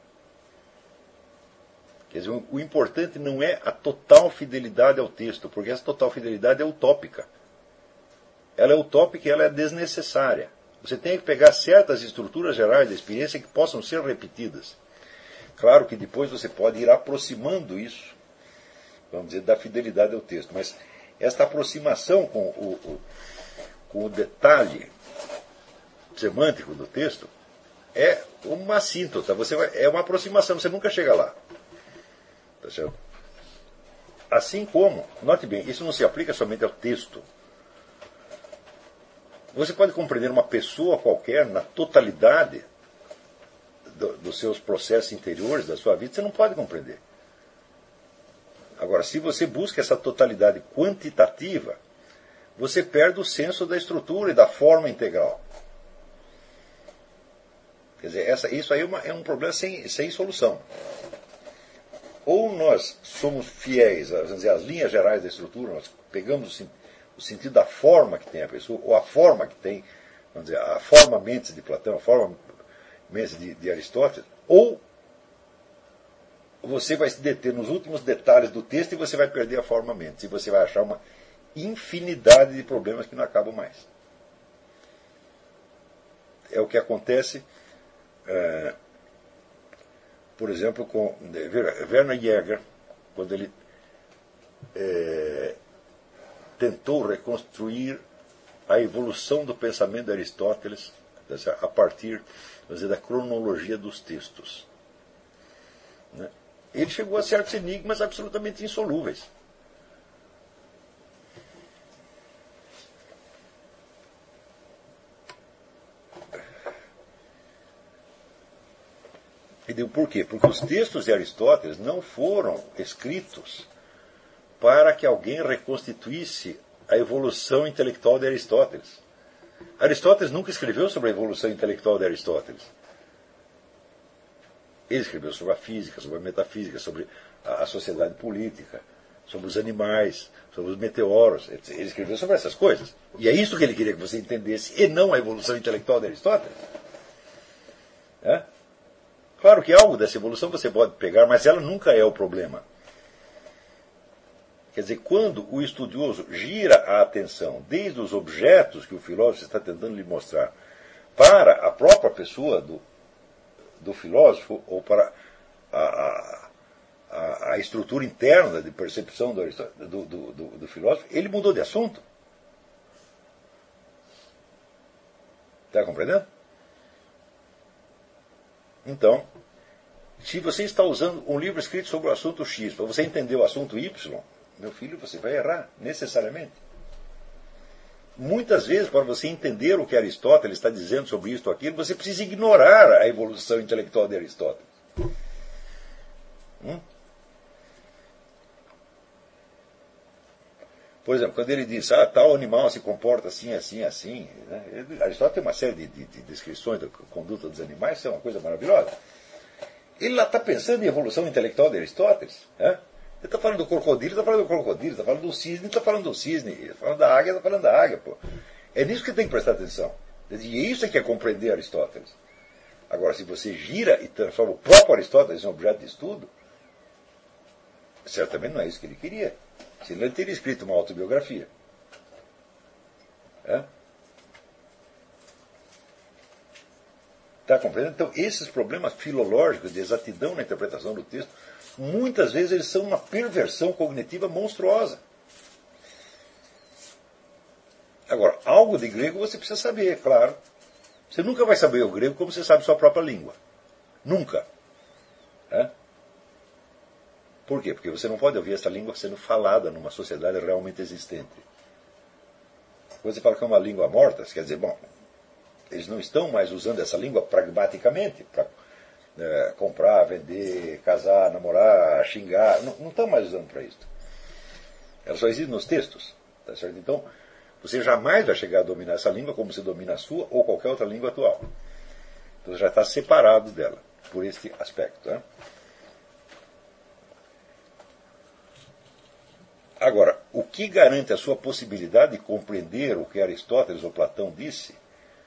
Quer dizer, o importante não é a total fidelidade ao texto, porque essa total fidelidade é utópica. Ela é utópica e ela é desnecessária. Você tem que pegar certas estruturas gerais da experiência que possam ser repetidas. Claro que depois você pode ir aproximando isso, vamos dizer, da fidelidade ao texto. Mas esta aproximação com o, o, com o detalhe semântico do texto é uma assíntota. Você vai, é uma aproximação, você nunca chega lá. Tá certo? Assim como, note bem, isso não se aplica somente ao texto. Você pode compreender uma pessoa qualquer na totalidade do, dos seus processos interiores, da sua vida, você não pode compreender. Agora, se você busca essa totalidade quantitativa, você perde o senso da estrutura e da forma integral. Quer dizer, essa, isso aí é, uma, é um problema sem, sem solução. Ou nós somos fiéis vamos dizer, às linhas gerais da estrutura, nós pegamos o o sentido da forma que tem a pessoa, ou a forma que tem, vamos dizer, a forma mentis de Platão, a forma mentis de, de Aristóteles, ou você vai se deter nos últimos detalhes do texto e você vai perder a forma mentis, e você vai achar uma infinidade de problemas que não acabam mais. É o que acontece, é, por exemplo, com Werner Jäger, quando ele é, tentou reconstruir a evolução do pensamento de Aristóteles a partir, vamos dizer, da cronologia dos textos. Ele chegou a certos enigmas absolutamente insolúveis. E deu por quê? Porque os textos de Aristóteles não foram escritos para que alguém reconstituísse a evolução intelectual de Aristóteles. Aristóteles nunca escreveu sobre a evolução intelectual de Aristóteles. Ele escreveu sobre a física, sobre a metafísica, sobre a sociedade política, sobre os animais, sobre os meteoros. Ele escreveu sobre essas coisas. E é isso que ele queria que você entendesse, e não a evolução intelectual de Aristóteles. É? Claro que algo dessa evolução você pode pegar, mas ela nunca é o problema. Quer dizer, quando o estudioso gira a atenção desde os objetos que o filósofo está tentando lhe mostrar para a própria pessoa do, do filósofo, ou para a, a, a estrutura interna de percepção do, do, do, do, do filósofo, ele mudou de assunto. Está compreendendo? Então, se você está usando um livro escrito sobre o assunto X, para você entender o assunto Y, meu filho, você vai errar, necessariamente. Muitas vezes, para você entender o que Aristóteles está dizendo sobre isto ou aquilo, você precisa ignorar a evolução intelectual de Aristóteles. Hum? Por exemplo, quando ele diz, ah, tal animal se comporta assim, assim, assim. Né? Aristóteles tem uma série de, de, de descrições da conduta dos animais, isso é uma coisa maravilhosa. Ele lá está pensando em evolução intelectual de Aristóteles. Né? Ele está falando do crocodilo, está falando do crocodilo, está falando do cisne, está falando do cisne, está falando da águia, está falando da águia. Pô. É nisso que tem que prestar atenção. E é isso que é compreender Aristóteles. Agora, se você gira e transforma o próprio Aristóteles em um objeto de estudo, certamente não é isso que ele queria. Senão ele teria escrito uma autobiografia. É? Está compreendendo? Então, esses problemas filológicos de exatidão na interpretação do texto, muitas vezes eles são uma perversão cognitiva monstruosa. Agora, algo de grego você precisa saber, claro. Você nunca vai saber o grego como você sabe sua própria língua. Nunca. É? Por quê? Porque você não pode ouvir essa língua sendo falada numa sociedade realmente existente. Quando você fala que é uma língua morta, quer dizer, bom, eles não estão mais usando essa língua pragmaticamente para é, comprar, vender, casar, namorar, xingar. Não, não estão mais usando para isso. Ela só existe nos textos. Tá certo? Então, você jamais vai chegar a dominar essa língua como você domina a sua ou qualquer outra língua atual. Então, você já está separado dela por este aspecto. Né? Agora, o que garante a sua possibilidade de compreender o que Aristóteles ou Platão disse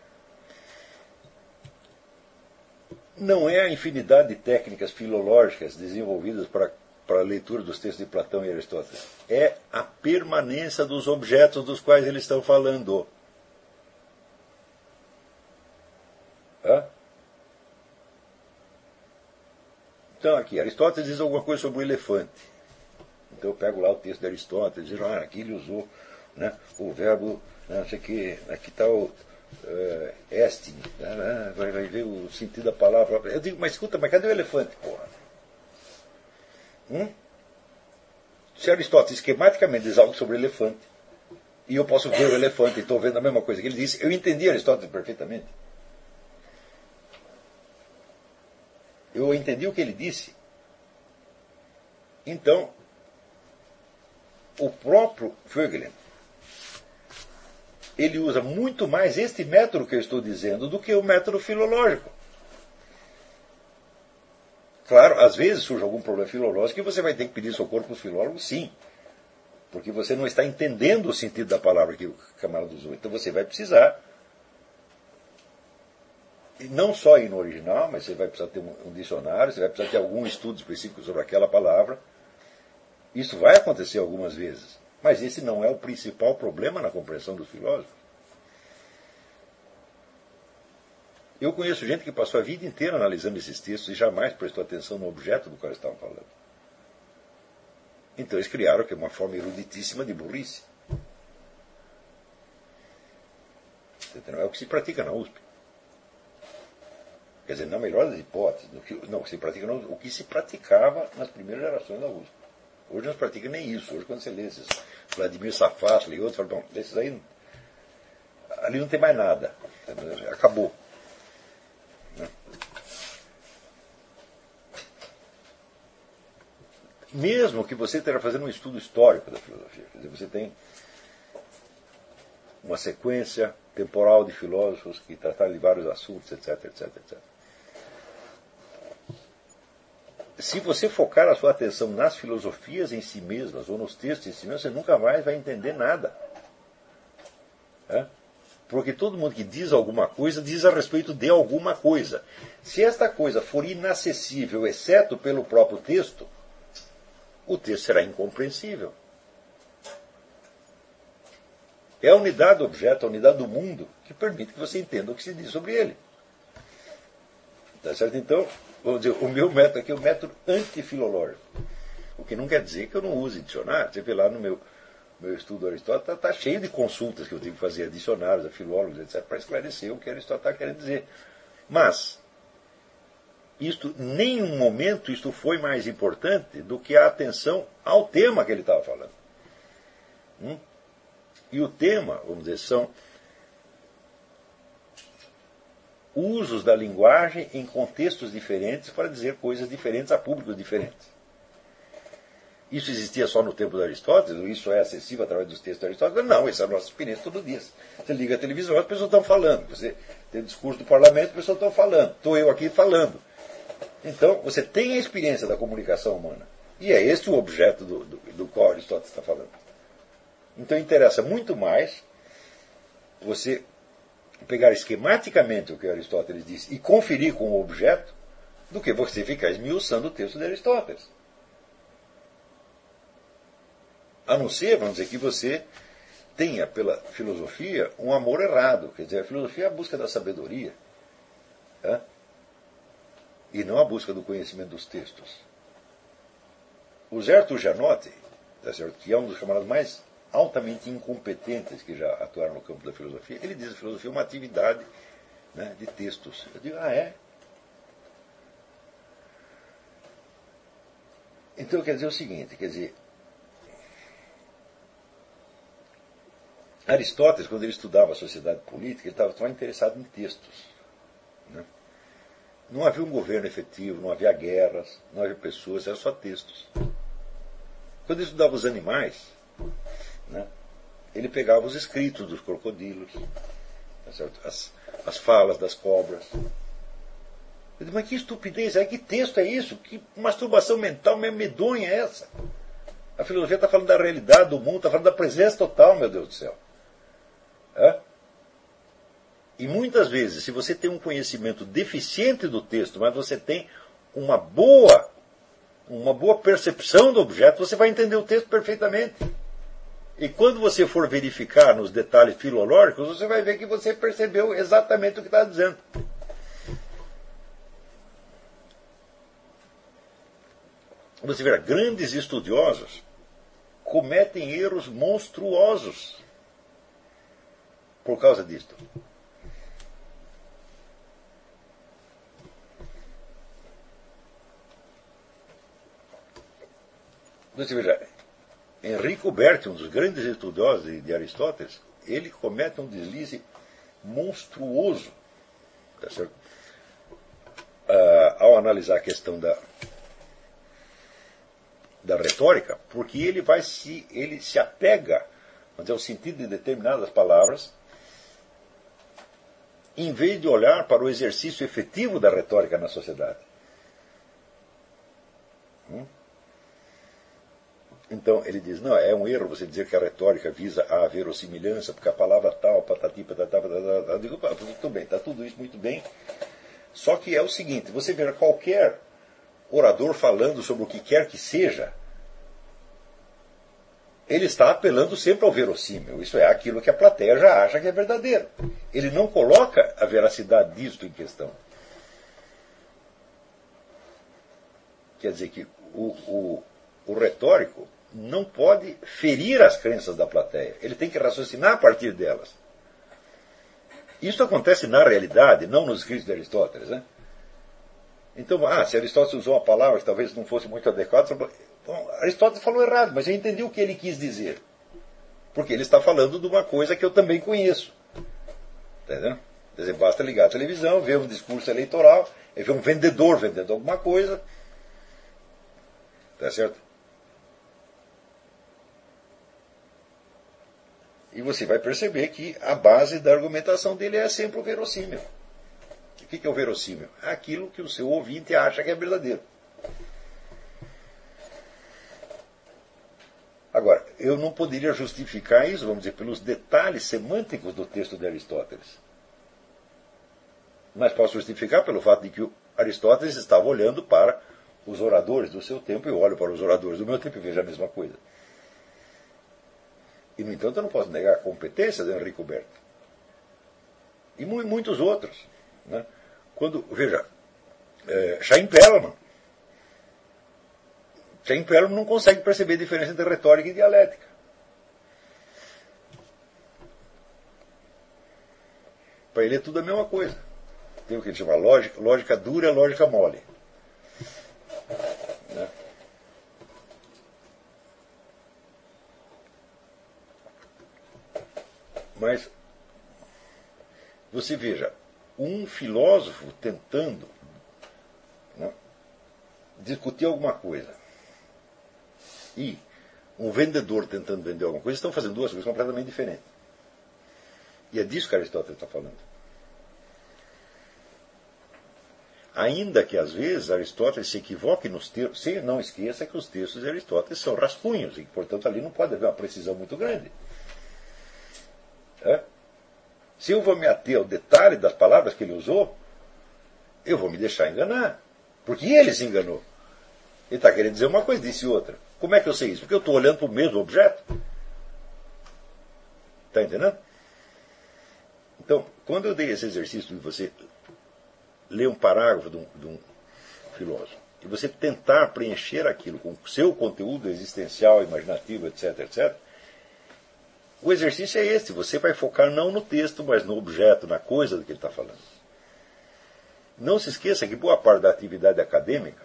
não é a infinidade de técnicas filológicas desenvolvidas para, para a leitura dos textos de Platão e Aristóteles. É a permanência dos objetos dos quais eles estão falando. Hã? Então, aqui, Aristóteles diz alguma coisa sobre o elefante. Então eu pego lá o texto de Aristóteles e digo, ah, aqui ele usou, né, o verbo, né, não sei o que, aqui está o uh, estin, né, vai, vai ver o sentido da palavra. Eu digo, mas escuta, mas cadê o elefante, porra? Hum? Se Aristóteles esquematicamente diz algo sobre o elefante, e eu posso ver o elefante e estou vendo a mesma coisa que ele disse, eu entendi Aristóteles perfeitamente. Eu entendi o que ele disse. Então, o próprio Voegelin, ele usa muito mais este método que eu estou dizendo do que o método filológico. Claro, às vezes surge algum problema filológico e você vai ter que pedir socorro para os filólogos, sim. Porque você não está entendendo o sentido da palavra que o camarada usou. Então você vai precisar, e não só ir no original, mas você vai precisar ter um, um dicionário, você vai precisar ter algum estudo específico sobre aquela palavra. Isso vai acontecer algumas vezes, mas esse não é o principal problema na compreensão dos filósofos. Eu conheço gente que passou a vida inteira analisando esses textos e jamais prestou atenção no objeto do qual eles estavam falando. Então eles criaram que é uma forma eruditíssima de burrice. Não é o que se pratica na U S P. Quer dizer, na melhor das hipóteses, no que, não, se pratica não, o que se praticava nas primeiras gerações da U S P. Hoje não se pratica nem isso. Hoje, quando você lê esses Vladimir Safatli e outros, fala, bom, desses aí, ali não tem mais nada. Acabou. Mesmo que você esteja fazendo um estudo histórico da filosofia, quer dizer, você tem uma sequência temporal de filósofos que trataram de vários assuntos, etc, etc, etcétera. Se você focar a sua atenção nas filosofias em si mesmas, ou nos textos em si mesmos, você nunca mais vai entender nada. É? Porque todo mundo que diz alguma coisa, diz a respeito de alguma coisa. Se esta coisa for inacessível, exceto pelo próprio texto, o texto será incompreensível. É a unidade do objeto, a unidade do mundo, que permite que você entenda o que se diz sobre ele. Tá certo? Então, vamos dizer, o meu método aqui é o método antifilológico. O que não quer dizer que eu não use dicionário. Você vê lá no meu, meu estudo do Aristóteles, está tá cheio de consultas que eu tive que fazer a dicionários, a filólogos, etcétera, para esclarecer o que Aristóteles está querendo dizer. Mas, isto, em nenhum momento isto foi mais importante do que a atenção ao tema que ele estava falando. Hum? E o tema, vamos dizer, são usos da linguagem em contextos diferentes para dizer coisas diferentes a públicos diferentes. Isso existia só no tempo de Aristóteles? Ou isso é acessível através dos textos de Aristóteles? Não, essa é a nossa experiência todo dia. Você liga a televisão, as pessoas estão falando. Você tem o discurso do parlamento, as pessoas estão falando. Estou eu aqui falando. Então, você tem a experiência da comunicação humana. E é este o objeto do, do, do qual Aristóteles está falando. Então, interessa muito mais você pegar esquematicamente o que Aristóteles disse e conferir com o objeto do que você ficar esmiuçando o texto de Aristóteles. A não ser, vamos dizer, que você tenha pela filosofia um amor errado. Quer dizer, a filosofia é a busca da sabedoria. Tá? e não a busca do conhecimento dos textos. O Zerto Janotti, tá certo, que é um dos camaradas mais altamente incompetentes que já atuaram no campo da filosofia, ele diz que a filosofia é uma atividade, né, de textos. Eu digo, ah, é? Então quer dizer o seguinte, quer dizer, Aristóteles, quando ele estudava a sociedade política, ele estava só interessado em textos. Né? Não havia um governo efetivo, não havia guerras, não havia pessoas, eram só textos. Quando ele estudava os animais, né, ele pegava os escritos dos crocodilos, tá certo? As, as falas das cobras. Eu digo, mas que estupidez é? Que texto é isso? Que masturbação mental meio medonha é essa? A filosofia está falando da realidade do mundo, está falando da presença total, meu Deus do céu. É? E muitas vezes, se você tem um conhecimento deficiente do texto, mas você tem uma boa, uma boa percepção do objeto, você vai entender o texto perfeitamente. E quando você for verificar nos detalhes filológicos, você vai ver que você percebeu exatamente o que está dizendo. Você verá, grandes estudiosos cometem erros monstruosos por causa disto. Você veja, Enrico Berti, um dos grandes estudiosos de, de Aristóteles, ele comete um deslize monstruoso, tá certo? Ah, ao analisar a questão da, da retórica, porque ele vai se, ele se apega, vamos dizer, ao sentido de determinadas palavras, em vez de olhar para o exercício efetivo da retórica na sociedade. Hum? Então, ele diz, não, é um erro você dizer que a retórica visa a verossimilhança, porque a palavra tal, patati, patatá, patatá, eu digo, tudo bem, está tudo isso muito bem, só que é o seguinte, você vê qualquer orador falando sobre o que quer que seja, ele está apelando sempre ao verossímil, isso é aquilo que a plateia já acha que é verdadeiro. Ele não coloca a veracidade disto em questão. Quer dizer que o, o, o retórico não pode ferir as crenças da plateia. Ele tem que raciocinar a partir delas. Isso acontece na realidade, não nos escritos de Aristóteles. Né? Então, ah, se Aristóteles usou uma palavra que talvez não fosse muito adequada, bom, Aristóteles falou errado, mas eu entendi o que ele quis dizer. Porque ele está falando de uma coisa que eu também conheço. Entendeu? Quer dizer, basta ligar a televisão, ver um discurso eleitoral, ver um vendedor vendendo alguma coisa. Tá certo? E você vai perceber que a base da argumentação dele é sempre o verossímil. O que é o verossímil? É aquilo que o seu ouvinte acha que é verdadeiro. Agora, eu não poderia justificar isso, vamos dizer, pelos detalhes semânticos do texto de Aristóteles. Mas posso justificar pelo fato de que o Aristóteles estava olhando para os oradores do seu tempo, e eu olho para os oradores do meu tempo e vejo a mesma coisa. E, no entanto, eu não posso negar a competência de Enrico Berti. E muitos outros. Né? Quando, veja, é, Chaim Perelman. Chaim Perelman não consegue perceber a diferença entre retórica e dialética. Para ele é tudo a mesma coisa. Tem o que ele chama lógica, lógica dura e lógica mole. Né? Mas, você veja, um filósofo tentando, né, discutir alguma coisa e um vendedor tentando vender alguma coisa, estão fazendo duas coisas completamente diferentes. E é disso que Aristóteles está falando. Ainda que, às vezes, Aristóteles se equivoque nos textos, você não esqueça que os textos de Aristóteles são rascunhos, e, portanto, ali não pode haver uma precisão muito grande. É? Se eu vou me ater ao detalhe das palavras que ele usou, eu vou me deixar enganar. Porque ele se enganou. Ele está querendo dizer uma coisa, disse outra. Como é que eu sei isso? Porque eu estou olhando para o mesmo objeto. Está entendendo? Então, quando eu dei esse exercício de você ler um parágrafo de um, de um, filósofo, e você tentar preencher aquilo com o seu conteúdo existencial, imaginativo, etc, etcétera, o exercício é esse. Você vai focar não no texto, mas no objeto, na coisa do que ele está falando. Não se esqueça que boa parte da atividade acadêmica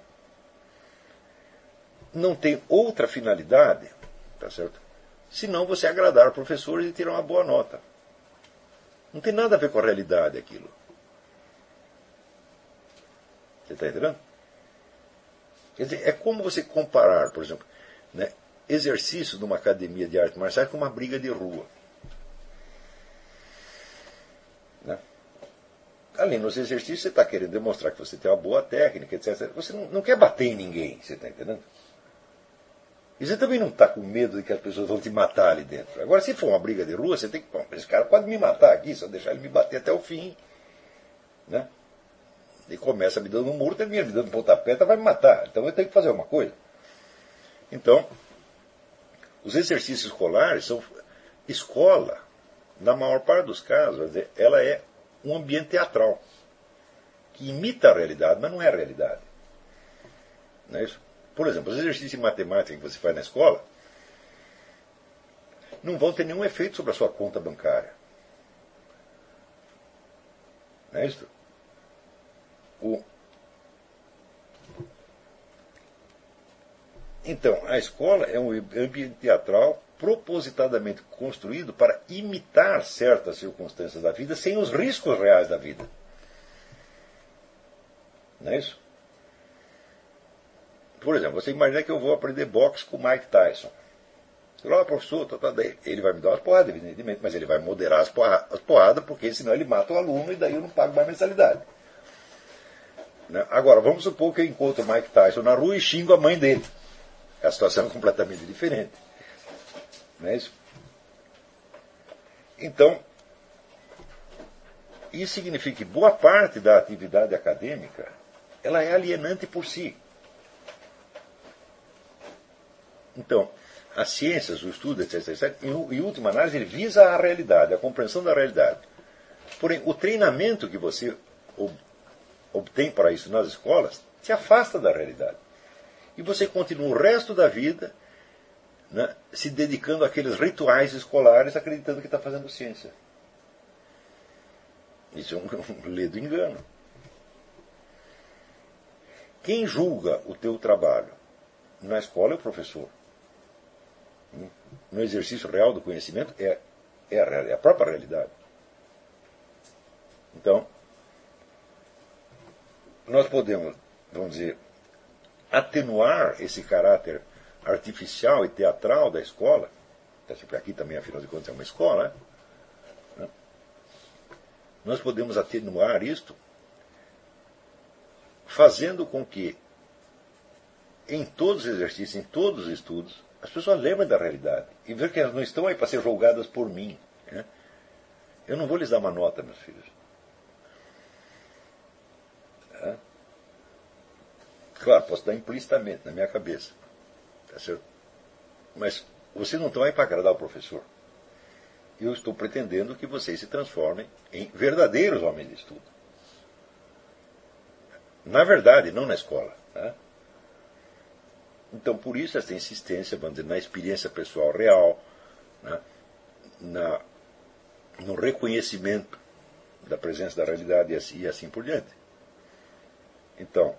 não tem outra finalidade, tá certo? Senão você agradar o professor e tirar uma boa nota. Não tem nada a ver com a realidade aquilo. Você está entendendo? Quer dizer, é como você comparar, por exemplo, né, exercício numa academia de artes marciais com uma briga de rua. Né? Ali nos exercícios você está querendo demonstrar que você tem uma boa técnica, etcétera. Você não, não quer bater em ninguém, você está entendendo? E você também não está com medo de que as pessoas vão te matar ali dentro. Agora, se for uma briga de rua, você tem que... Bom, esse cara pode me matar aqui, se eu deixar ele me bater até o fim. Né? Ele começa me dando um muro, termina me dando um pontapé, vai me matar. Então eu tenho que fazer uma coisa. Então, os exercícios escolares são... Escola, na maior parte dos casos, ela é um ambiente teatral, que imita a realidade, mas não é a realidade. Não é isso? Por exemplo, os exercícios de matemática que você faz na escola não vão ter nenhum efeito sobre a sua conta bancária. Não é isso? O... Então, a escola é um ambiente teatral propositadamente construído para imitar certas circunstâncias da vida sem os riscos reais da vida. Não é isso? Por exemplo, você imagina que eu vou aprender boxe com o Mike Tyson. Lá, professor, tá, tá, daí. Ele vai me dar umas porradas, evidentemente, mas ele vai moderar as porradas, as porradas, porque senão ele mata o aluno e daí eu não pago mais mensalidade. Né? Agora, vamos supor que eu encontro o Mike Tyson na rua e xingo a mãe dele. A situação é completamente diferente. Não é isso? Então, isso significa que boa parte da atividade acadêmica ela é alienante por si. Então, as ciências, o estudo, etc, etcétera, em última análise, ele visa a realidade, a compreensão da realidade. Porém, o treinamento que você obtém para isso nas escolas te afasta da realidade. E você continua o resto da vida, né, se dedicando àqueles rituais escolares, acreditando que está fazendo ciência. Isso é um, um ledo engano. Quem julga o teu trabalho na escola é o professor. No exercício real do conhecimento é, é, a, é a própria realidade. Então, nós podemos, vamos dizer, atenuar esse caráter artificial e teatral da escola, porque aqui também, afinal de contas, é uma escola, né? Nós podemos atenuar isto fazendo com que, em todos os exercícios, em todos os estudos, as pessoas lembrem da realidade e ver que elas não estão aí para ser julgadas por mim. Né? Eu não vou lhes dar uma nota, meus filhos. É? Claro, posso dar implicitamente na minha cabeça. Tá certo? Mas vocês não estão aí para agradar o professor. Eu estou pretendendo que vocês se transformem em verdadeiros homens de estudo. Na verdade, não na escola. Né? Então, por isso, essa insistência, vamos dizer, na experiência pessoal real, né, na, no reconhecimento da presença da realidade e assim, e assim por diante. Então,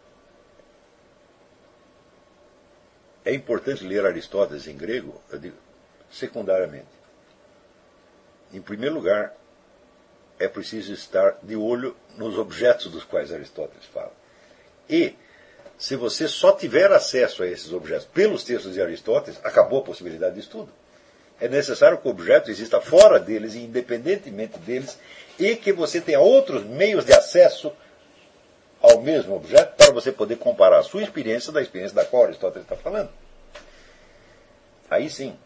é importante ler Aristóteles em grego, eu digo, secundariamente. Em primeiro lugar, é preciso estar de olho nos objetos dos quais Aristóteles fala. E, se você só tiver acesso a esses objetos pelos textos de Aristóteles, acabou a possibilidade de estudo. É necessário que o objeto exista fora deles, independentemente deles, e que você tenha outros meios de acesso ao mesmo objeto para você poder comparar a sua experiência da experiência da qual Aristóteles está falando. Aí sim.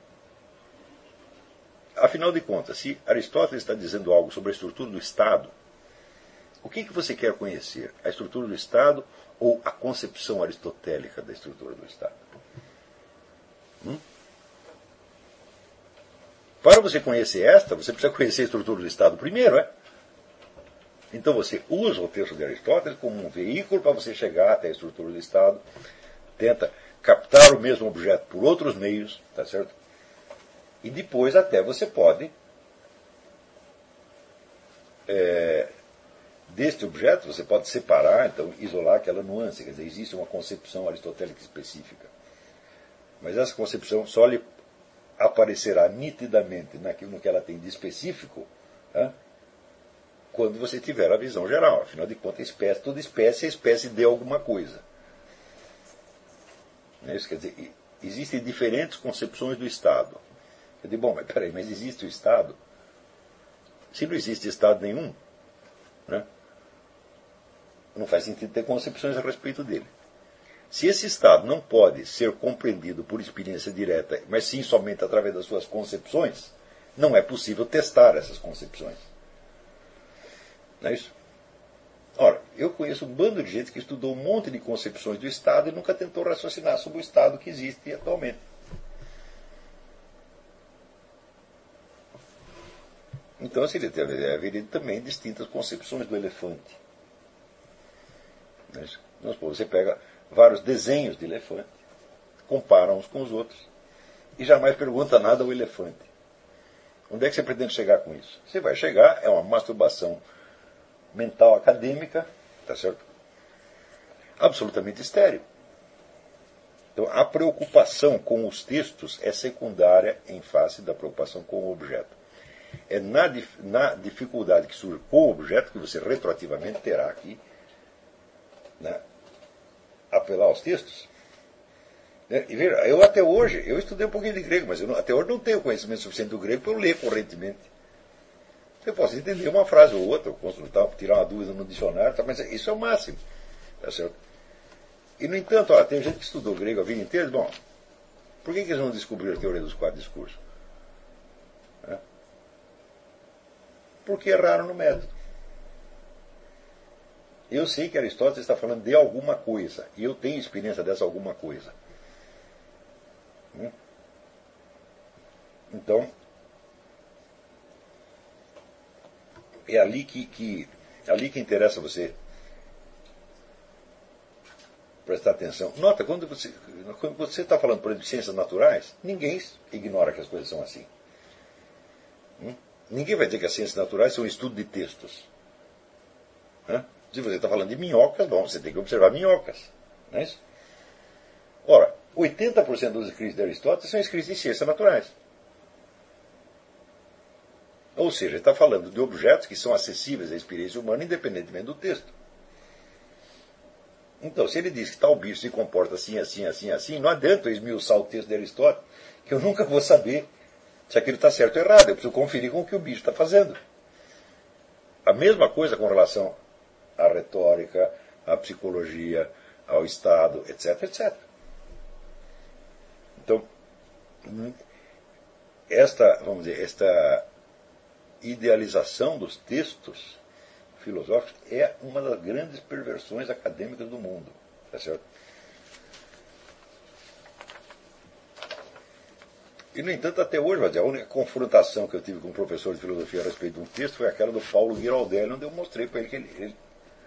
Afinal de contas, se Aristóteles está dizendo algo sobre a estrutura do Estado, o que, que você quer conhecer? A estrutura do Estado ou a concepção aristotélica da estrutura do Estado? Hum? Para você conhecer esta, você precisa conhecer a estrutura do Estado primeiro, é? Então você usa o texto de Aristóteles como um veículo para você chegar até a estrutura do Estado, tenta captar o mesmo objeto por outros meios, tá certo? E depois até você pode, é, deste objeto, você pode separar, então isolar aquela nuance, quer dizer, existe uma concepção aristotélica específica. Mas essa concepção só lhe aparecerá nitidamente naquilo no que ela tem de específico, tá? Quando você tiver a visão geral. Afinal de contas, espécie, toda espécie é espécie de alguma coisa. Isso quer dizer, existem diferentes concepções do Estado. Eu digo, bom, mas peraí, mas existe o Estado? Se não existe Estado nenhum, né, não faz sentido ter concepções a respeito dele. Se esse Estado não pode ser compreendido por experiência direta, mas sim somente através das suas concepções, não é possível testar essas concepções. Não é isso? Ora, eu conheço um bando de gente que estudou um monte de concepções do Estado e nunca tentou raciocinar sobre o Estado que existe atualmente. Então, assim, haveria também distintas concepções do elefante. Não é isso? Então, você pega vários desenhos de elefante, compara uns com os outros e jamais pergunta nada ao elefante. Onde é que você pretende chegar com isso? Você vai chegar, é uma masturbação mental acadêmica, tá certo? Absolutamente estéril. Então, a preocupação com os textos é secundária em face da preocupação com o objeto. É na, na dificuldade que surge com o objeto que você retroativamente terá que, né, apelar aos textos. E veja, eu até hoje, eu estudei um pouquinho de grego, mas eu não, até hoje não tenho conhecimento suficiente do grego para eu ler correntemente. Eu posso entender uma frase ou outra, consultar, tirar uma dúvida no dicionário, tá, mas isso é o máximo. Tá certo? E, no entanto, ó, tem gente que estudou grego a vida inteira. Bom, por que, que eles não descobriram a teoria dos quatro discursos? É? Porque erraram no método. Eu sei que Aristóteles está falando de alguma coisa, e eu tenho experiência dessa alguma coisa. Então, é ali que, que, ali que interessa você prestar atenção. Nota, quando você, quando você está falando, por exemplo, de ciências naturais, ninguém ignora que as coisas são assim. Hum? Ninguém vai dizer que as ciências naturais são um estudo de textos. Hã? Se você está falando de minhocas, bom, você tem que observar minhocas. Não é isso? Ora, oitenta por cento dos escritos de Aristóteles são escritos em ciências naturais. Ou seja, ele está falando de objetos que são acessíveis à experiência humana, independentemente do texto. Então, se ele diz que tal bicho se comporta assim, assim, assim, assim, não adianta eu esmiuçar o texto de Aristóteles, que eu nunca vou saber se aquilo está certo ou errado. Eu preciso conferir com o que o bicho está fazendo. A mesma coisa com relação à retórica, à psicologia, ao Estado, etc, etcétera. Então, esta, vamos dizer, esta idealização dos textos filosóficos é uma das grandes perversões acadêmicas do mundo. Tá certo? E, no entanto, até hoje, a única confrontação que eu tive com um professor de filosofia a respeito de um texto foi aquela do Paulo Giraldelli, onde eu mostrei para ele que ele, ele,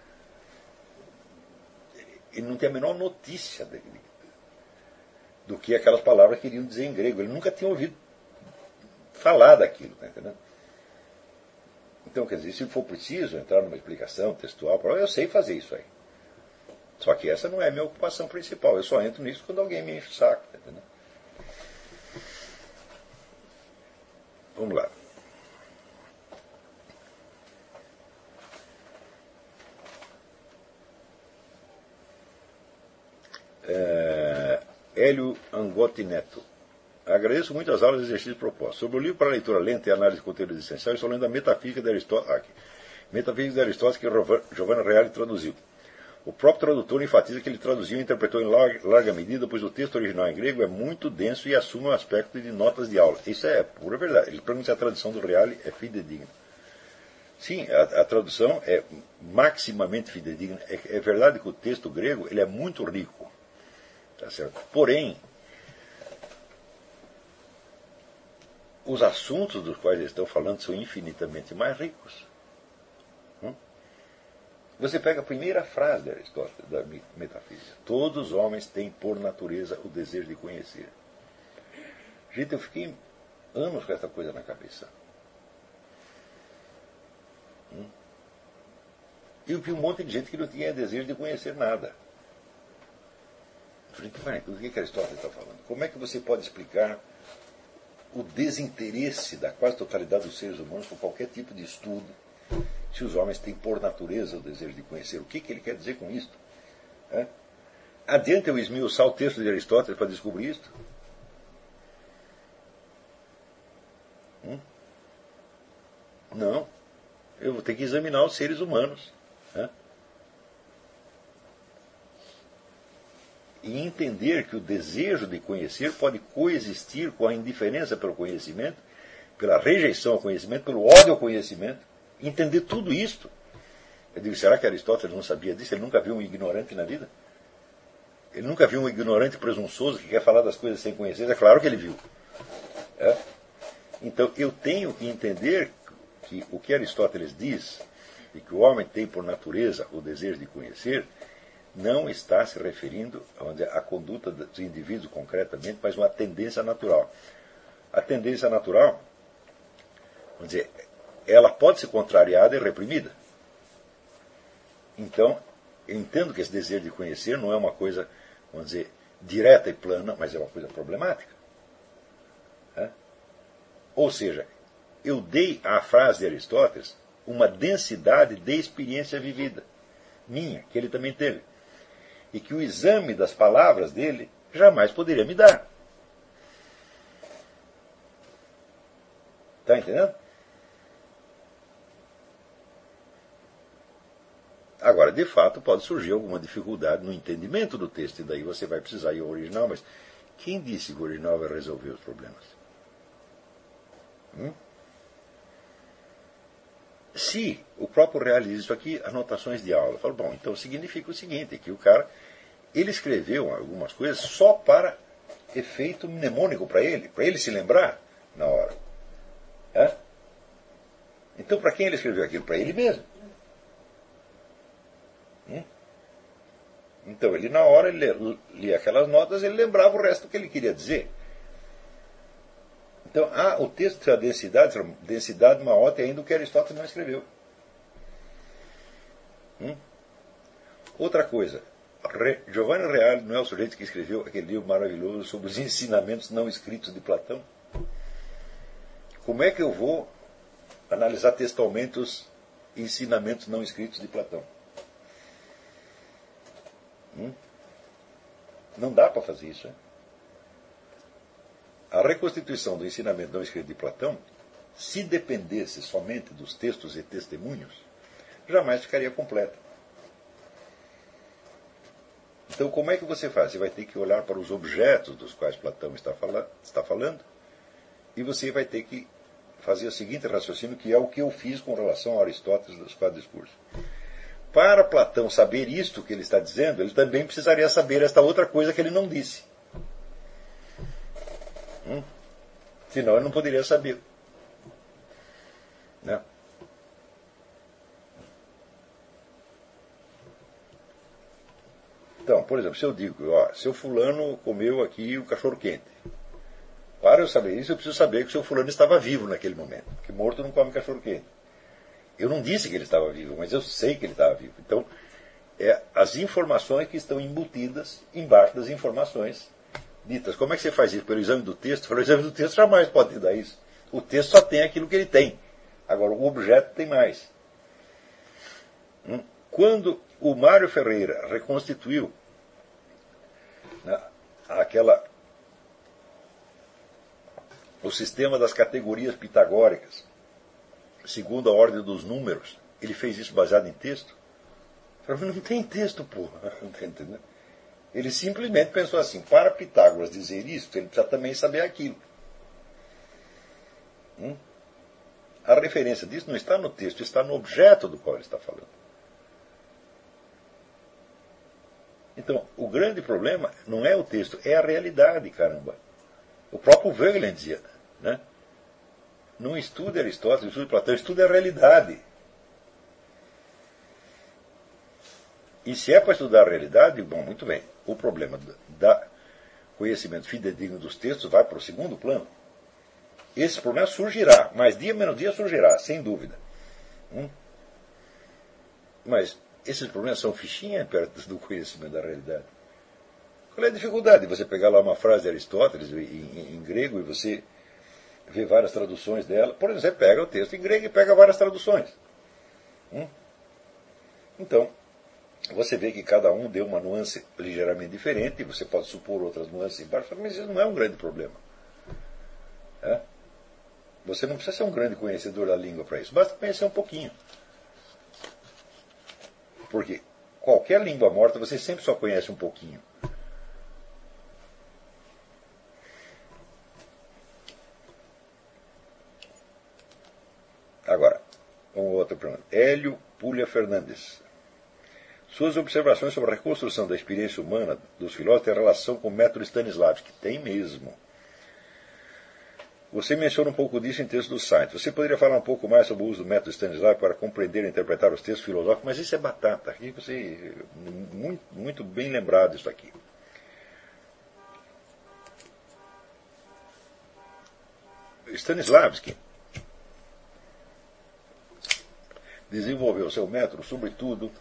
ele não tem a menor notícia dele, do que aquelas palavras queriam dizer em grego. Ele nunca tinha ouvido falar daquilo. Tá entendendo? Então, quer dizer, se for preciso entrar numa explicação textual, eu sei fazer isso aí. Só que essa não é a minha ocupação principal. Eu só entro nisso quando alguém me enche o saco. Tá entendendo? Vamos lá. É, Hélio Angotti Neto. Agradeço muito as aulas e exercícios propostos. Sobre o livro para leitura lenta e análise de conteúdos essenciais, estou lendo a Metafísica de Aristóteles, aqui. Metafísica de Aristóteles, que Giovanna Reale traduziu. O próprio tradutor enfatiza que ele traduziu e interpretou em larga, larga medida, pois o texto original em grego é muito denso e assume o aspecto de notas de aula. Isso é pura verdade. Ele pergunta se a tradução do Reale é fidedigna. Sim, a, a tradução é maximamente fidedigna. É, é verdade que o texto grego ele é muito rico. Tá certo? Porém, os assuntos dos quais eles estão falando são infinitamente mais ricos. Hum? Você pega a primeira frase de Aristóteles, da Metafísica. Todos os homens têm por natureza o desejo de conhecer. Gente, eu fiquei anos com essa coisa na cabeça. Hum? Eu vi um monte de gente que não tinha desejo de conhecer nada. Eu falei, peraí, o que Aristóteles está falando? Como é que você pode explicar o desinteresse da quase totalidade dos seres humanos por qualquer tipo de estudo, se os homens têm por natureza o desejo de conhecer? O que, que ele quer dizer com isto? É? Adianta eu esmiuçar o texto de Aristóteles para descobrir isto? Hum? Não. Eu vou ter que examinar os seres humanos. É? E entender que o desejo de conhecer pode coexistir com a indiferença pelo conhecimento, pela rejeição ao conhecimento, pelo ódio ao conhecimento. Entender tudo isto. Eu digo, será que Aristóteles não sabia disso? Ele nunca viu um ignorante na vida? Ele nunca viu um ignorante presunçoso que quer falar das coisas sem conhecer? É claro que ele viu. É? Então eu tenho que entender que o que Aristóteles diz, e que o homem tem por natureza o desejo de conhecer, não está se referindo à conduta dos indivíduos concretamente, mas uma tendência natural. A tendência natural, vamos dizer, ela pode ser contrariada e reprimida. Então, eu entendo que esse desejo de conhecer não é uma coisa, vamos dizer, direta e plana, mas é uma coisa problemática. É? Ou seja, eu dei à frase de Aristóteles uma densidade de experiência vivida, minha, que ele também teve. E que o exame das palavras dele jamais poderia me dar. Está entendendo? Agora, de fato, pode surgir alguma dificuldade no entendimento do texto, e daí você vai precisar ir ao original, mas quem disse que o original vai resolver os problemas? Hum? Se o próprio realiza isso aqui, anotações de aula, eu falo, bom, então significa o seguinte, que o cara, ele escreveu algumas coisas só para efeito mnemônico para ele, para ele se lembrar na hora. É? Então, para quem ele escreveu aquilo? Para ele mesmo. Hum? Então, ele na hora, ele lia aquelas notas, ele lembrava o resto do que ele queria dizer. Então, ah, o texto tem a densidade, densidade maior tem ainda o que Aristóteles não escreveu. Hum? Outra coisa, Re, Giovanni Reale não é o sujeito que escreveu aquele livro maravilhoso sobre os ensinamentos não escritos de Platão? Como é que eu vou analisar textualmente os ensinamentos não escritos de Platão? Hum? Não dá para fazer isso, né? A reconstituição do ensinamento não escrito de Platão, se dependesse somente dos textos e testemunhos, jamais ficaria completa. Então, como é que você faz? Você vai ter que olhar para os objetos dos quais Platão está falando, está falando, e você vai ter que fazer o seguinte raciocínio, que é o que eu fiz com relação a Aristóteles dos quatro discursos. Para Platão saber isto que ele está dizendo, ele também precisaria saber esta outra coisa que ele não disse. Hum? Senão ele não poderia saber. Né? Então, por exemplo, se eu digo, ó, seu fulano comeu aqui o cachorro quente. Para eu saber isso, eu preciso saber que o seu fulano estava vivo naquele momento. Porque morto não come cachorro quente. Eu não disse que ele estava vivo, mas eu sei que ele estava vivo. Então, é as informações que estão embutidas embaixo das informações ditas. Como é que você faz isso? Pelo exame do texto? Pelo exame do texto jamais pode te dar isso. O texto só tem aquilo que ele tem. Agora, o objeto tem mais. Quando o Mário Ferreira reconstituiu, né, aquela, o sistema das categorias pitagóricas, segundo a ordem dos números, ele fez isso baseado em texto? Eu falei, não tem texto, porra. Não está entendendo? Ele simplesmente pensou assim, para Pitágoras dizer isso, ele precisa também saber aquilo. Hum? A referência disso não está no texto, está no objeto do qual ele está falando. Então, o grande problema não é o texto, é a realidade, caramba. O próprio Wegelin dizia, né? Não estude Aristóteles, não estude Platão, estude a realidade. E se é para estudar a realidade, bom, muito bem. O problema da conhecimento fidedigno dos textos vai para o segundo plano. Esse problema surgirá, mais dia menos dia surgirá, sem dúvida. Hum? Mas esses problemas são fichinha perto do conhecimento da realidade. Qual é a dificuldade de você pegar lá uma frase de Aristóteles em, em, em grego e você ver várias traduções dela? Por exemplo, você pega o texto em grego e pega várias traduções. Hum? Então, você vê que cada um deu uma nuance ligeiramente diferente, e você pode supor outras nuances embaixo, mas isso não é um grande problema. É? Você não precisa ser um grande conhecedor da língua para isso, basta conhecer um pouquinho. Porque qualquer língua morta você sempre só conhece um pouquinho. Agora, um outro problema. Hélio Pulha Fernandes. Suas observações sobre a reconstrução da experiência humana dos filósofos têm relação com o método Stanislavski. Tem mesmo. Você menciona um pouco disso em texto do site. Você poderia falar um pouco mais sobre o uso do método Stanislavski para compreender e interpretar os textos filosóficos? Mas isso é batata. Aqui você, muito, muito bem lembrado isso aqui. Stanislavski desenvolveu seu método, sobretudo,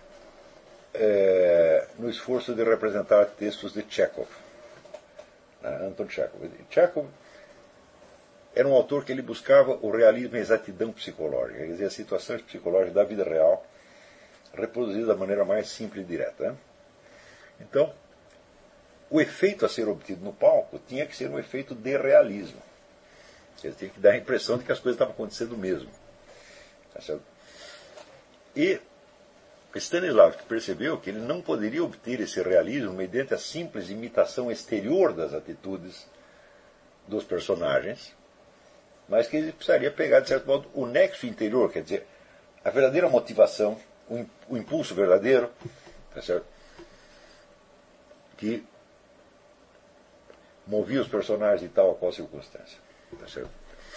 é, no esforço de representar textos de Chekhov. Né? Anton Chekhov. Chekhov era um autor que ele buscava o realismo e a exatidão psicológica, quer dizer, as situações psicológicas da vida real reproduzidas da maneira mais simples e direta. Né? Então, o efeito a ser obtido no palco tinha que ser um efeito de realismo. Quer dizer, tinha que dar a impressão de que as coisas estavam acontecendo mesmo. Tá certo? E Stanislavski percebeu que ele não poderia obter esse realismo mediante a simples imitação exterior das atitudes dos personagens, mas que ele precisaria pegar, de certo modo, o nexo interior, quer dizer, a verdadeira motivação, o impulso verdadeiro, tá certo? Que movia os personagens em tal ou qual circunstância. Tá certo?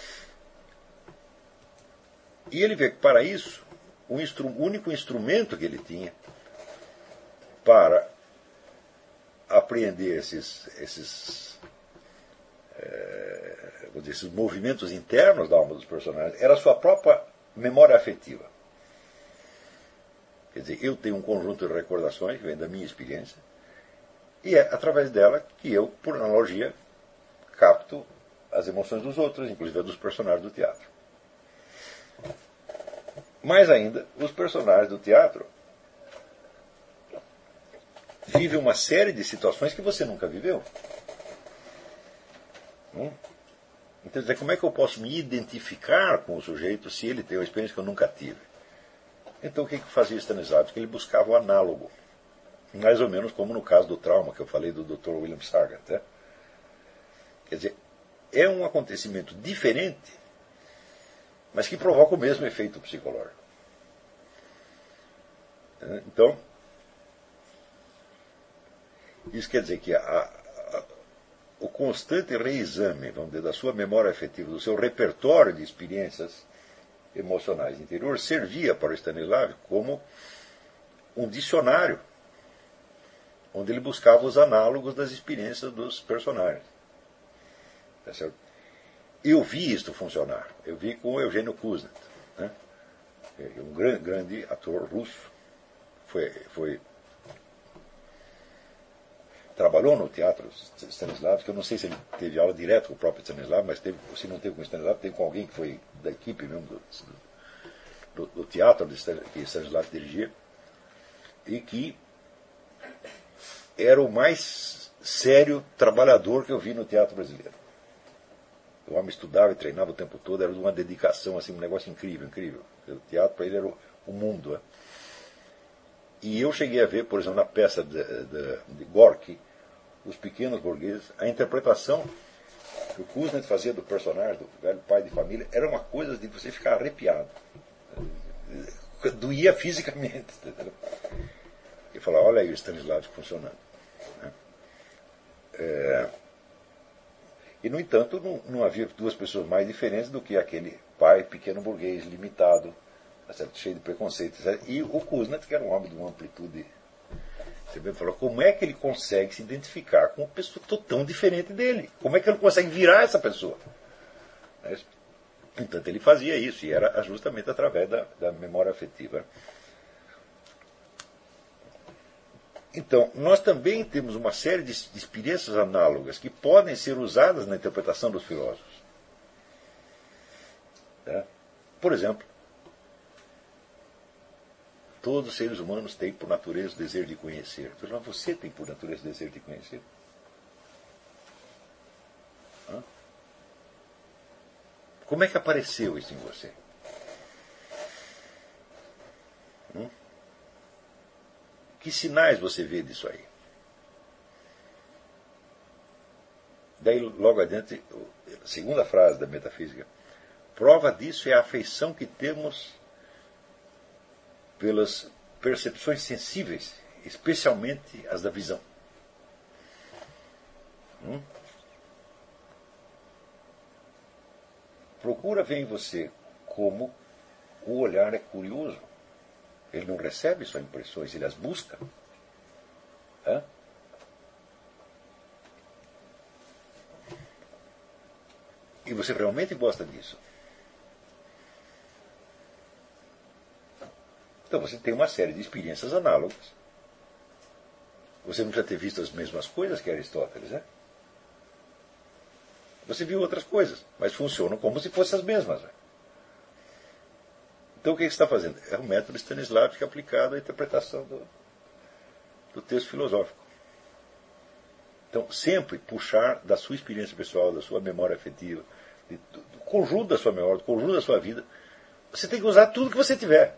E ele vê que, para isso, o instru- único instrumento que ele tinha para apreender esses, esses, é, vou dizer, esses movimentos internos da alma dos personagens era a sua própria memória afetiva. Quer dizer, eu tenho um conjunto de recordações que vem da minha experiência, e é através dela que eu, por analogia, capto as emoções dos outros, inclusive a dos personagens do teatro. Mais ainda, os personagens do teatro vivem uma série de situações que você nunca viveu. Hum? Então, como é que eu posso me identificar com o sujeito se ele tem uma experiência que eu nunca tive? Então, o que, que fazia Stanislavski? Ele buscava o análogo. Mais ou menos como no caso do trauma que eu falei do doutor William Sargant. Né? Quer dizer, é um acontecimento diferente, mas que provoca o mesmo efeito psicológico. Então, isso quer dizer que a, a, o constante reexame, vamos dizer, da sua memória afetiva, do seu repertório de experiências emocionais interiores, servia para o Stanislavski como um dicionário, onde ele buscava os análogos das experiências dos personagens. Tá certo? Eu vi isto funcionar. Eu vi com o Eugênio Kuznets, né? Um grande, grande ator russo. Foi, foi, trabalhou no teatro Stanislavski. Eu não sei se ele teve aula direto com o próprio Stanislavski, mas teve, se não teve com o Stanislavski, teve com alguém que foi da equipe mesmo do, do, do teatro que Stanislavski dirigia, e que era o mais sério trabalhador que eu vi no teatro brasileiro. O homem estudava e treinava o tempo todo, era de uma dedicação, assim, um negócio incrível, incrível. O teatro para ele era o, o mundo. Né? E eu cheguei a ver, por exemplo, na peça de, de, de Gorky, Os Pequenos Burgueses, a interpretação que o Kuznets fazia do personagem, do velho pai de família, era uma coisa de você ficar arrepiado. Doía fisicamente. Entendeu? E falar, olha aí o Stanislavski funcionando. Né? É... E, no entanto, não, não havia duas pessoas mais diferentes do que aquele pai pequeno burguês, limitado, certo? Cheio de preconceitos. Certo? E o Kuznets, que era um homem de uma amplitude Você falou, como é que ele consegue se identificar com uma pessoa tão diferente dele? Como é que ele consegue virar essa pessoa? Então ele fazia isso, e era justamente através da, da memória afetiva. Então, nós também temos uma série de experiências análogas que podem ser usadas na interpretação dos filósofos. Tá? Por exemplo, todos os seres humanos têm por natureza o desejo de conhecer. Então, você tem por natureza o desejo de conhecer? Hã? Como é que apareceu isso em você? Hum? Que sinais você vê disso aí? Daí, logo adiante, a segunda frase da metafísica. Prova disso é a afeição que temos pelas percepções sensíveis, especialmente as da visão. Hum? Procura ver em você como o olhar é curioso. Ele não recebe só impressões, ele as busca. Hã? E você realmente gosta disso. Então você tem uma série de experiências análogas. Você não precisa ter visto as mesmas coisas que Aristóteles, né? Você viu outras coisas, mas funcionam como se fossem as mesmas. Né? Então o que você está fazendo? É o método Stanislavski aplicado à interpretação do, do texto filosófico. Então, sempre puxar da sua experiência pessoal, da sua memória afetiva, de, do, do conjunto da sua memória, do conjunto da sua vida. Você tem que usar tudo que você tiver.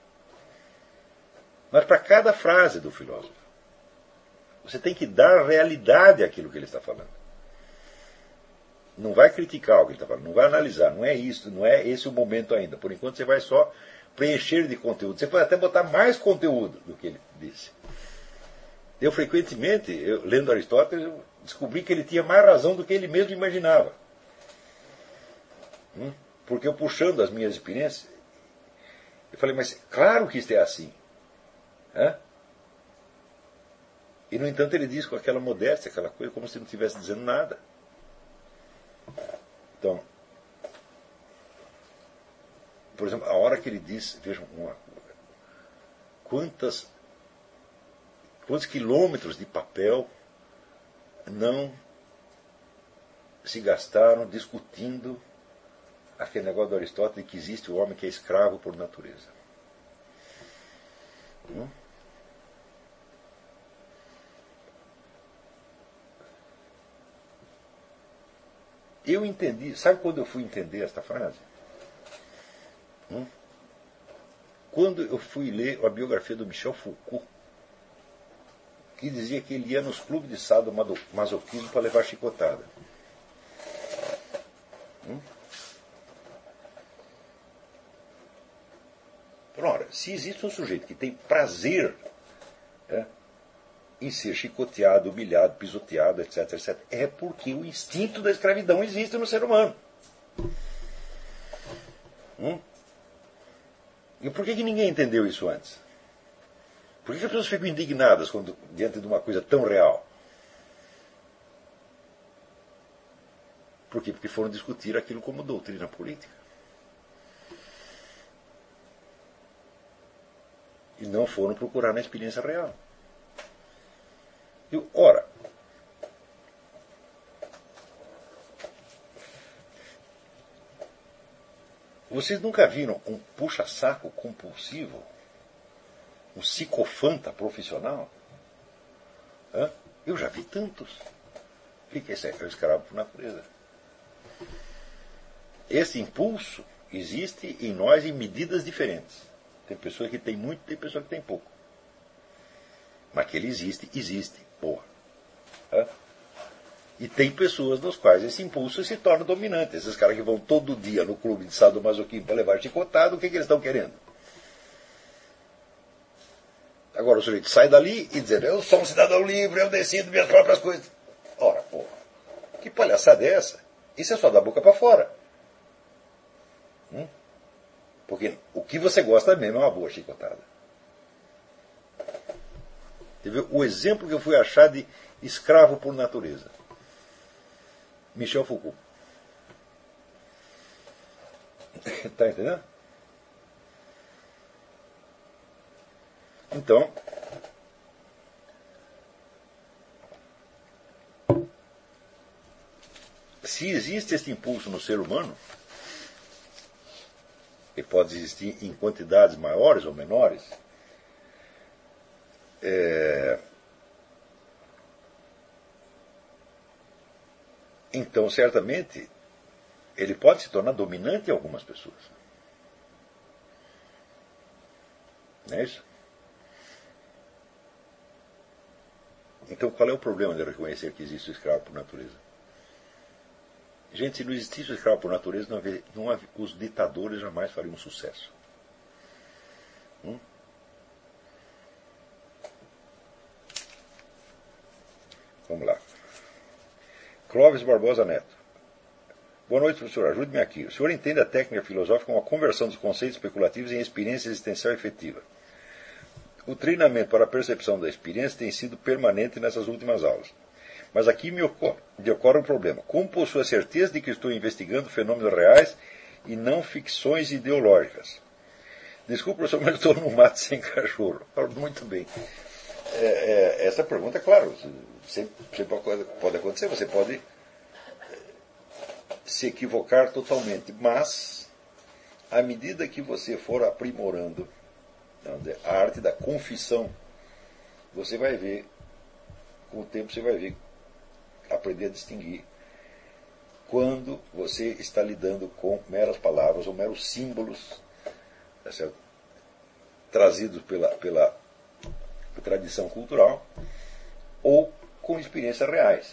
Mas para cada frase do filósofo, você tem que dar realidade àquilo que ele está falando. Não vai criticar o que ele está falando, não vai analisar, não é isso, não é esse o momento ainda. Por enquanto você vai só preencher de conteúdo. Você pode até botar mais conteúdo do que ele disse. Eu frequentemente, eu, lendo Aristóteles, eu descobri que ele tinha mais razão do que ele mesmo imaginava. Hum? Porque eu puxando as minhas experiências, eu falei, mas claro que isto é assim. Hã? E no entanto ele diz com aquela modéstia, aquela coisa, como se não estivesse dizendo nada. Então, por exemplo, a hora que ele diz, vejam, uma, quantas, quantos quilômetros de papel não se gastaram discutindo aquele negócio do Aristóteles que existe o homem que é escravo por natureza. Hum? Eu entendi, sabe quando eu fui entender esta frase? Hum? Quando eu fui ler a biografia do Michel Foucault, que dizia que ele ia nos clubes de sadomasoquismo para levar chicotada. Hum? Ora, se existe um sujeito que tem prazer é, em ser chicoteado, humilhado, pisoteado, etc, etcétera, é porque o instinto da escravidão existe no ser humano. Hum? E por que, que ninguém entendeu isso antes? Por que, que as pessoas ficam indignadas quando, diante de uma coisa tão real? Por quê? Porque foram discutir aquilo como doutrina política. E não foram procurar na experiência real. E, ora, vocês nunca viram um puxa-saco compulsivo? Um psicofanta profissional? Hã? Eu já vi tantos. Fica esse é o escravo por natureza. Esse impulso existe em nós em medidas diferentes. Tem pessoa que tem muito, tem pessoa que tem pouco. Mas que ele existe, existe. Porra. Hã? E tem pessoas nos quais esse impulso se torna dominante. Esses caras que vão todo dia no clube de sadomasoquismo para levar chicotado, o que, que eles estão querendo? Agora o sujeito sai dali e diz, eu sou um cidadão livre, eu decido minhas próprias coisas. Ora, porra, que palhaçada é essa? Isso é só da boca para fora. Hum? Porque o que você gosta mesmo é uma boa chicotada. Você vê o exemplo que eu fui achar de escravo por natureza. Michel Foucault. Está entendendo? Então, se existe este impulso no ser humano, que pode existir em quantidades maiores ou menores, é... então certamente ele pode se tornar dominante em algumas pessoas. Não é isso? Então qual é o problema de reconhecer que existe o escravo por natureza? Gente, se não existisse o escravo por natureza, não havia, não havia, os ditadores jamais fariam sucesso. Hum? Vamos lá. Clóvis Barbosa Neto. Boa noite, professor. Ajude-me aqui. O senhor entende a técnica filosófica como a conversão dos conceitos especulativos em experiência existencial efetiva. O treinamento para a percepção da experiência tem sido permanente nessas últimas aulas. Mas aqui me ocorre, me ocorre um problema. Como possuo a certeza de que estou investigando fenômenos reais e não ficções ideológicas? Desculpe, professor, mas estou no mato sem cachorro. Muito bem. É, é, essa pergunta, é claro, sempre, sempre pode acontecer. Você pode se equivocar totalmente. Mas, à medida que você for aprimorando a arte da confissão, você vai ver, com o tempo você vai ver, aprender a distinguir quando você está lidando com meras palavras ou meros símbolos, tá certo? Trazidos pela, pela tradição cultural ou com experiências reais.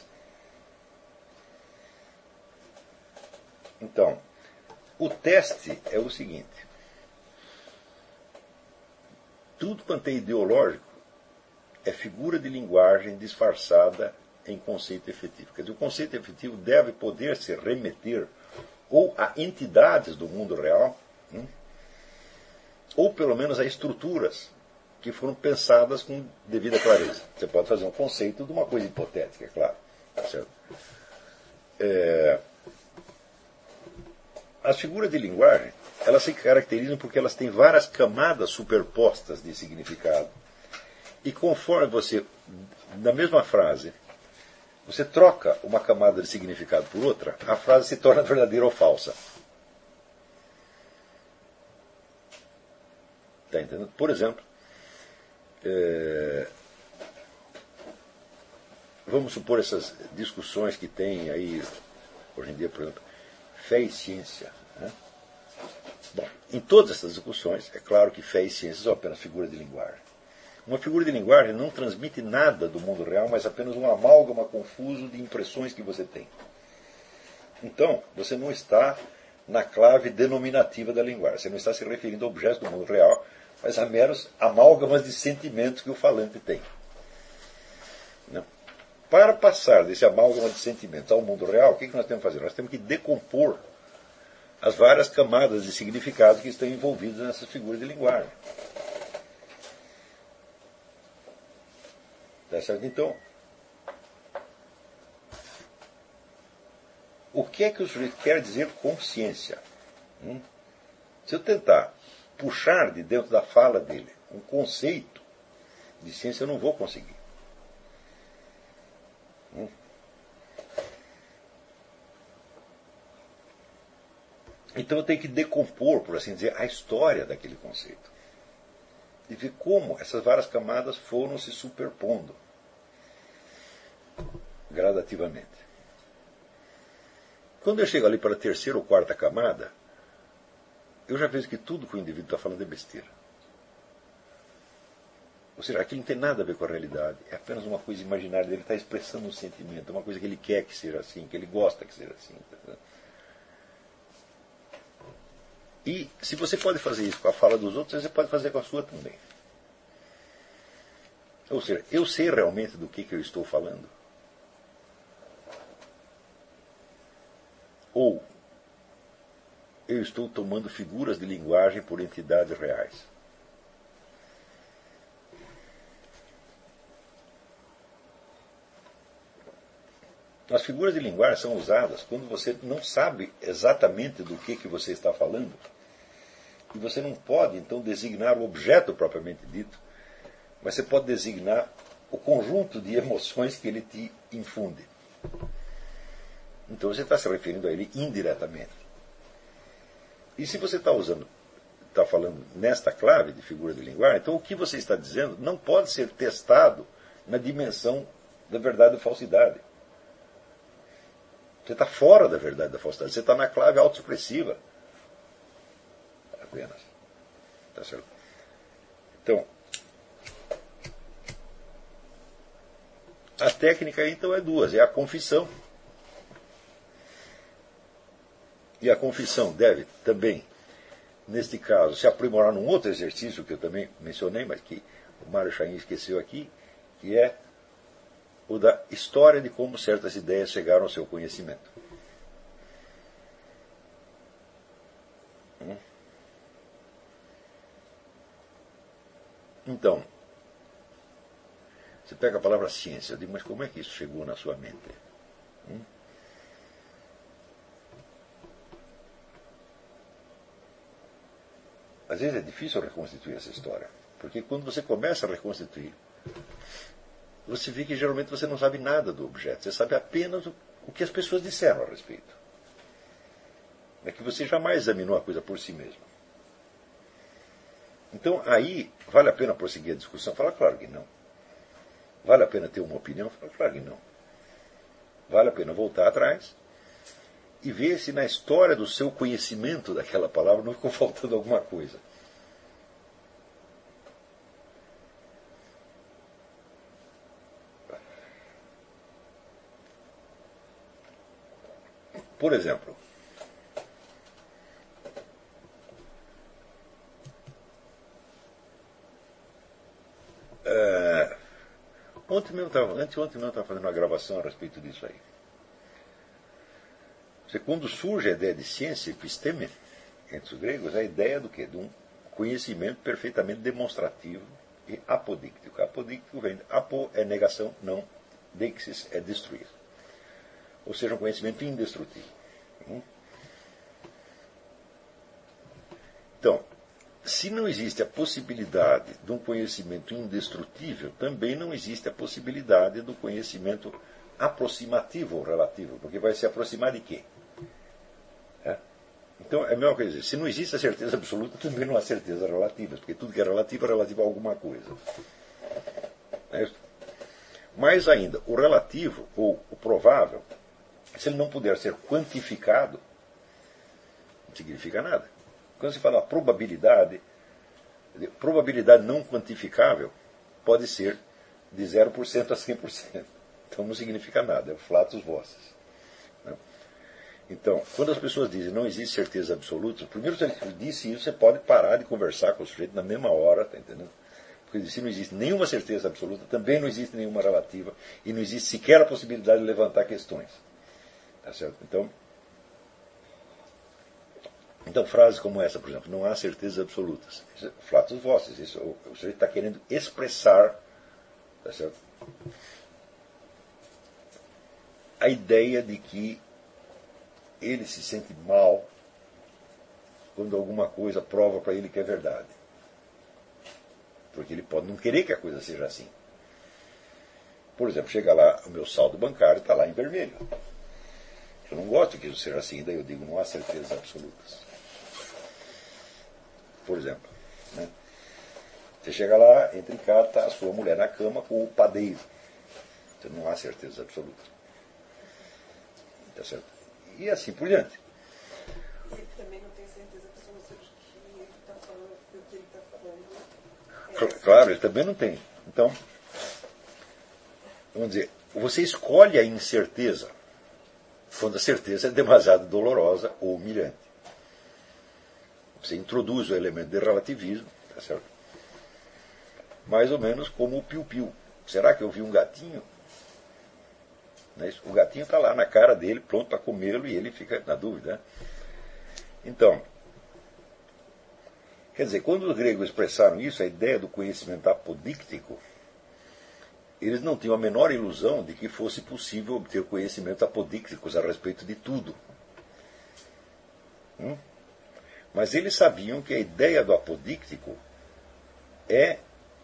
Então, o teste é o seguinte: tudo quanto é ideológico é figura de linguagem disfarçada em conceito efetivo. Quer dizer, o conceito efetivo deve poder se remeter ou a entidades do mundo real, hein, ou pelo menos a estruturas que foram pensadas com devida clareza. Você pode fazer um conceito de uma coisa hipotética, é claro. Tá certo? É... As figuras de linguagem, elas se caracterizam porque elas têm várias camadas superpostas de significado. E conforme você, na mesma frase, você troca uma camada de significado por outra, a frase se torna verdadeira ou falsa. Está entendendo? Por exemplo, é... vamos supor essas discussões que tem aí, hoje em dia, por exemplo, fé e ciência. Né? Bom, em todas essas discussões, é claro que fé e ciência são apenas figuras de linguagem. Uma figura de linguagem não transmite nada do mundo real, mas apenas um amálgama confuso de impressões que você tem. Então, você não está na clave denominativa da linguagem. Você não está se referindo a objetos do mundo real, mas a meros amálgamas de sentimentos que o falante tem. Não. Para passar desse amálgama de sentimentos ao mundo real, o que nós temos que fazer? Nós temos que decompor as várias camadas de significado que estão envolvidas nessas figuras de linguagem. Tá certo? Então, o que é que o sujeito quer dizer consciência? Hum? Se eu tentar puxar de dentro da fala dele um conceito de ciência, eu não vou conseguir. Hum? Então eu tenho que decompor, por assim dizer, a história daquele conceito. E ver como essas várias camadas foram se superpondo gradativamente. Quando eu chego ali para a terceira ou quarta camada, eu já vejo que tudo que o indivíduo está falando é besteira. Ou seja, aquilo não tem nada a ver com a realidade. É apenas uma coisa imaginária dele, ele está expressando um sentimento, uma coisa que ele quer que seja assim, que ele gosta que seja assim. E se você pode fazer isso com a fala dos outros, você pode fazer com a sua também. Ou seja, eu sei realmente do que, que eu estou falando? Ou eu estou tomando figuras de linguagem por entidades reais? As figuras de linguagem são usadas quando você não sabe exatamente do que, que você está falando. E você não pode, então, designar o objeto propriamente dito, mas você pode designar o conjunto de emoções que ele te infunde. Então você está se referindo a ele indiretamente. E se você está usando, está falando nesta clave de figura de linguagem, então o que você está dizendo não pode ser testado na dimensão da verdade ou falsidade. Você está fora da verdade da falsidade. Você está na clave autoexpressiva. Apenas. Tá certo? Então, a técnica aí, então, é duas. É a confissão. E a confissão deve também, neste caso, se aprimorar num outro exercício que eu também mencionei, mas que o Mário Chaim esqueceu aqui, que é o da história de como certas ideias chegaram ao seu conhecimento. Hum? Então, você pega a palavra ciência, eu digo, mas como é que isso chegou na sua mente? Hum? Às vezes é difícil reconstituir essa história, porque quando você começa a reconstituir, você vê que geralmente você não sabe nada do objeto, você sabe apenas o, o que as pessoas disseram a respeito. É que você jamais examinou a coisa por si mesmo. Então aí, vale a pena prosseguir a discussão? Fala, claro que não. Vale a pena ter uma opinião? Fala, claro que não. Vale a pena voltar atrás e ver se na história do seu conhecimento daquela palavra não ficou faltando alguma coisa. Por exemplo, é, ontem mesmo estava, anteontem mesmo estava fazendo uma gravação a respeito disso aí. Você, quando surge a ideia de ciência, episteme, entre os gregos, a ideia do quê? De um conhecimento perfeitamente demonstrativo e apodíctico. Apodíctico vem de apo é negação, não, deixis é destruir. Ou seja, um conhecimento indestrutível. Então, se não existe a possibilidade de um conhecimento indestrutível, também não existe a possibilidade do conhecimento aproximativo ou relativo, porque vai se aproximar de quê? É? Então, é a mesma coisa. Se não existe a certeza absoluta, também não há certeza relativa, porque tudo que é relativo é relativo a alguma coisa. É? Mais ainda, o relativo, ou o provável, se ele não puder ser quantificado, não significa nada. Quando se fala probabilidade, probabilidade não quantificável pode ser de zero por cento a cem por cento. Então não significa nada, é o flatus vocis. Então, quando as pessoas dizem não existe certeza absoluta, primeiro se ele disse isso, você pode parar de conversar com o sujeito na mesma hora, tá entendendo? Porque se não existe nenhuma certeza absoluta, também não existe nenhuma relativa, e não existe sequer a possibilidade de levantar questões. Tá certo? Então, então, frases como essa, por exemplo, não há certezas absolutas. Isso é flatus vocis, isso, o, o sujeito está querendo expressar, tá certo? A ideia de que ele se sente mal quando alguma coisa prova para ele que é verdade. Porque ele pode não querer que a coisa seja assim. Por exemplo, chega lá, o meu saldo bancário está lá em vermelho. Eu não gosto que isso seja assim, daí eu digo, não há certezas absolutas. Por exemplo, né? Você chega lá, entra em casa, está a sua mulher na cama com o padeiro. Então não há certezas absolutas. Tá certo? E assim por diante. E ele também não tem certeza absoluta de que ele está falando, do que ele está falando. É claro, ele também não tem. Então, vamos dizer, você escolhe a incerteza quando a certeza é demasiado dolorosa ou humilhante. Você introduz o elemento de relativismo, tá certo? Mais ou menos como o piu-piu. Será que eu vi um gatinho? O gatinho está lá na cara dele, pronto para comê-lo, e ele fica na dúvida. Né? Então, quer dizer, quando os gregos expressaram isso, a ideia do conhecimento apodíctico, eles não tinham a menor ilusão de que fosse possível obter conhecimentos apodícticos a respeito de tudo. Hum? Mas eles sabiam que a ideia do apodíctico é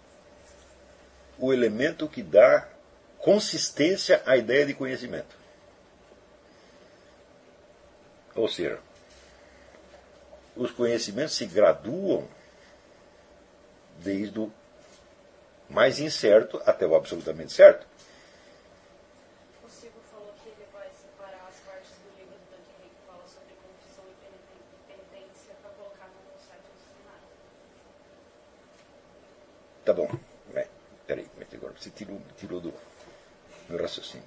o elemento que dá consistência à ideia de conhecimento. Ou seja, os conhecimentos se graduam desde o mais incerto até o absolutamente certo. O Silvio falou que ele vai separar as partes do livro do Dante Henrique que fala sobre confissão e penitência para colocar no site do seminário. Tá bom. É, peraí, agora você tirou, tirou do meu raciocínio.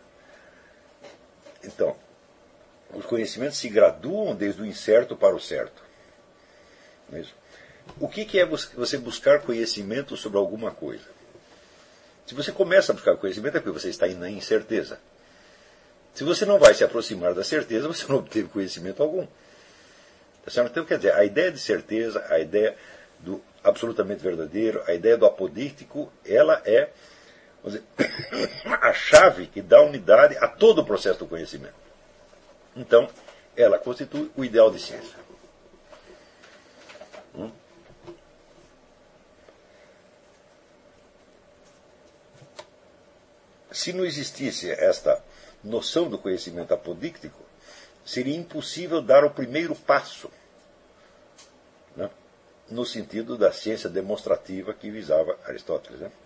Então, os conhecimentos se graduam desde o incerto para o certo. Não é isso? O que é você buscar conhecimento sobre alguma coisa? Se você começa a buscar conhecimento é porque você está na incerteza. Se você não vai se aproximar da certeza, você não obteve conhecimento algum. Tá certo? Então, quer dizer, a ideia de certeza, a ideia do absolutamente verdadeiro, a ideia do apodíctico, ela é, vamos dizer, a chave que dá unidade a todo o processo do conhecimento. Então, ela constitui o ideal de ciência. Hum? Se não existisse esta noção do conhecimento apodíctico, seria impossível dar o primeiro passo, né, no sentido da ciência demonstrativa que visava Aristóteles. Né?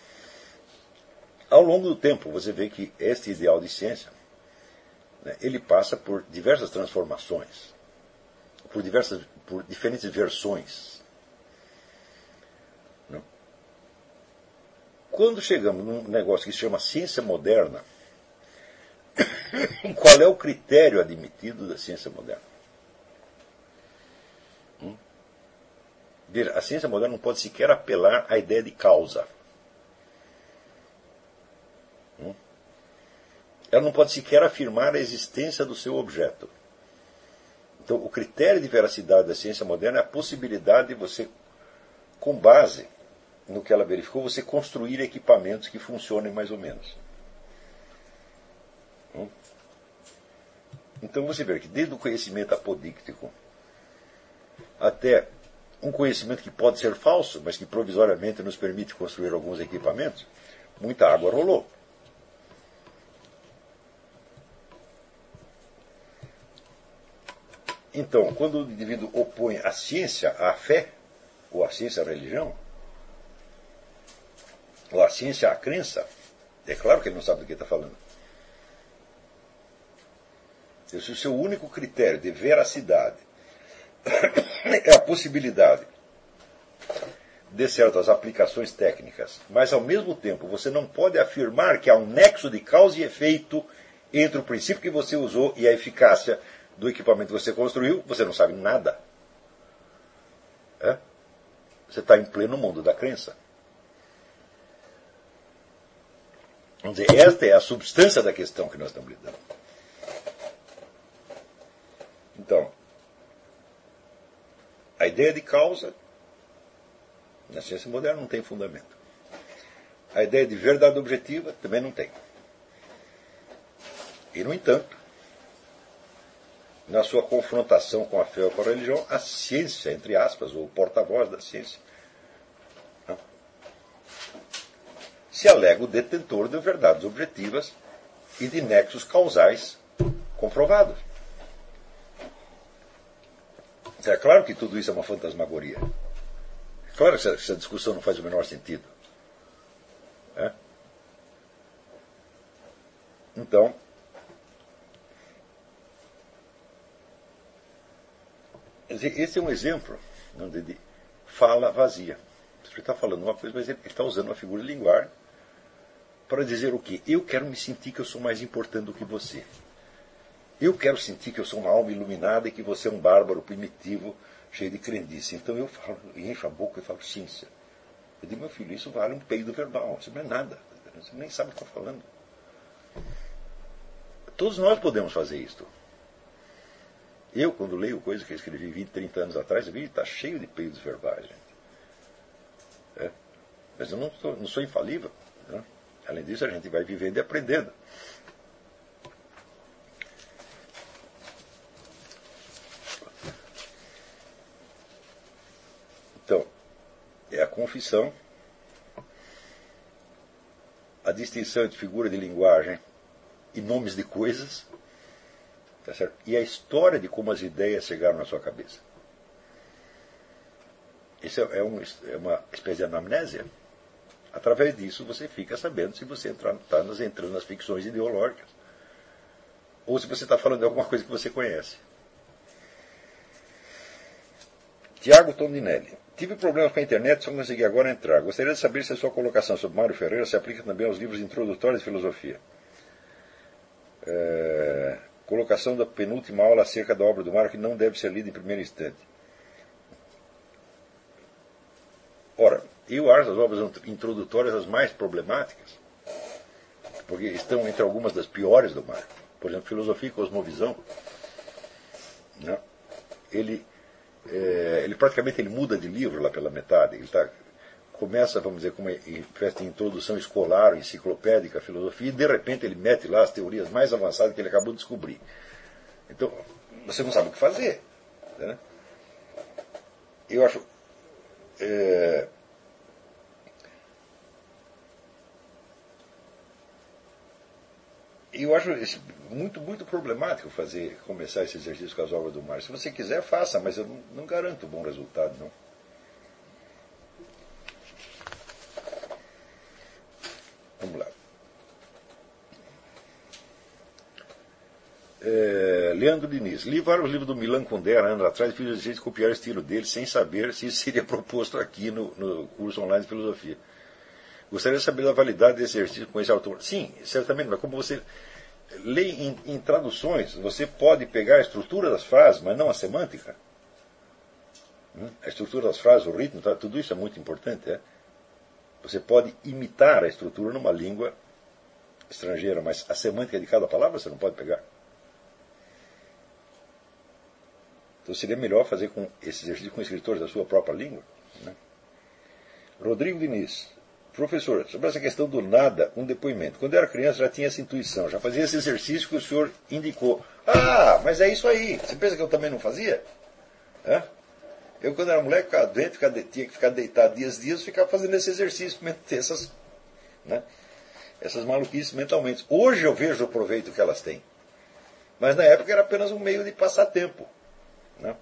Ao longo do tempo, você vê que este ideal de ciência, né, ele passa por diversas transformações, por, diversas, por diferentes versões. Né? Quando chegamos num negócio que se chama ciência moderna, qual é o critério admitido da ciência moderna? Hum? Veja, a ciência moderna não pode sequer apelar à ideia de causa. Hum? Ela não pode sequer afirmar a existência do seu objeto. Então, o critério de veracidade da ciência moderna é a possibilidade de você, com base no que ela verificou, você construir equipamentos que funcionem mais ou menos. Hum? Então você vê que desde o conhecimento apodíctico até um conhecimento que pode ser falso, mas que provisoriamente nos permite construir alguns equipamentos, muita água rolou. Então, quando o indivíduo opõe a ciência à fé, ou a ciência à religião, ou a ciência à crença, é claro que ele não sabe do que está falando. Se o seu único critério de veracidade é a possibilidade de certas aplicações técnicas, mas ao mesmo tempo você não pode afirmar que há um nexo de causa e efeito entre o princípio que você usou e a eficácia do equipamento que você construiu, você não sabe nada. É? Você está em pleno mundo da crença. Vamos dizer, esta é a substância da questão que nós estamos lidando. Então, a ideia de causa na ciência moderna não tem fundamento. A ideia de verdade objetiva também não tem. E, no entanto, na sua confrontação com a fé ou com a religião, a ciência, entre aspas, ou o porta-voz da ciência, se alega o detentor de verdades objetivas e de nexos causais comprovados. É claro que tudo isso é uma fantasmagoria. É claro que essa discussão não faz o menor sentido. É? Então, esse é um exemplo de fala vazia. Você está falando uma coisa, mas ele está usando uma figura de linguagem para dizer o quê? Eu quero me sentir que eu sou mais importante do que você. Eu quero sentir que eu sou uma alma iluminada e que você é um bárbaro primitivo, cheio de crendice. Então eu falo, encho a boca e falo ciência. Eu digo, meu filho, isso vale um peido verbal. Isso não é nada. Você nem sabe o que está falando. Todos nós podemos fazer isto. Eu, quando leio coisas que eu escrevi vinte, trinta anos atrás, eu vi, está cheio de peidos verbais, gente. É. Mas eu não sou, não sou infalível. Né? Além disso, a gente vai vivendo e aprendendo. Então, é a confissão, a distinção entre figura de linguagem e nomes de coisas, tá certo? E a história de como as ideias chegaram na sua cabeça. Isso é, um, é uma espécie de anamnésia. Através disso você fica sabendo se você está entrando nas ficções ideológicas ou se você está falando de alguma coisa que você conhece. Tiago Tondinelli. Tive problemas com a internet, só consegui agora entrar. Gostaria de saber se a sua colocação sobre Mário Ferreira se aplica também aos livros introdutórios de filosofia. É, colocação da penúltima aula acerca da obra do Mário que não deve ser lida em primeiro instante. Ora, eu acho as obras introdutórias as mais problemáticas, porque estão entre algumas das piores do Mário. Por exemplo, Filosofia e Cosmovisão. Né? Ele, é, ele praticamente ele muda de livro lá pela metade. Ele tá, começa, vamos dizer, com uma espécie de introdução escolar, enciclopédica à filosofia, e de repente ele mete lá as teorias mais avançadas que ele acabou de descobrir. Então, você não sabe o que fazer. Né? Eu acho... É, eu acho muito, muito problemático fazer, começar esse exercício com as obras do Mário. Se você quiser, faça, mas eu não, não garanto bom resultado, não. Vamos lá. É, Leandro Diniz. Li vários livros do Milan Kundera anos atrás e fiz o exercício de copiar o estilo dele sem saber se isso seria proposto aqui no, no curso online de filosofia. Gostaria de saber a validade desse exercício com esse autor. Sim, certamente, mas como você lê em, em traduções, você pode pegar a estrutura das frases, mas não a semântica. A estrutura das frases, o ritmo, tá, tudo isso é muito importante. É? Você pode imitar a estrutura numa língua estrangeira, mas a semântica de cada palavra você não pode pegar. Então seria melhor fazer com esse exercício com escritores da sua própria língua. Né? Rodrigo Diniz. Professor, sobre essa questão do nada, um depoimento. Quando eu era criança já tinha essa intuição, já fazia esse exercício que o senhor indicou. Ah, mas é isso aí. Você pensa que eu também não fazia? É? Eu, quando era moleque, ficava doente, ficava, tinha que ficar deitado dias e dias, ficava fazendo esse exercício, ter essas, né, essas maluquices mentalmente. Hoje eu vejo o proveito que elas têm. Mas na época era apenas um meio de passar tempo. Né?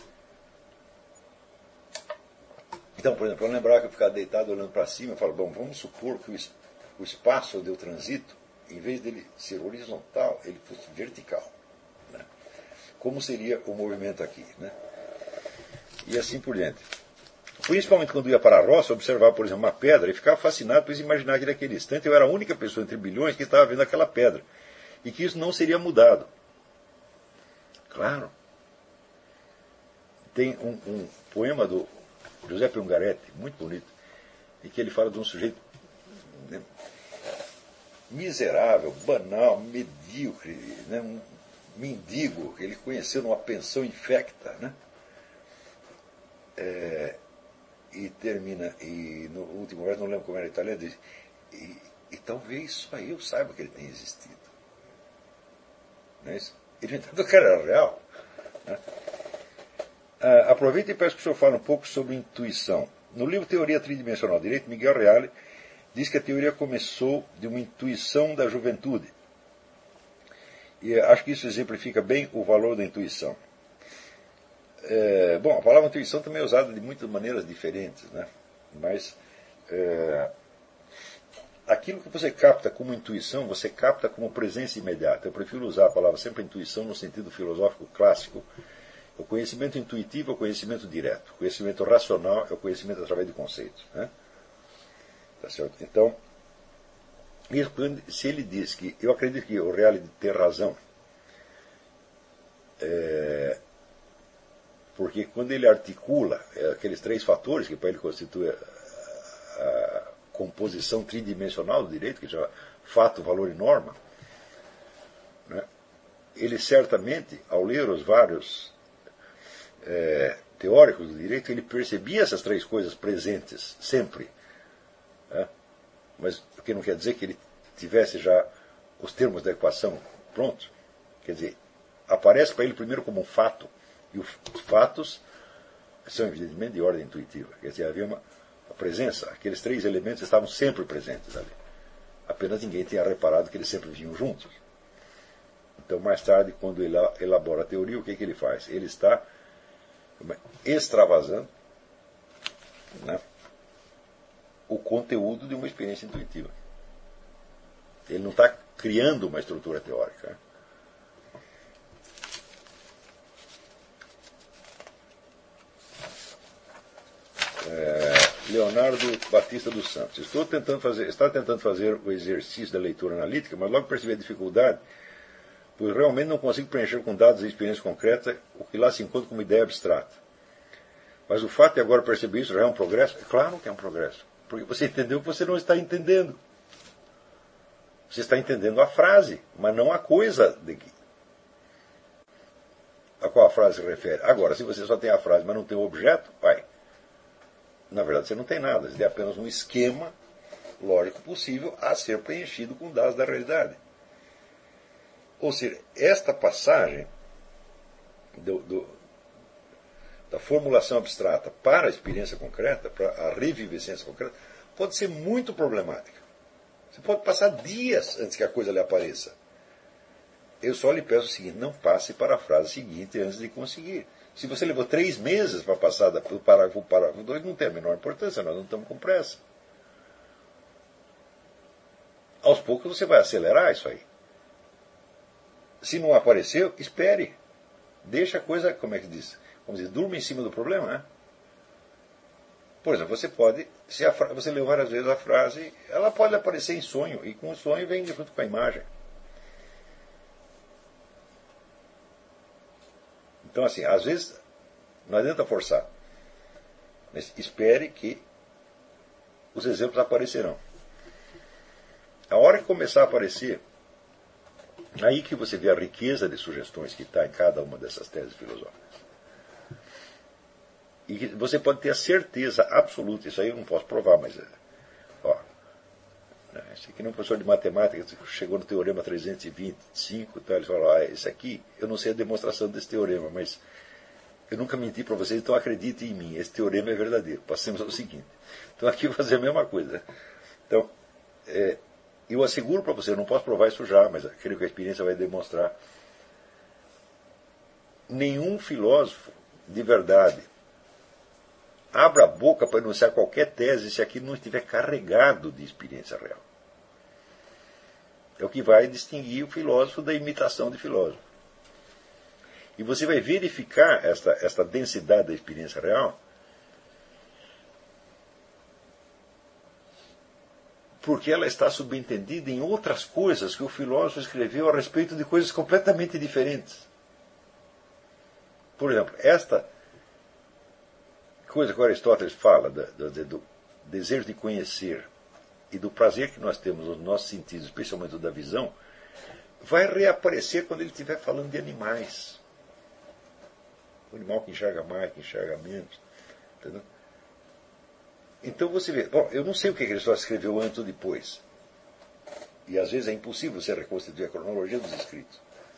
Então, por exemplo, eu lembrava que eu ficava deitado olhando para cima e falava, bom, vamos supor que o espaço onde eu transito, em vez dele ser horizontal, ele fosse vertical. Né? Como seria o movimento aqui? Né? E assim por diante. Principalmente quando eu ia para a roça, observava, por exemplo, uma pedra e ficava fascinado por imaginar que naquele instante eu era a única pessoa entre bilhões que estava vendo aquela pedra. E que isso não seria mudado. Claro. Tem um, um poema do Giuseppe Ungaretti, muito bonito, em que ele fala de um sujeito, né, miserável, banal, medíocre, né, um mendigo que ele conheceu numa pensão infecta, né, é, e termina, e no último verso, não lembro como era italiano, diz, e, e talvez só eu saiba que ele tenha existido. Não é isso? Ele, entanto, o cara era real. Né? Uh, aproveito e peço que o senhor fale um pouco sobre intuição. No livro Teoria Tridimensional do Direito, Miguel Reale diz que a teoria começou de uma intuição da juventude. E uh, acho que isso exemplifica bem o valor da intuição. Uh, bom, a palavra intuição também é usada de muitas maneiras diferentes, né? Mas uh, aquilo que você capta como intuição, você capta como presença imediata. Eu prefiro usar a palavra sempre intuição no sentido filosófico clássico. O conhecimento intuitivo é o conhecimento direto. O conhecimento racional é o conhecimento através de conceitos. Né? Tá certo? Então, se ele diz que, eu acredito que o Reale tem razão, é, porque quando ele articula é, aqueles três fatores que para ele constituem a, a composição tridimensional do direito, que chama fato, valor e norma, né? Ele certamente, ao ler os vários É, teóricos do direito, ele percebia essas três coisas presentes, sempre. Né? mas o que não quer dizer que ele tivesse já os termos da equação prontos. Quer dizer, aparece para ele primeiro como um fato, e os fatos são evidentemente de ordem intuitiva. Quer dizer, havia uma, uma presença, aqueles três elementos estavam sempre presentes ali. Apenas ninguém tinha reparado que eles sempre vinham juntos. Então, mais tarde, quando ele elabora a teoria, o que, que ele faz? Ele está extravasando, né, o conteúdo de uma experiência intuitiva. Ele não está criando uma estrutura teórica. Né? É, Leonardo Batista dos Santos. Estou tentando fazer, está tentando fazer o exercício da leitura analítica, mas logo percebi a dificuldade, pois realmente não consigo preencher com dados e experiência concreta o que lá se encontra como ideia abstrata. Mas o fato de agora perceber isso já é um progresso? É claro que é um progresso. Porque você entendeu o que você não está entendendo. Você está entendendo a frase, mas não a coisa de que, a qual a frase se refere. Agora, se você só tem a frase, mas não tem o objeto, vai. Na verdade, você não tem nada. Você tem apenas um esquema lógico possível a ser preenchido com dados da realidade. Ou seja, esta passagem do, do, da formulação abstrata para a experiência concreta, para a revivescência concreta, pode ser muito problemática. Você pode passar dias antes que a coisa lhe apareça. Eu só lhe peço o seguinte: não passe para a frase seguinte antes de conseguir. Se você levou três meses para passar do parágrafo para o parágrafo dois, não tem a menor importância, nós não estamos com pressa. Aos poucos você vai acelerar isso aí. Se não apareceu, espere. Deixa a coisa, como é que diz? Vamos dizer, durma em cima do problema, né? Por exemplo, você pode, se a fra- você leu várias vezes a frase, ela pode aparecer em sonho, e com o sonho vem junto com a imagem. Então, assim, às vezes, não adianta forçar. Mas espere que os exemplos aparecerão. A hora que começar a aparecer, aí que você vê a riqueza de sugestões que está em cada uma dessas teses filosóficas. E que você pode ter a certeza absoluta, isso aí eu não posso provar, mas, ó, né, esse aqui não é um professor de matemática, chegou no teorema trezentos e vinte e cinco, então ele falou: ah, esse aqui, eu não sei a demonstração desse teorema, mas eu nunca menti para vocês, então acreditem em mim, esse teorema é verdadeiro. Passemos ao seguinte. Então aqui eu vou fazer a mesma coisa. Então, é, eu asseguro para você, eu não posso provar isso já, mas creio que a experiência vai demonstrar. Nenhum filósofo de verdade abra a boca para enunciar qualquer tese se aquilo não estiver carregado de experiência real. É o que vai distinguir o filósofo da imitação de filósofo. E você vai verificar esta, esta densidade da experiência real porque ela está subentendida em outras coisas que o filósofo escreveu a respeito de coisas completamente diferentes. Por exemplo, esta coisa que Aristóteles fala do, do, do desejo de conhecer e do prazer que nós temos nos nossos sentidos, especialmente o da visão, vai reaparecer quando ele estiver falando de animais. O animal que enxerga mais, que enxerga menos. Entendeu? Então você vê, bom, eu não sei o que Aristóteles escreveu antes ou depois. E às vezes é impossível você reconstituir a cronologia dos escritos.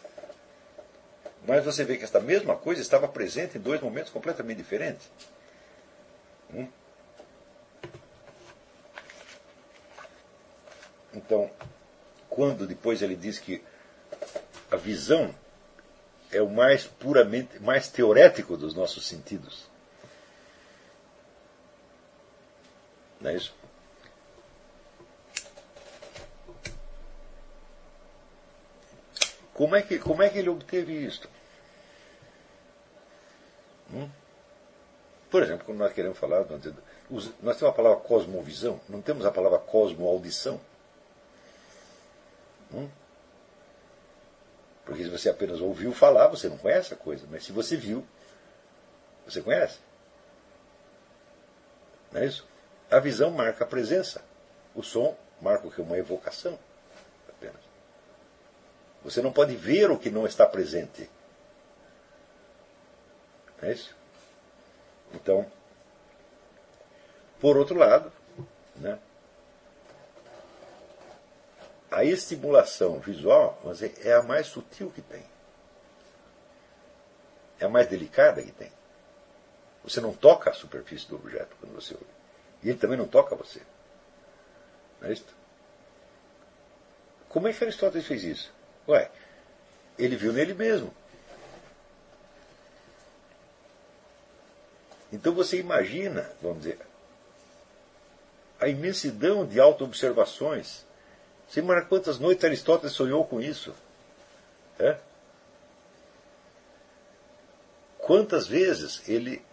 Mas você vê que esta mesma coisa estava presente em dois momentos completamente diferentes. Hum? Então, quando depois ele diz que a visão é o mais puramente, mais teorético dos nossos sentidos. Não é isso? Como é que, como é que ele obteve isto? Hum? Por exemplo, quando nós queremos falar, nós temos a palavra cosmovisão, não temos a palavra cosmoaudição. Hum? Porque se você apenas ouviu falar, você não conhece a coisa. Mas se você viu, você conhece. Não é isso? A visão marca a presença. O som marca o que? Uma evocação. Apenas. Você não pode ver o que não está presente. Não é isso? Então, por outro lado, né, a estimulação visual, vamos dizer, é a mais sutil que tem. É a mais delicada que tem. Você não toca a superfície do objeto quando você olha. E ele também não toca você. Não é isso? Como é que Aristóteles fez isso? Ué, ele viu nele mesmo. Então você imagina, vamos dizer, a imensidão de auto-observações. Você imagina quantas noites Aristóteles sonhou com isso? É? Quantas vezes ele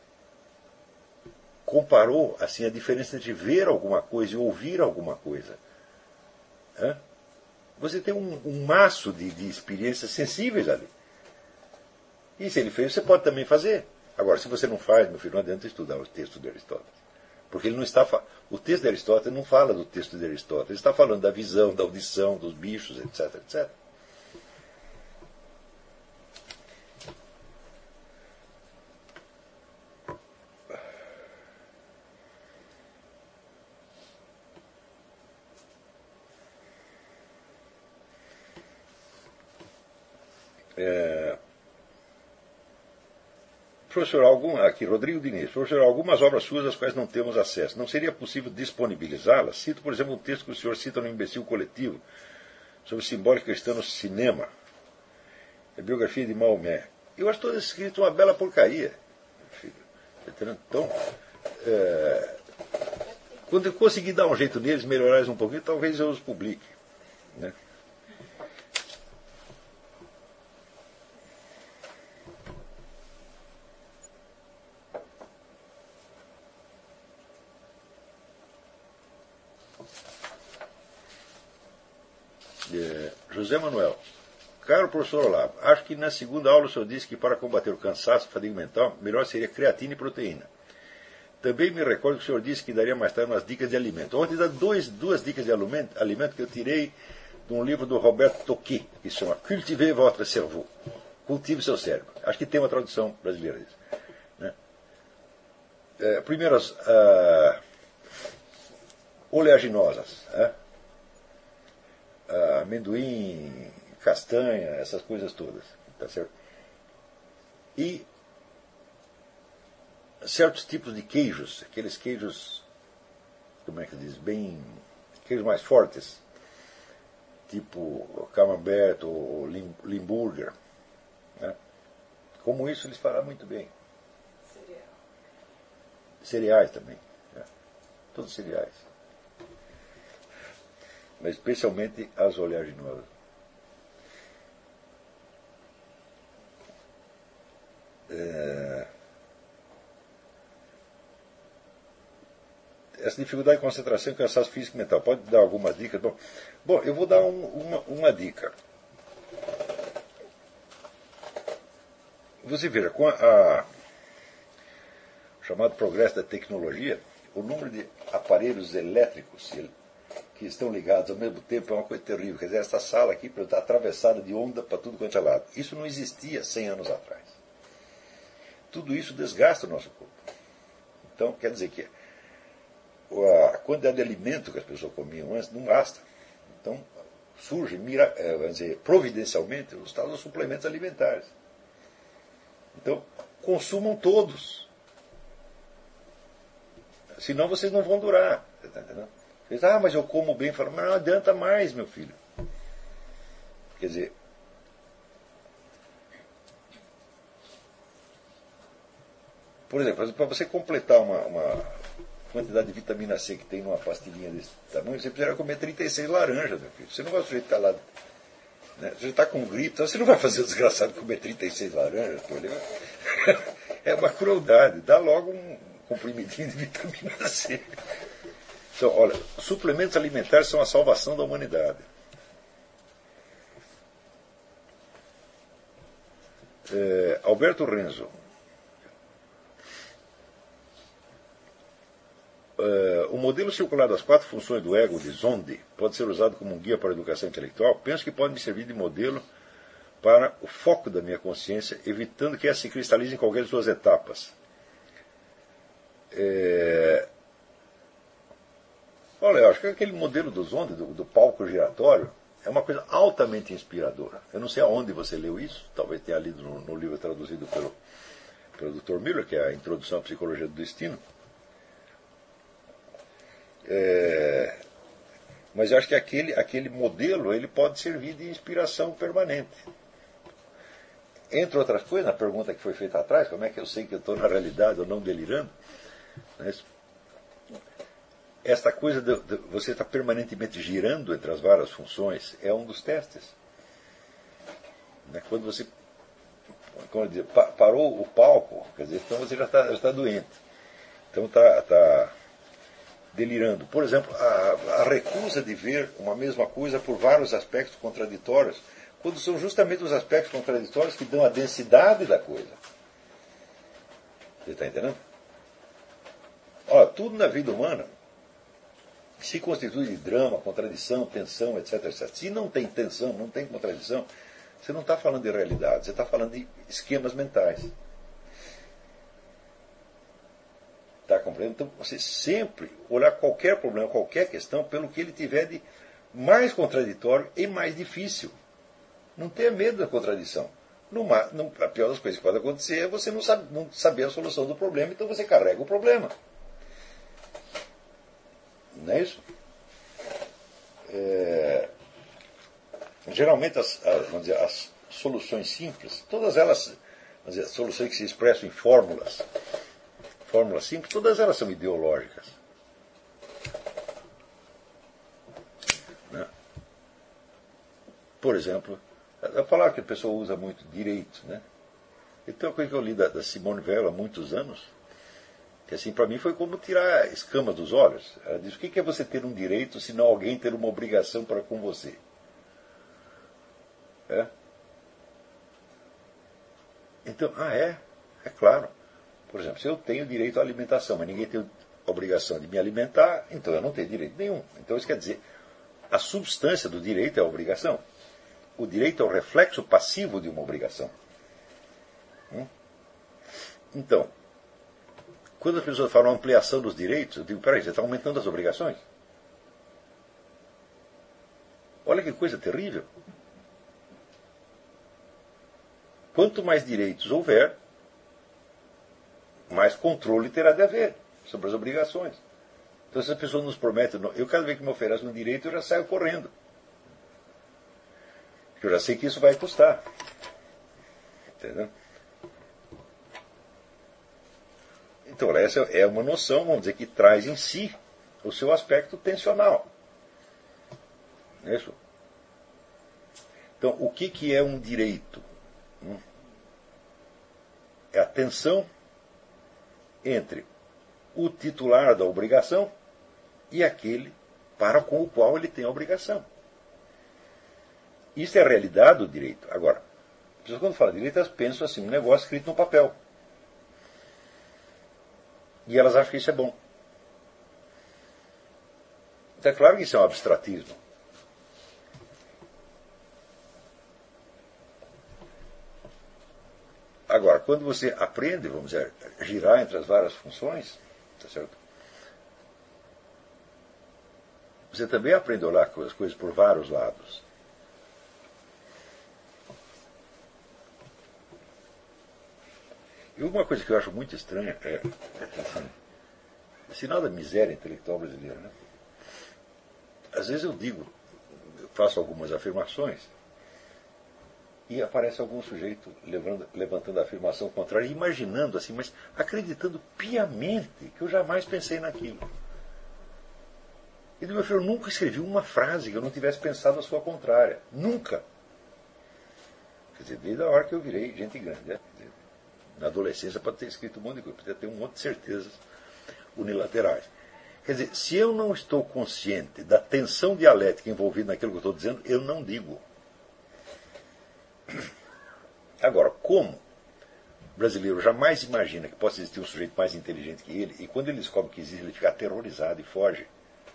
comparou assim, a diferença entre ver alguma coisa e ouvir alguma coisa? É? Você tem um, um maço de, de experiências sensíveis ali. E se ele fez, você pode também fazer. Agora, se você não faz, meu filho, não adianta estudar o texto de Aristóteles. Porque ele não está fa... o texto de Aristóteles não fala do texto de Aristóteles. Ele está falando da visão, da audição, dos bichos, etc, etcétera. É... Professor, algum, aqui, Rodrigo Diniz, professor, algumas obras suas às quais não temos acesso. Não seria possível disponibilizá-las? Cito, por exemplo, um texto que o senhor cita no Imbecil Coletivo, sobre simbólica cristã no cinema. A biografia de Maomé. Eu acho todo escrito uma bela porcaria. Então, é, quando eu conseguir dar um jeito neles, melhorar eles um pouquinho, talvez eu os publique. Né? José Manuel, caro professor Olavo, acho que na segunda aula o senhor disse que para combater o cansaço e fadiga mental, melhor seria creatina e proteína. Também me recordo que o senhor disse que daria mais tarde umas dicas de alimento. Ontem dá dois, duas dicas de alimento, alimento que eu tirei de um livro do Roberto Tocqué, que se chama Cultivez votre cerveau. Cultive seu cérebro. Acho que tem uma tradução brasileira disso. Né? É, primeiro, as uh, oleaginosas. Né? Uh, amendoim, castanha, essas coisas todas. Tá certo? E certos tipos de queijos, aqueles queijos, como é que diz, bem, queijos mais fortes, tipo camembert ou limburger. Né? Como isso eles falam muito bem. Cereal. Cereais também. Né? Todos cereais. Mas especialmente as oleaginosas. É... Essa dificuldade de concentração e cansaço físico e mental. Pode dar algumas dicas? Bom, bom eu vou dar um, uma, uma dica. Você veja, com a, a o chamado progresso da tecnologia, o número de aparelhos elétricos que estão ligados ao mesmo tempo é uma coisa terrível. Quer dizer, essa sala aqui está atravessada de onda para tudo quanto é lado. Isso não existia cem anos atrás. Tudo isso desgasta o nosso corpo. Então, quer dizer que a quantidade de alimento que as pessoas comiam antes não basta. Então, surge, mira, vamos dizer, providencialmente, os tais suplementos alimentares. Então, consumam todos. Senão vocês não vão durar. Está entendendo? Vocês, ah, mas eu como bem. Falam, mas não adianta mais, meu filho. Quer dizer, por exemplo, para você completar uma, uma quantidade de vitamina C que tem numa pastilhinha desse tamanho, você precisa comer trinta e seis laranjas, meu filho. Você não vai sujeitar lá. Né? Você está com gripe, então você não vai fazer o desgraçado comer trinta e seis laranjas. É uma crueldade. Dá logo um comprimidinho de vitamina C. Então, olha, suplementos alimentares são a salvação da humanidade. É, Alberto Renzo. É, o modelo circular das quatro funções do ego de Zonde pode ser usado como um guia para a educação intelectual. Penso que pode me servir de modelo para o foco da minha consciência, evitando que essa se cristalize em qualquer de suas etapas. É, Olha, eu acho que aquele modelo dos ondas, do, do palco giratório, é uma coisa altamente inspiradora. Eu não sei aonde você leu isso, talvez tenha lido no, no livro traduzido pelo, pelo doutor Miller, que é a Introdução à Psicologia do Destino. É, mas eu acho que aquele, aquele modelo ele pode servir de inspiração permanente. Entre outras coisas, na pergunta que foi feita atrás, como é que eu sei que eu estou na realidade ou não delirando, né? Esta coisa de, de você estar permanentemente girando entre as várias funções é um dos testes. Né? Quando você como dizer, pa, parou o palco, quer dizer, então você já está, já está doente. Então está, está delirando. Por exemplo, a, a recusa de ver uma mesma coisa por vários aspectos contraditórios, quando são justamente os aspectos contraditórios que dão a densidade da coisa. Você está entendendo? Olha, tudo na vida humana se constitui de drama, contradição, tensão, etc, etcétera. Se não tem tensão, não tem contradição, você não está falando de realidade, você está falando de esquemas mentais. Está compreendendo? Então, você sempre olhar qualquer problema, qualquer questão, pelo que ele tiver de mais contraditório e mais difícil. Não tenha medo da contradição. No, no, a pior das coisas que pode acontecer é você não, sabe, não saber a solução do problema, então você carrega o problema. Não é isso? É, geralmente as, as, vamos dizer, as soluções simples, todas elas, vamos dizer, as soluções que se expressam em fórmulas, fórmulas simples, todas elas são ideológicas. Né? Por exemplo, a palavra que a pessoa usa muito, direito. Né? Então, uma coisa que eu li da, da Simone Weil há muitos anos, que assim, para mim foi como tirar a escama dos olhos. Ela diz, o que é você ter um direito se não alguém ter uma obrigação para com você? É? Então, ah é? É claro. Por exemplo, se eu tenho direito à alimentação, mas ninguém tem a obrigação de me alimentar, então eu não tenho direito nenhum. Então isso quer dizer, a substância do direito é a obrigação. O direito é o reflexo passivo de uma obrigação. Hum? Então, quando as pessoas falam ampliação dos direitos, eu digo, peraí, você está aumentando as obrigações? Olha que coisa terrível. Quanto mais direitos houver, mais controle terá de haver sobre as obrigações. Então, se a pessoa nos promete, eu cada vez que me oferece um direito, eu já saio correndo. Porque eu já sei que isso vai custar. Entendeu? Então, essa é uma noção, vamos dizer, que traz em si o seu aspecto tensional. Não é isso? Então, o que, que é um direito? É a tensão entre o titular da obrigação e aquele para com o qual ele tem a obrigação. Isso é a realidade do direito. Agora, as pessoas quando falam de direito, elas pensam assim, um negócio escrito no papel. E elas acham que isso é bom. Então é claro que isso é um abstratismo. Agora, quando você aprende, vamos dizer, a girar entre as várias funções, tá certo? Você também aprende a olhar as coisas por vários lados. E uma coisa que eu acho muito estranha é, é assim, é sinal da miséria intelectual brasileira. Né? Às vezes eu digo, eu faço algumas afirmações, e aparece algum sujeito levando, levantando a afirmação contrária, imaginando assim, mas acreditando piamente que eu jamais pensei naquilo. E do meu filho, eu nunca escrevi uma frase que eu não tivesse pensado a sua contrária. Nunca. Quer dizer, desde a hora que eu virei gente grande. Né? Quer dizer, na adolescência pode ter escrito um monte de coisa, pode ter um monte de certezas unilaterais. Quer dizer, se eu não estou consciente da tensão dialética envolvida naquilo que eu estou dizendo, eu não digo. Agora, como o brasileiro jamais imagina que possa existir um sujeito mais inteligente que ele, e quando ele descobre que existe, ele fica aterrorizado e foge.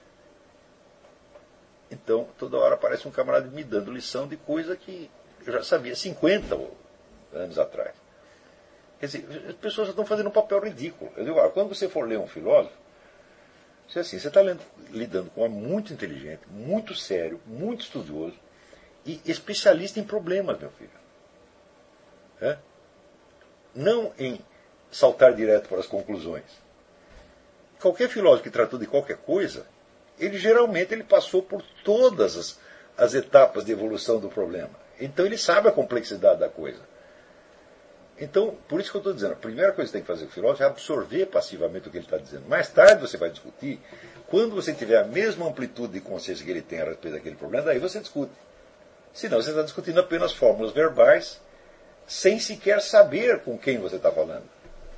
Então, toda hora aparece um camarada me dando lição de coisa que eu já sabia cinquenta anos atrás. Quer dizer, as pessoas estão fazendo um papel ridículo. Eu digo, olha, quando você for ler um filósofo, Isso é assim, você está lidando com um homem muito inteligente, muito sério, muito estudioso e especialista em problemas, meu filho. É? Não em saltar direto para as conclusões. Qualquer filósofo que tratou de qualquer coisa, ele geralmente ele passou por todas as, as etapas de evolução do problema. Então ele sabe a complexidade da coisa. Então, por isso que eu estou dizendo, a primeira coisa que tem que fazer o filósofo é absorver passivamente o que ele está dizendo. Mais tarde você vai discutir, quando você tiver a mesma amplitude de consciência que ele tem a respeito daquele problema, daí você discute. Senão você está discutindo apenas fórmulas verbais, sem sequer saber com quem você está falando.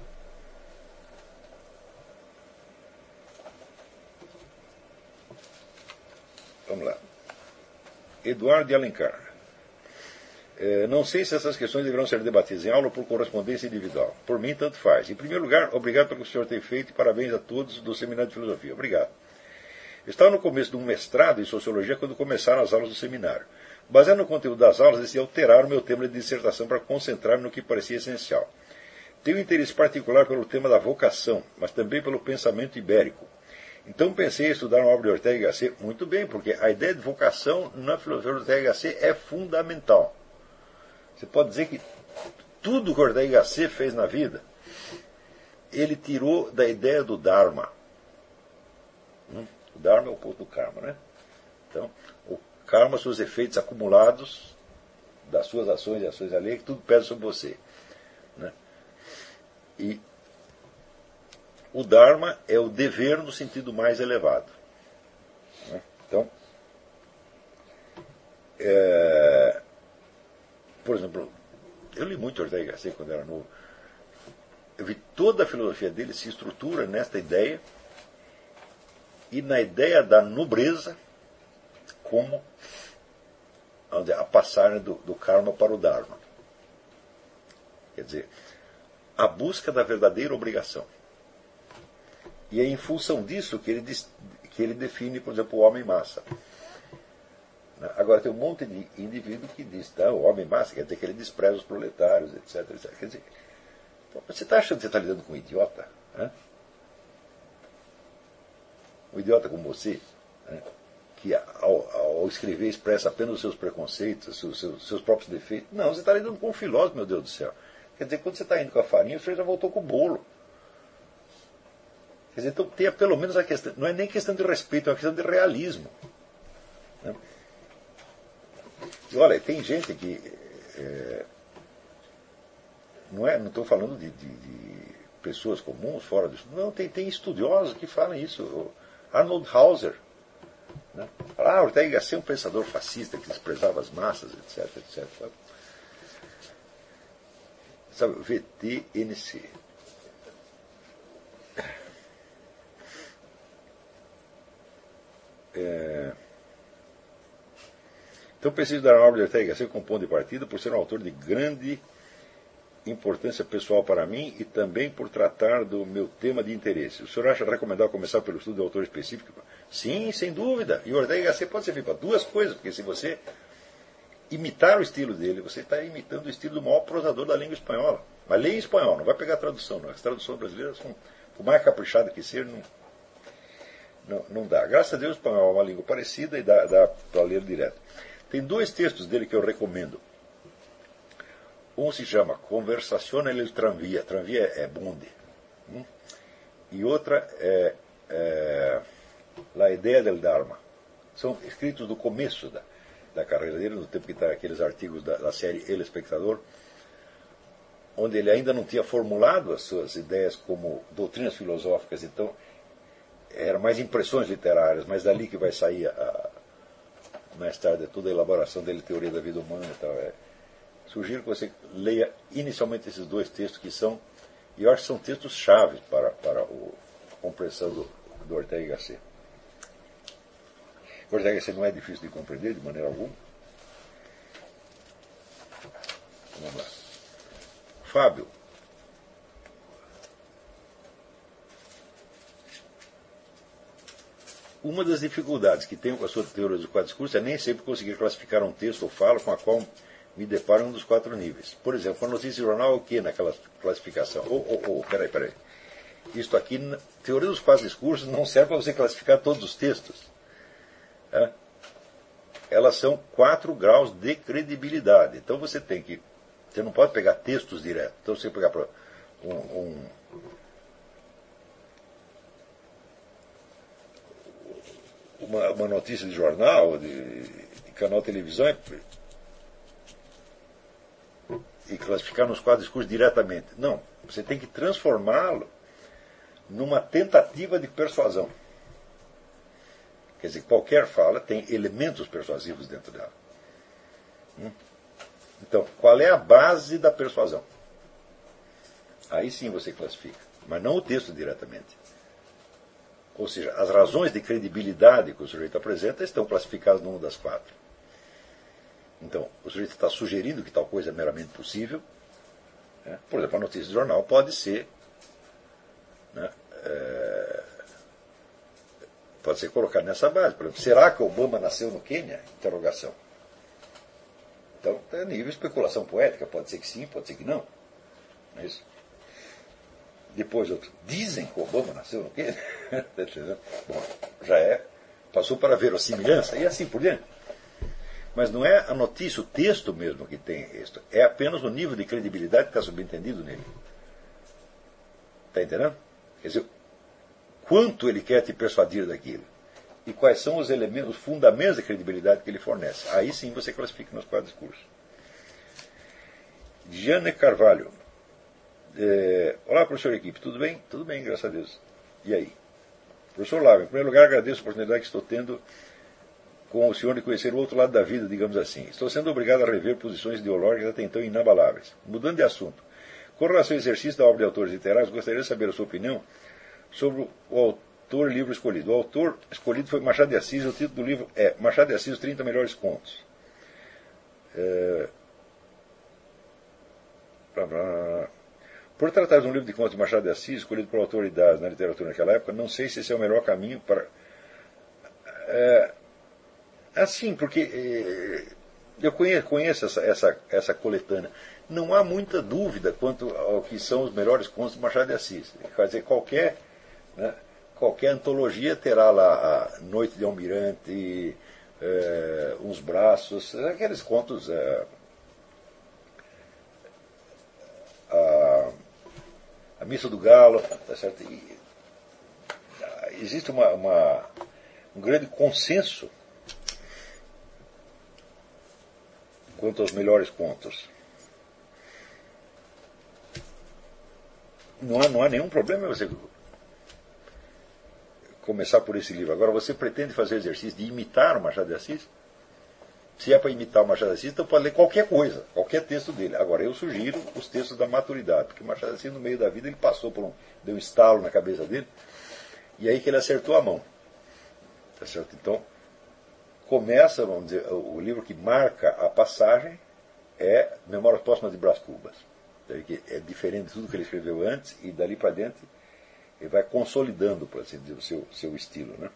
Vamos lá. Eduardo de Alencar. É, não sei se essas questões deverão ser debatidas em aula ou por correspondência individual. Por mim, tanto faz. Em primeiro lugar, obrigado pelo que o senhor tem feito e parabéns a todos do Seminário de Filosofia. Obrigado. Eu estava no começo de um mestrado em Sociologia quando começaram as aulas do seminário. Baseado no conteúdo das aulas, decidi alterar o meu tema de dissertação para concentrar-me no que parecia essencial. Tenho interesse particular pelo tema da vocação, mas também pelo pensamento ibérico. Então pensei em estudar uma obra de Ortega y Gasset muito bem, porque a ideia de vocação na filosofia de Ortega y Gasset é fundamental. Você pode dizer que tudo que Ortega y Gasset fez na vida, ele tirou da ideia do Dharma. O Dharma é o ponto do karma, né? Então, o karma são os efeitos acumulados das suas ações e ações alheias, que tudo pesa sobre você. Né? E o Dharma é o dever no sentido mais elevado. Né? Então, é, por exemplo, eu li muito Ortega y Gasset quando era novo. Eu vi toda a filosofia dele se estrutura nesta ideia e na ideia da nobreza como a passagem do, do karma para o Dharma. Quer dizer, a busca da verdadeira obrigação. E é em função disso que ele, que ele define, por exemplo, o homem-massa. Agora, tem um monte de indivíduo que diz, tá, o homem-massa quer dizer que ele despreza os proletários, etc, etcétera. Quer dizer, então, você está achando que você está lidando com um idiota? Né? Um idiota como você, né? Que ao, ao escrever expressa apenas os seus preconceitos, os seus, seus próprios defeitos. Não, você está lidando com um filósofo, meu Deus do céu. Quer dizer, quando você está indo com a farinha, você já voltou com o bolo. Quer dizer, então tenha pelo menos a questão, não é nem questão de respeito, é uma questão de realismo. Né? E olha, tem gente que, é, não é, não estou falando de, de, de pessoas comuns fora disso, não, tem, tem estudiosos que falam isso. O Arnold Hauser, né? Ah, Ortega y Gasset é um pensador fascista que desprezava as massas, etc, etcétera. Sabe, V T N C. É... Então preciso dar uma obra de Ortega y Gasset como ponto de partida por ser um autor de grande importância pessoal para mim e também por tratar do meu tema de interesse. O senhor acha recomendável começar pelo estudo do autor específico? Sim, sem dúvida. E o Ortega y Gasset pode servir para duas coisas, porque se você imitar o estilo dele, você está imitando o estilo do maior prosador da língua espanhola. Mas leia em espanhol, não vai pegar a tradução. Não. As traduções brasileiras são, por mais caprichado que seja, não, não, não dá. Graças a Deus o espanhol é uma língua parecida e dá, dá para ler direto. Tem dois textos dele que eu recomendo. Um se chama Conversación en el Tranvía. Tranvía é bonde. Hum? E outra é, é La Idea del Dharma. São escritos do começo da, da carreira dele, no tempo que está aqueles artigos da, da série El Espectador, onde ele ainda não tinha formulado as suas ideias como doutrinas filosóficas. Então, eram mais impressões literárias, mas dali que vai sair a, a mais tarde toda a elaboração dele, teoria da vida humana e tal. É. Sugiro que você leia inicialmente esses dois textos que são, e eu acho que são textos chaves para, para o, a compreensão do, do Ortega y Gasset. O Ortega y Gasset não é difícil de compreender de maneira alguma. Vamos lá. Fábio. Uma das dificuldades que tenho com a sua teoria dos quatro discursos é nem sempre conseguir classificar um texto ou fala com a qual me deparo em um dos quatro níveis. Por exemplo, a notícia de jornal é o que naquela classificação? Ou, ou, ou, peraí, peraí. isto aqui, teoria dos quatro discursos, não serve para você classificar todos os textos. É? Elas são quatro graus de credibilidade. Então você tem que. Você não pode pegar textos direto. Então você pegar um, um, uma, uma notícia de jornal, de, de canal de televisão, e classificar nos quatro discursos diretamente. Não. Você tem que transformá-lo numa tentativa de persuasão. Quer dizer, qualquer fala tem elementos persuasivos dentro dela. Então, qual é a base da persuasão? Aí sim você classifica, mas não o texto diretamente. Ou seja, as razões de credibilidade que o sujeito apresenta estão classificadas numa das quatro. Então, o sujeito está sugerindo que tal coisa é meramente possível. Né? Por exemplo, a notícia do jornal pode ser... Né, é, pode ser colocado nessa base. Por exemplo, será que Obama nasceu no Quênia? Interrogação. Então, é nível de especulação poética. Pode ser que sim, pode ser que não. Não é isso? Depois outro. Dizem que Obama nasceu no Quênia? Bom, já é. Passou para a verossimilhança e assim por diante. Mas não é a notícia, o texto mesmo que tem isso. É apenas o nível de credibilidade que está subentendido nele. Está entendendo? Quer dizer, quanto ele quer te persuadir daquilo. E quais são os elementos, os fundamentos de credibilidade que ele fornece. Aí sim você classifica nos quatro discursos. Jane Carvalho. É, olá, professor equipe. Tudo bem? Tudo bem, graças a Deus. E aí? Professor Lava, em primeiro lugar agradeço a oportunidade que estou tendo com o senhor de conhecer o outro lado da vida, digamos assim. Estou sendo obrigado a rever posições ideológicas até então inabaláveis. Mudando de assunto. Com relação ao exercício da obra de autores literários, gostaria de saber a sua opinião sobre o autor e livro escolhido. O autor escolhido foi Machado de Assis, o título do livro é Machado de Assis, os trinta melhores contos. É... Por tratar de um livro de contos de Machado de Assis, escolhido por autoridades na literatura naquela época, não sei se esse é o melhor caminho para... É... Assim, porque é... eu conheço, conheço essa, essa, essa coletânea. Não há muita dúvida quanto ao que são os melhores contos de Machado de Assis. Quer dizer, qualquer, né, qualquer antologia terá lá a Noite de Almirante, é, Uns Braços, aqueles contos... É, a, a Missa do Galo, tá certo? E, existe uma, uma, um grande consenso quanto aos melhores contos. Não há, não há nenhum problema você começar por esse livro. Agora, você pretende fazer o exercício de imitar o Machado de Assis? Se é para imitar o Machado de Assis, então pode ler qualquer coisa, qualquer texto dele. Agora, eu sugiro os textos da maturidade, porque o Machado de Assis, no meio da vida, ele passou por um... deu um estalo na cabeça dele, e aí que ele acertou a mão. Tá certo? Então, começa, vamos dizer, o livro que marca a passagem é Memórias Póstumas de Brás Cubas. Que é diferente de tudo que ele escreveu antes, e dali para dentro ele vai consolidando, por assim dizer, o seu, seu estilo. Né?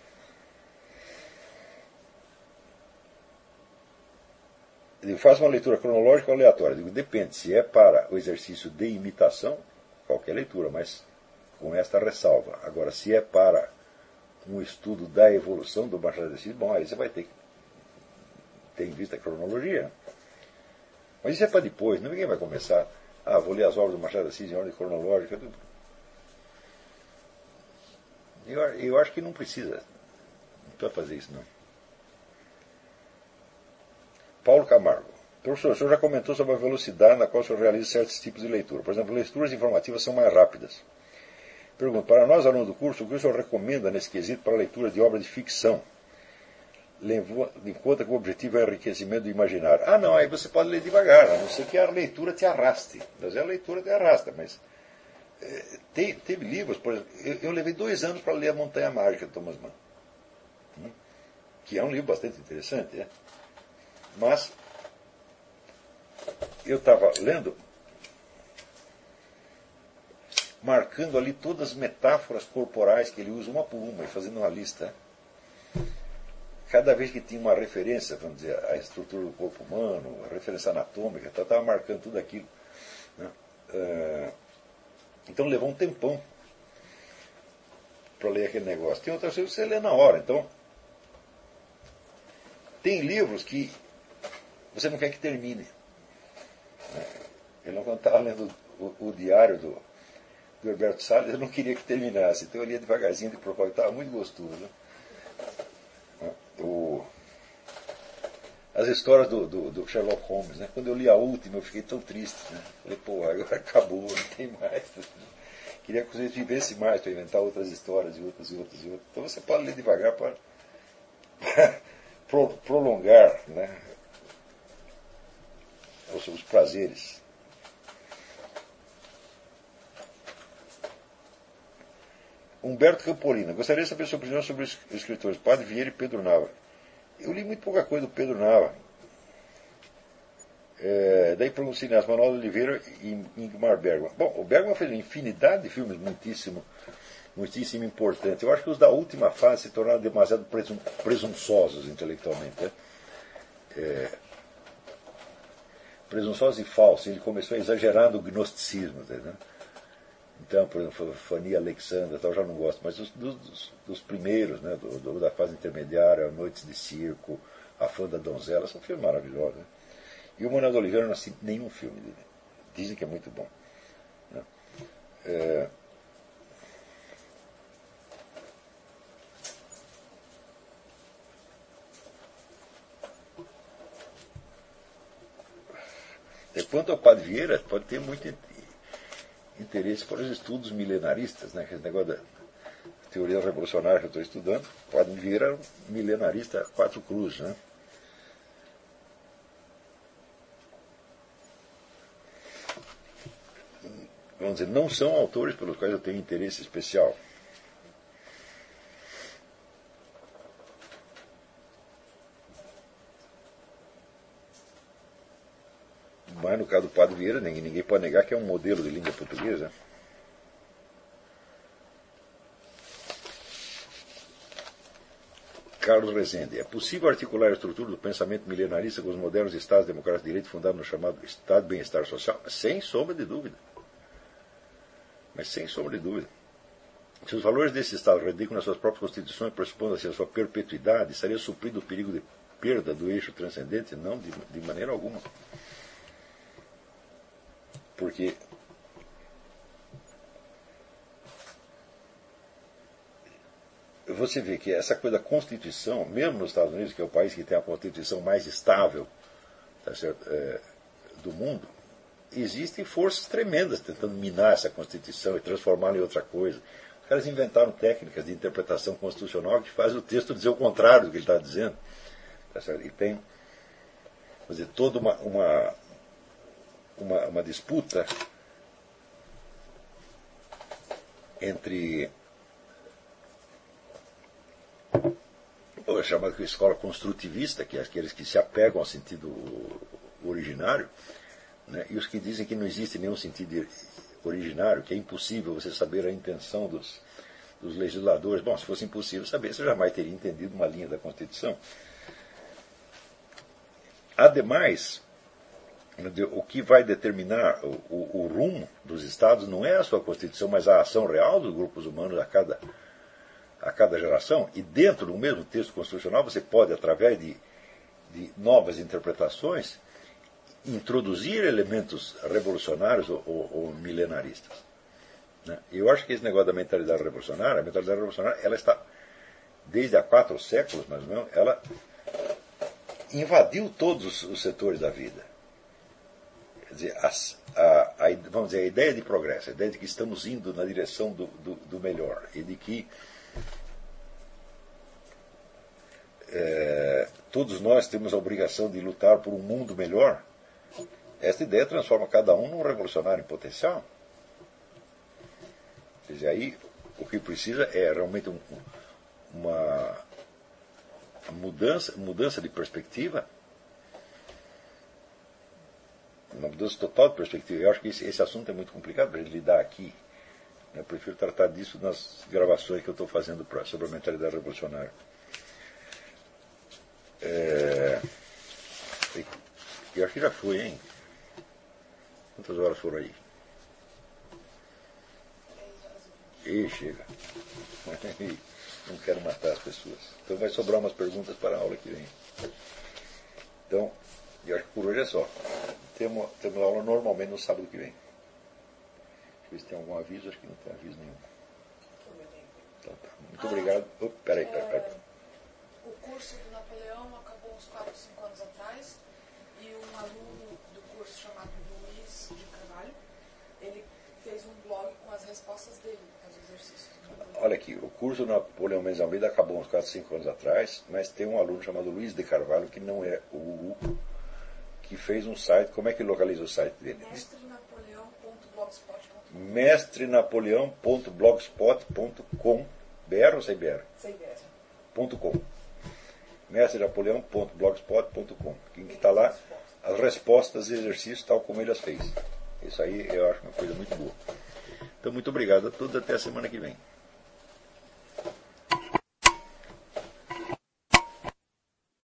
Ele faz uma leitura cronológica ou aleatória. Digo, depende, se é para o exercício de imitação, qualquer leitura, mas com esta ressalva. Agora, se é para um estudo da evolução do Machado de Assis, bom, aí você vai ter que ter em vista a cronologia. Mas isso é para depois, ninguém vai começar. Ah, vou ler as obras do Machado de Assis em ordem cronológica. Eu, eu acho que não precisa. Não precisa fazer isso, não. Paulo Camargo. Professor, o senhor já comentou sobre a velocidade na qual o senhor realiza certos tipos de leitura. Por exemplo, leituras informativas são mais rápidas. Pergunto, para nós, alunos do curso, o que o senhor recomenda nesse quesito para a leitura de obras de ficção? Levou em conta que o objetivo é o enriquecimento do imaginário. Ah, não, aí você pode ler devagar, a não ser que a leitura te arraste. Mas a leitura te arrasta, mas... É, tem, teve livros, por exemplo, eu, eu levei dois anos para ler A Montanha Mágica, de Thomas Mann. Hum, que é um livro bastante interessante, é? Mas eu estava lendo, marcando ali todas as metáforas corporais que ele usa uma por uma, e fazendo uma lista. Cada vez que tinha uma referência, vamos dizer, à estrutura do corpo humano, a referência anatômica, eu estava marcando tudo aquilo. Né? Uh, então levou um tempão para ler aquele negócio. Tem outras coisas que você lê na hora. Então, tem livros que você não quer que termine. Eu não estava lendo o, o diário do, do Herberto Salles, eu não queria que terminasse. Então eu lia devagarzinho de propósito, estava muito gostoso. Né? O, as histórias do, do, do Sherlock Holmes, né? Quando eu li a última, eu fiquei tão triste. Né? Falei, pô, agora acabou, não tem mais. Queria que você vivesse mais para inventar outras histórias e outras e outras e outras. Então você pode ler devagar para, para pro, prolongar, né? os, os prazeres. Humberto Campolina. Gostaria de saber sua opinião sobre os escritores Padre Vieira e Pedro Nava. Eu li muito pouca coisa do Pedro Nava. É, daí para um cineasta, Manuel de Oliveira e Ingmar Bergman. Bom, o Bergman fez uma infinidade de filmes muitíssimo, muitíssimo importantes. Eu acho que os da última fase se tornaram demasiado presum, presunçosos intelectualmente. Né? É, presunçosos e falsos. Ele começou a exagerar no gnosticismo. Né? Então, por exemplo, Fanny Alexandra, eu já não gosto, mas dos, dos, dos primeiros, né, do, do, da fase intermediária, Noites de Circo, A Fã da Donzela, são filmes maravilhosos. Né? E o Manuel de Oliveira não assisti nenhum filme dele. Dizem que é muito bom. Né? É... Quanto ao Padre Vieira, pode ter muito interesse para os estudos milenaristas, né? Esse negócio da teoria revolucionária que eu estou estudando. O Padre Vieira era um milenarista a quatro cruzes, né? Vamos dizer, não são autores pelos quais eu tenho interesse especial. Mas no caso do Padre Vieira, ninguém, ninguém pode negar que é um modelo de língua portuguesa. Carlos Rezende. É possível articular a estrutura do pensamento milenarista com os modernos Estados democráticos de direito fundados no chamado Estado de Bem-Estar Social? Sem sombra de dúvida. Mas sem sombra de dúvida. Se os valores desse Estado radicam nas suas próprias constituições, pressupondo assim a sua perpetuidade, estaria suprido o perigo de perda do eixo transcendente? Não, de, de maneira alguma. Porque você vê que essa coisa da Constituição, mesmo nos Estados Unidos, que é o país que tem a Constituição mais estável, tá certo, é, do mundo, existem forças tremendas tentando minar essa Constituição e transformá-la em outra coisa. Os caras inventaram técnicas de interpretação constitucional que fazem o texto dizer o contrário do que ele está dizendo. Tá certo? E tem, vamos dizer, toda uma, uma, uma, uma disputa entre o chamado de escola construtivista, que é aqueles que se apegam ao sentido originário, né, e os que dizem que não existe nenhum sentido originário, que é impossível você saber a intenção dos, dos legisladores. Bom, se fosse impossível saber, você jamais teria entendido uma linha da Constituição. Ademais, o que vai determinar o, o, o rumo dos Estados não é a sua Constituição, mas a ação real dos grupos humanos a cada, a cada geração. E dentro do mesmo texto constitucional você pode, através de, de novas interpretações, introduzir elementos revolucionários ou, ou, ou milenaristas. Né? Eu acho que esse negócio da mentalidade revolucionária, a mentalidade revolucionária, ela está, desde há quatro séculos mais ou menos, ela invadiu todos os setores da vida. Quer dizer, as, a, a, vamos dizer, a ideia de progresso, a ideia de que estamos indo na direção do, do, do melhor e de que é, todos nós temos a obrigação de lutar por um mundo melhor. Esta ideia transforma cada um num revolucionário em potencial. Quer dizer, aí o que precisa é realmente um, uma mudança, mudança de perspectiva, uma mudança total de perspectiva. Eu acho que esse, esse assunto é muito complicado para ele lidar aqui. Eu prefiro tratar disso nas gravações que eu estou fazendo pra, sobre a mentalidade revolucionária. É, eu acho que já foi, hein? Quantas horas foram aí? E chega. Não quero matar as pessoas. Então vai sobrar umas perguntas para a aula que vem. Então, eu acho que por hoje é só. Temos, temos aula normalmente no sábado que vem. Deixa eu ver se tem algum aviso. Acho que não tem aviso nenhum. Então, tá. Muito Ah, obrigado. Oh, peraí, peraí, peraí. O curso do Napoleão acabou uns quatro, cinco anos atrás e um aluno do curso chamado Luiz de Carvalho, ele fez um blog com as respostas dele aos exercícios do Napoleão. Olha aqui, o curso do Napoleão Mendes Almeida acabou uns quatro, cinco anos atrás, mas tem um aluno chamado Luiz de Carvalho, que não é o Hugo, que fez um site. Como é que localiza o site dele? mestre napoleão ponto blogspot ponto com mestre napoleão ponto blogspot ponto com B R ou sem B R? Sem ver. Ponto .com. mestre napoleão ponto blogspot ponto com. Em que está lá as respostas e exercícios tal como ele as fez. Isso aí eu acho uma coisa muito boa. Então, muito obrigado a todos. Até a semana que vem.